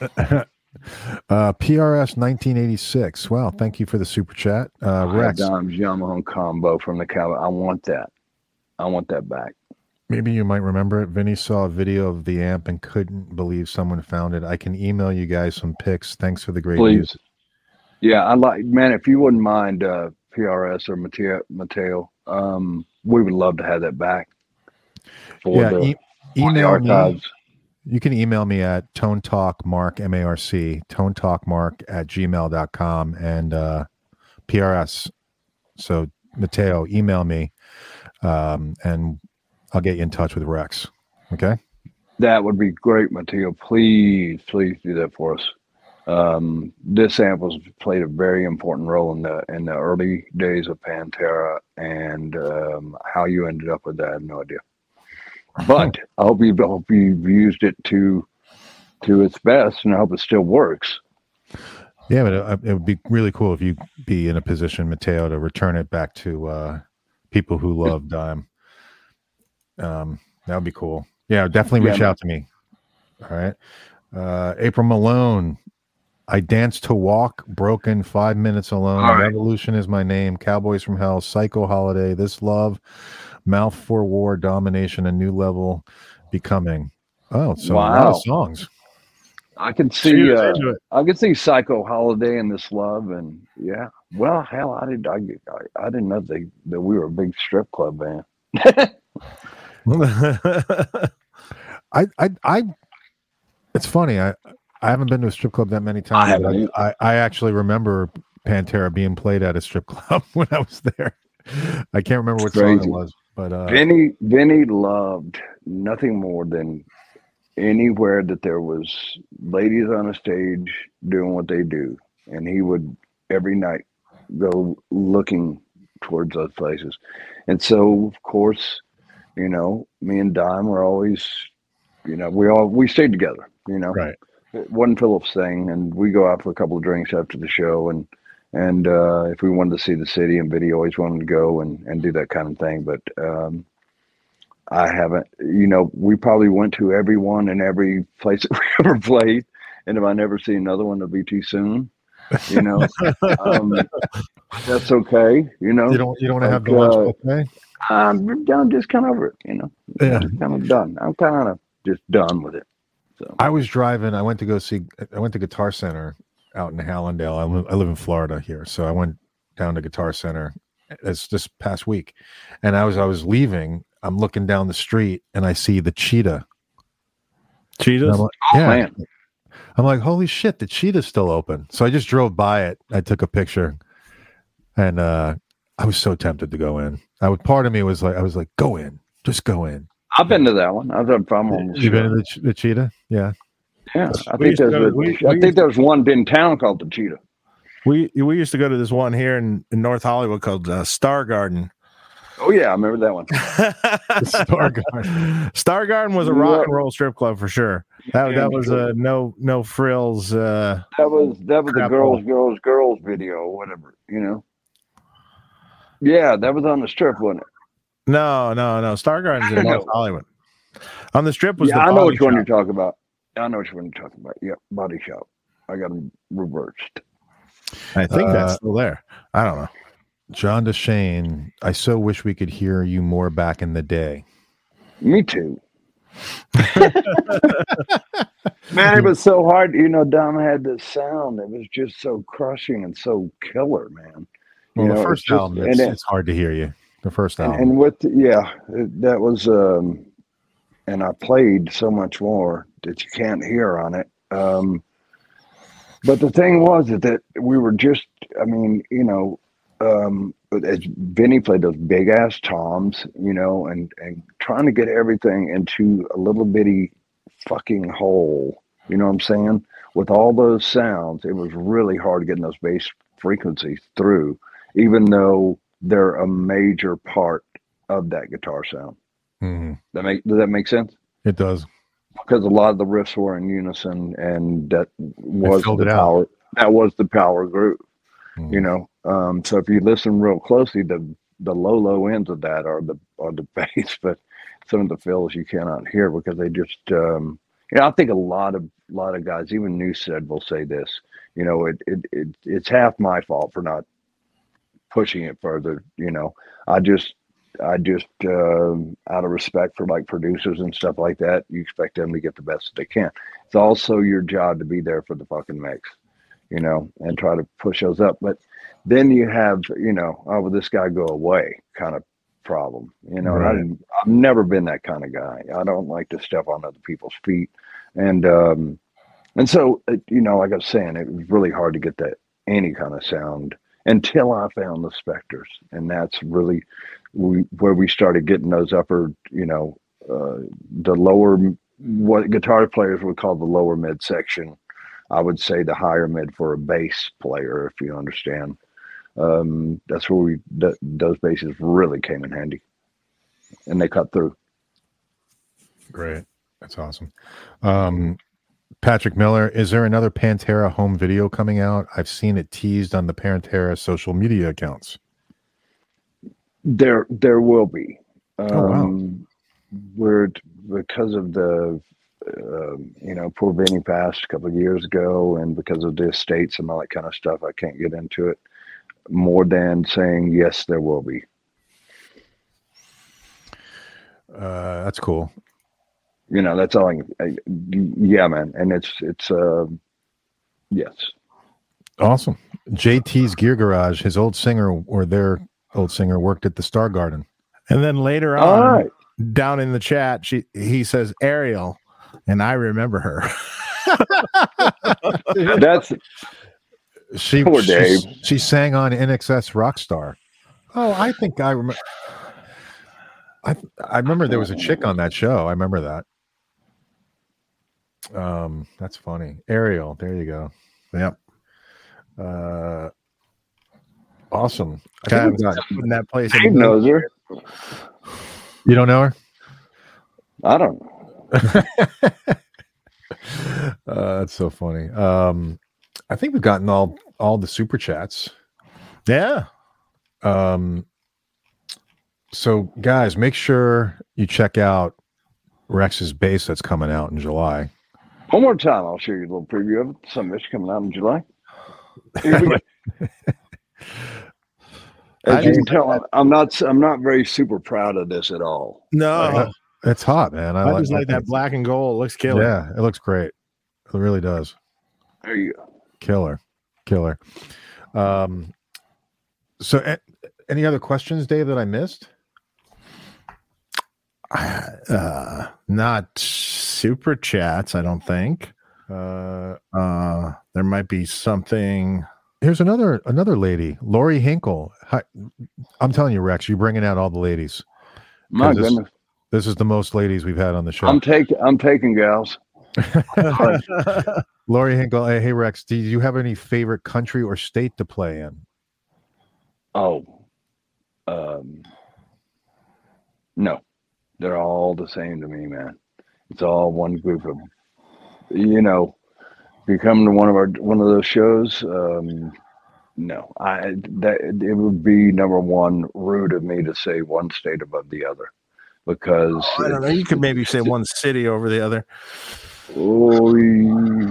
Speaker 1: Uh, P R S nineteen eighty-six. Wow, thank you for the super chat. Uh, Rex.
Speaker 2: Dimes Yamaha combo from the Cowboy. I want that. I want that back.
Speaker 1: Maybe you might remember it. Vinny saw a video of the amp and couldn't believe someone found it. I can email you guys some pics. Thanks for the great
Speaker 2: Please.
Speaker 1: news.
Speaker 2: Yeah, I like, man, if you wouldn't mind uh, P R S or Mateo, Mateo um, we would love to have that back. For
Speaker 1: yeah,
Speaker 2: the,
Speaker 1: e- email
Speaker 2: archives.
Speaker 1: me. You can email me at Tone Talk Mark, M A R C, Tone Talk Mark at gmail dot com and uh, P R S. So, Mateo, email me um, and I'll get you in touch with Rex. Okay?
Speaker 2: That would be great, Mateo. Please, please do that for us. Um, this amp was played a very important role in the in the early days of Pantera, and um, how you ended up with that, I have no idea. But I hope you hope you've used it to to its best, and I hope it still works.
Speaker 1: Yeah, but it, it would be really cool if you be in a position, Mateo, to return it back to uh, people who love Dime. Um, that would be cool. Yeah, definitely reach yeah, out to me. All right. Uh, April Malone. I dance to walk, broken, five minutes alone. Right. Revolution is my name. Cowboys from Hell, Psycho Holiday, This Love, Mouth for War, Domination, A New Level, Becoming. Oh, so wow. A lot of songs.
Speaker 2: I can see uh, I can see Psycho Holiday and This Love, and yeah. Well, hell, I did I I, I didn't know they, that we were a big strip club band.
Speaker 1: I I I it's funny. I I haven't been to a strip club that many times. I, but I, I actually remember Pantera being played at a strip club when I was there. I can't remember what song it was, but uh,
Speaker 2: Vinny Vinny loved nothing more than anywhere that there was ladies on a stage doing what they do, and he would every night go looking towards those places. And so, of course, you know, me and Dime were always, you know, we all we stayed together. You know,
Speaker 1: right.
Speaker 2: One Phillips thing, and we go out for a couple of drinks after the show, and and uh, if we wanted to see the city, and Vinny always wanted to go and, and do that kind of thing. But um, I haven't, you know, we probably went to every one and every place that we ever played, and if I never see another one, it'll be too soon. You know, um, that's okay. You know,
Speaker 1: you don't you don't like, have the lunch buffet.
Speaker 2: Uh, I'm done, just kind of over it. You know,
Speaker 1: yeah,
Speaker 2: I'm kind of done. I'm kind of just done with it. So
Speaker 1: I was driving. I went to go see. I went to Guitar Center out in Hallandale. I live, I live in Florida here, so I went down to Guitar Center this this past week, and I was I was leaving. I'm looking down the street, and I see the Cheetah.
Speaker 3: Cheetahs?
Speaker 1: Like,
Speaker 2: oh,
Speaker 1: yeah.
Speaker 2: Man.
Speaker 1: I'm like, holy shit, the Cheetah's still open. So I just drove by it. I took a picture, and uh, I was so tempted to go in. I would. Part of me was like, I was like, go in, just go in.
Speaker 2: I've been to that one. I've done from on.
Speaker 1: You've been to the, the Cheetah? Yeah.
Speaker 2: Yeah. I think there's a, we, I we think there was one in town called the Cheetah.
Speaker 3: We we used to go to this one here in, in North Hollywood called uh, Star Garden.
Speaker 2: Oh yeah, I remember that one.
Speaker 1: Star Garden.
Speaker 3: Star Garden was a rock and roll strip club for sure. That that was a uh, no no frills. Uh,
Speaker 2: that was that was the girls, girls, girls video or whatever, you know. Yeah, that was on the strip, wasn't it?
Speaker 3: No, no, no. Star Garden's in North Hollywood. On the strip was
Speaker 2: yeah,
Speaker 3: the
Speaker 2: I know which
Speaker 3: shop.
Speaker 2: one you're talking about. I know which one you're talking about. Yeah, Body Shop. I got them reversed.
Speaker 3: I think
Speaker 1: uh,
Speaker 3: that's still there. I don't know.
Speaker 1: John DeShane, I so wish we could hear you more back in the day.
Speaker 2: Me too. Man, it was so hard. You know, Dom had this sound. It was just so crushing and so killer, man. You
Speaker 1: Well,
Speaker 2: know,
Speaker 1: the
Speaker 2: it's
Speaker 1: first
Speaker 2: just-
Speaker 1: album,
Speaker 2: and
Speaker 1: it's,
Speaker 2: it-
Speaker 1: it's hard to hear you. The first
Speaker 2: And,
Speaker 1: album.
Speaker 2: and with yeah, it- that was um, and I played so much more that you can't hear on it. Um, but the thing was is that we were just, I mean, you know, um, as Vinny played those big ass toms, you know, and and trying to get everything into a little bitty fucking hole. You know what I'm saying? With all those sounds, it was really hard getting those bass frequencies through, even though they're a major part of that guitar sound.
Speaker 1: Mhm.
Speaker 2: That make does that make sense?
Speaker 1: It does.
Speaker 2: Because a lot of the riffs were in unison, and that was
Speaker 1: filled
Speaker 2: the
Speaker 1: it out.
Speaker 2: power. That was the power groove,
Speaker 1: Mhm.
Speaker 2: you know. Um, so if you listen real closely, the the low low ends of that are the are the bass, but some of the fills you cannot hear because they just. Um, you know, I think a lot of lot of guys, even Newstead, will say this. You know, it it, it it's half my fault for not pushing it further. You know, I just I just um out of respect for like producers and stuff like that, you expect them to get the best that they can. It's also your job to be there for the fucking mix, you know, and try to push those up. But then you have, you know, oh, will this guy go away kind of problem, you know.
Speaker 1: Right.
Speaker 2: And I didn't, I've never been that kind of guy. I don't like to step on other people's feet, and um, and so uh, you know, like I was saying, it was really hard to get that any kind of sound until I found the Spectres, and that's really we, where we started getting those upper, you know, uh, the lower, what guitar players would call the lower mid section. I would say the higher mid for a bass player, if you understand. Um, that's where we th- those basses really came in handy, and they cut through.
Speaker 1: Great. That's awesome. Um, Patrick Miller, is there another Pantera home video coming out? I've seen it teased on the Pantera social media accounts.
Speaker 2: There, there will be. Um,
Speaker 1: Oh, wow.
Speaker 2: We're because of the, uh, you know, poor Vinny passed a couple of years ago, and because of the estates and all that kind of stuff, I can't get into it more than saying yes, there will be.
Speaker 1: Uh, that's cool.
Speaker 2: You know, that's all I, I yeah, man. And it's, it's, uh, yes.
Speaker 1: Awesome. J T's Gear Garage, his old singer or their old singer worked at the Star Garden.
Speaker 3: And then later on,
Speaker 2: All right.
Speaker 3: down in the chat, she he says Ariel, and I remember her.
Speaker 2: That's
Speaker 1: She,
Speaker 2: Poor
Speaker 1: she,
Speaker 2: Dave.
Speaker 1: she sang on N X S Rockstar. Oh, I think I remember. I I remember there was a chick on that show. I remember that. Um, that's funny. Ariel, there you go.
Speaker 3: Yep.
Speaker 1: Uh, awesome. I
Speaker 3: God,
Speaker 1: think we've got-
Speaker 3: in that place.
Speaker 2: Dave knows her.
Speaker 1: you don't know her?
Speaker 2: I don't know.
Speaker 1: Uh, that's so funny. Um, I think we've gotten all all the super chats.
Speaker 3: Yeah.
Speaker 1: Um, so guys, make sure you check out Rex's bass that's coming out in July.
Speaker 2: One more time, I'll show you a little preview of it. Some of it's coming out in July. Here we go. As you can tell, I'm, I'm not. I'm not very super proud of this at all.
Speaker 3: No,
Speaker 1: Uh, It's hot, man. I,
Speaker 3: I
Speaker 1: like,
Speaker 3: just like
Speaker 1: I
Speaker 3: that
Speaker 1: think-
Speaker 3: black and gold. It looks killer.
Speaker 1: Yeah, it looks great. It really does.
Speaker 2: There you go.
Speaker 1: Killer, killer. Um, so, a- any other questions, Dave, that I missed?
Speaker 3: Uh, not super chats, I don't think.
Speaker 1: Uh,
Speaker 3: Uh, there might be something.
Speaker 1: here's another another lady, Lori Hinkle. Hi, I'm telling you, Rex, you're bringing out all the ladies.
Speaker 2: My
Speaker 1: 'Cause this-
Speaker 2: goodness,
Speaker 1: This is the most ladies we've had on the show.
Speaker 2: I'm taking. I'm taking gals.
Speaker 1: Lori Hinkle. Hey, hey, Rex, do you have any favorite country or state to play in?
Speaker 2: Oh, um, no, they're all the same to me, man. It's all one group of, you know, if you come to one of our one of those shows, um, no, I that it would be number one rude of me to say one state above the other, because
Speaker 3: I don't know. You could maybe say one city over the other.
Speaker 2: Oh, yeah.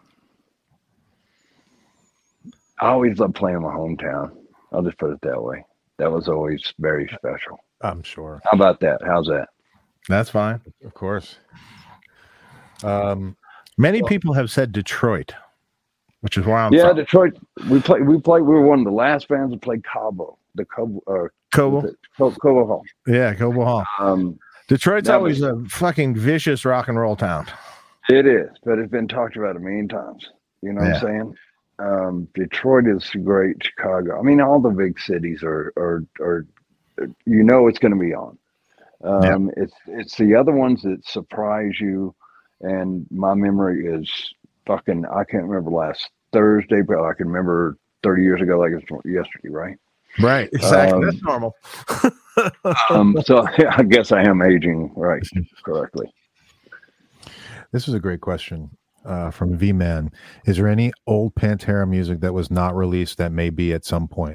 Speaker 2: I always love playing my hometown. I'll just put it that way. That was always very special.
Speaker 1: I'm sure.
Speaker 2: How about that? How's that?
Speaker 3: That's fine.
Speaker 1: Of course. Um,
Speaker 3: Many well, people have said Detroit, which is where I'm
Speaker 2: yeah,
Speaker 3: from.
Speaker 2: Detroit. We played. We played. We were one of the last bands to play Cabo, the Cobo, uh,
Speaker 3: Cobo,
Speaker 2: Co- Cobo Hall.
Speaker 3: Yeah, Cobo Hall.
Speaker 2: Um,
Speaker 3: Detroit's always
Speaker 2: was,
Speaker 3: a fucking vicious rock and roll town.
Speaker 2: It is, but it's been talked about a million times. You know yeah. what I'm saying? Um, Detroit is great. Chicago. I mean, all the big cities are, are, are you know, it's going to be on. Um, yeah. It's it's the other ones that surprise you. And my memory is fucking, I can't remember last Thursday, but I can remember thirty years ago, like it was yesterday, right?
Speaker 3: Right, exactly.
Speaker 2: Um,
Speaker 3: That's normal.
Speaker 2: um, so yeah, I guess I am aging right correctly.
Speaker 1: This is a great question uh, from V-Man. Is there any old Pantera music that was not released that may be at some point?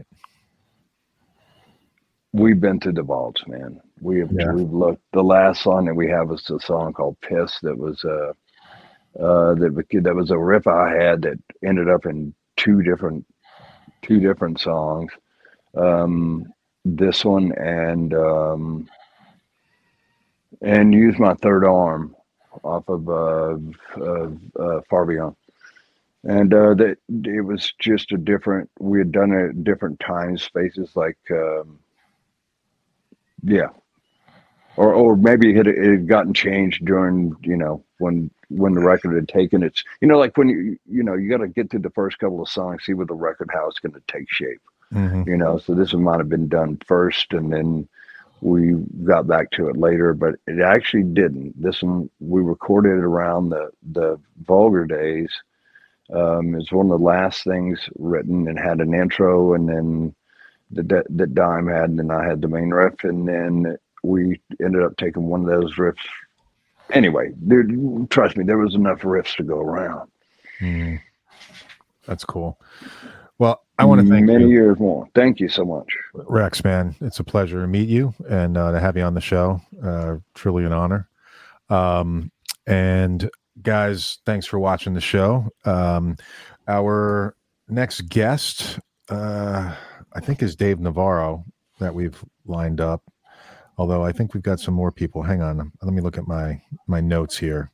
Speaker 2: We've been through the vaults, man. We have, yeah. We've looked. The last song that we have is a song called "Piss." That was uh, uh, that that was a riff I had that ended up in two different two different songs. Um, this one and um, and Use My Third Arm off of uh, uh, uh, Far Beyond. And uh, that it was just a different. We had done it at different time spaces, like um, yeah. Or, or maybe it had, it had gotten changed during, you know, when when the record had taken its, you know, like when you, you know, you got to get through the first couple of songs, see what the record, how it's going to take shape, mm-hmm. you know. So this one might have been done first, and then we got back to it later, but it actually didn't. This one we recorded it around the the Vulgar days. Um, it's one of the last things written, and had an intro, and then the that Dime had, and then I had the main riff, and then we ended up taking one of those riffs. Anyway, dude, trust me, there was enough riffs to go around.
Speaker 1: Mm. That's cool. Well, I want to thank
Speaker 2: many
Speaker 1: you.
Speaker 2: years more. Thank you so much,
Speaker 1: Rex, man. It's a pleasure to meet you and uh, to have you on the show. Uh, truly an honor. Um, and guys, thanks for watching the show. Um, our next guest, uh, I think, is Dave Navarro that we've lined up. Although I think we've got some more people. Hang on. Let me look at my, my notes here.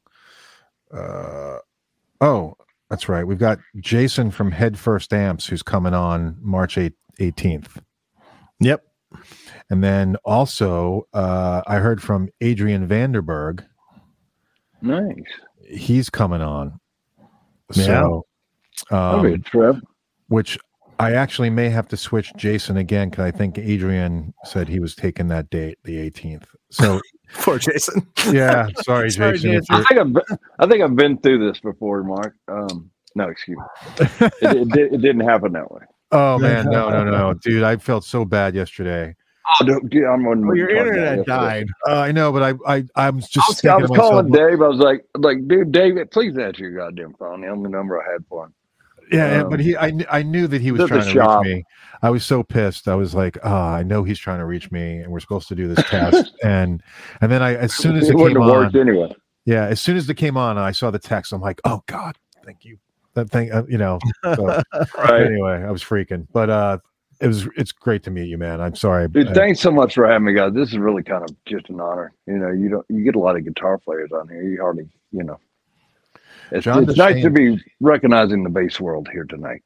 Speaker 1: Uh, oh, that's right. We've got Jason from Head First Amps who's coming on March eighteenth.
Speaker 3: Yep.
Speaker 1: And then also uh, I heard from Adrian Vanderberg.
Speaker 2: Nice.
Speaker 1: He's coming on.
Speaker 3: Yeah.
Speaker 1: So, um,
Speaker 2: okay, Trev.
Speaker 1: Which I actually may have to switch Jason again because I think Adrian said he was taking that date, the eighteenth. So
Speaker 3: poor Jason.
Speaker 1: Yeah, sorry, sorry Jason. Jason.
Speaker 2: I think I've been, I think I've been through this before, Mark. Um, no, excuse me. It, it, it didn't happen that way.
Speaker 1: Oh man, no, no, no, dude! I felt so bad yesterday.
Speaker 2: Oh, dude, I'm on
Speaker 3: well, your internet died.
Speaker 1: Uh, I know, but I, I, I'm just.
Speaker 2: I was, I was calling Dave. I was like, like, dude, David, please answer your goddamn phone. The only number I had for him.
Speaker 1: Yeah,
Speaker 2: um,
Speaker 1: but he, I, I knew that he was trying to shop. reach me. I was so pissed. I was like, oh, I know he's trying to reach me, and we're supposed to do this test. and and then I, as soon as it, it came on,
Speaker 2: anyway.
Speaker 1: Yeah, as soon as it came on, and I saw the text, I'm like, oh God, thank you. That thing, uh, you know. So, right. Anyway, I was freaking, but uh, it was. It's great to meet you, man. I'm sorry,
Speaker 2: dude.
Speaker 1: I,
Speaker 2: thanks so much for having me, guys. This is really kind of just an honor. You know, you don't you get a lot of guitar players on here. You hardly, you know. It's, it's nice to be recognizing the bass world here tonight.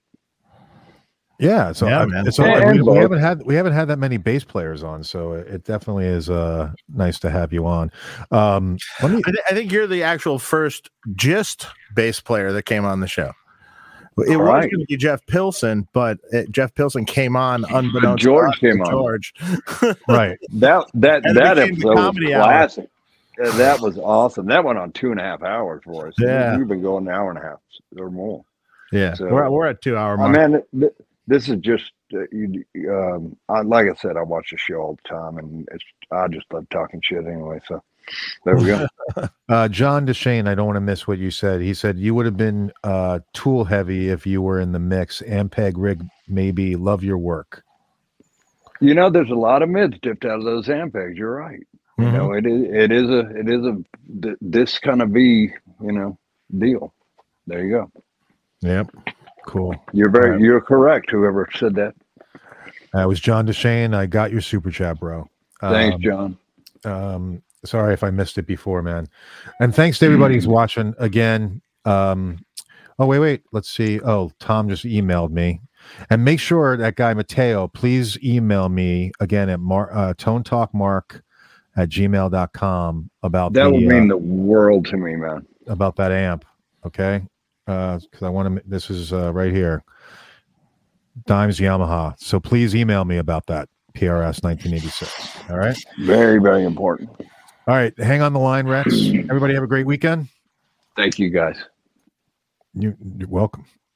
Speaker 1: Yeah, so yeah, I, man. It's all, we, we haven't had we haven't had that many bass players on, so it definitely is uh, nice to have you on. Um, let me,
Speaker 3: I, th- I think you're the actual first just bass player that came on the show. It all was right. going to be Jeff Pilson, but it, Jeff Pilson came on unbeknownst
Speaker 2: George
Speaker 3: to
Speaker 2: came on.
Speaker 3: George.
Speaker 1: Right.
Speaker 2: That that
Speaker 3: and
Speaker 2: that episode was classic.
Speaker 3: Hour.
Speaker 2: Yeah, that was awesome. That went on two and a half hours for us.
Speaker 3: Yeah,
Speaker 2: we've been going an hour and a half or more.
Speaker 3: Yeah, so, we're we're at two hour mark.
Speaker 2: Oh, man, th- this is just uh, you. Um, I, like I said, I watch the show all the time, and it's I just love talking shit anyway. So there we go.
Speaker 1: uh, John Deshane, I don't want to miss what you said. He said you would have been uh, Tool heavy if you were in the mix. Ampeg rig, maybe. Love your work.
Speaker 2: You know, there's a lot of mids dipped out of those Ampegs. You're right. You mm-hmm. know, it is it is a it is a this kind of be you know deal. There you go.
Speaker 1: Yep. Cool.
Speaker 2: You're very right. You're correct. Whoever said that.
Speaker 1: That was John Deshane. I got your super chat, bro.
Speaker 2: Thanks,
Speaker 1: um,
Speaker 2: John.
Speaker 1: Um, Sorry if I missed it before, man. And thanks to everybody who's watching again. Um, oh, wait, wait. Let's see. Oh, Tom just emailed me. And make sure that guy, Mateo, please email me again at mar- uh, tonetalkmark at gmail dot com about
Speaker 2: That
Speaker 1: the,
Speaker 2: would mean
Speaker 1: uh,
Speaker 2: the world to me, man.
Speaker 1: about that amp. Okay. Uh, cause I want to, this is uh, right here. Dimes Yamaha. So please email me about that P R S nineteen eighty-six. All right.
Speaker 2: Very, very important.
Speaker 1: All right. Hang on the line, Rex. Everybody have a great weekend.
Speaker 2: Thank you, guys.
Speaker 1: You, you're welcome.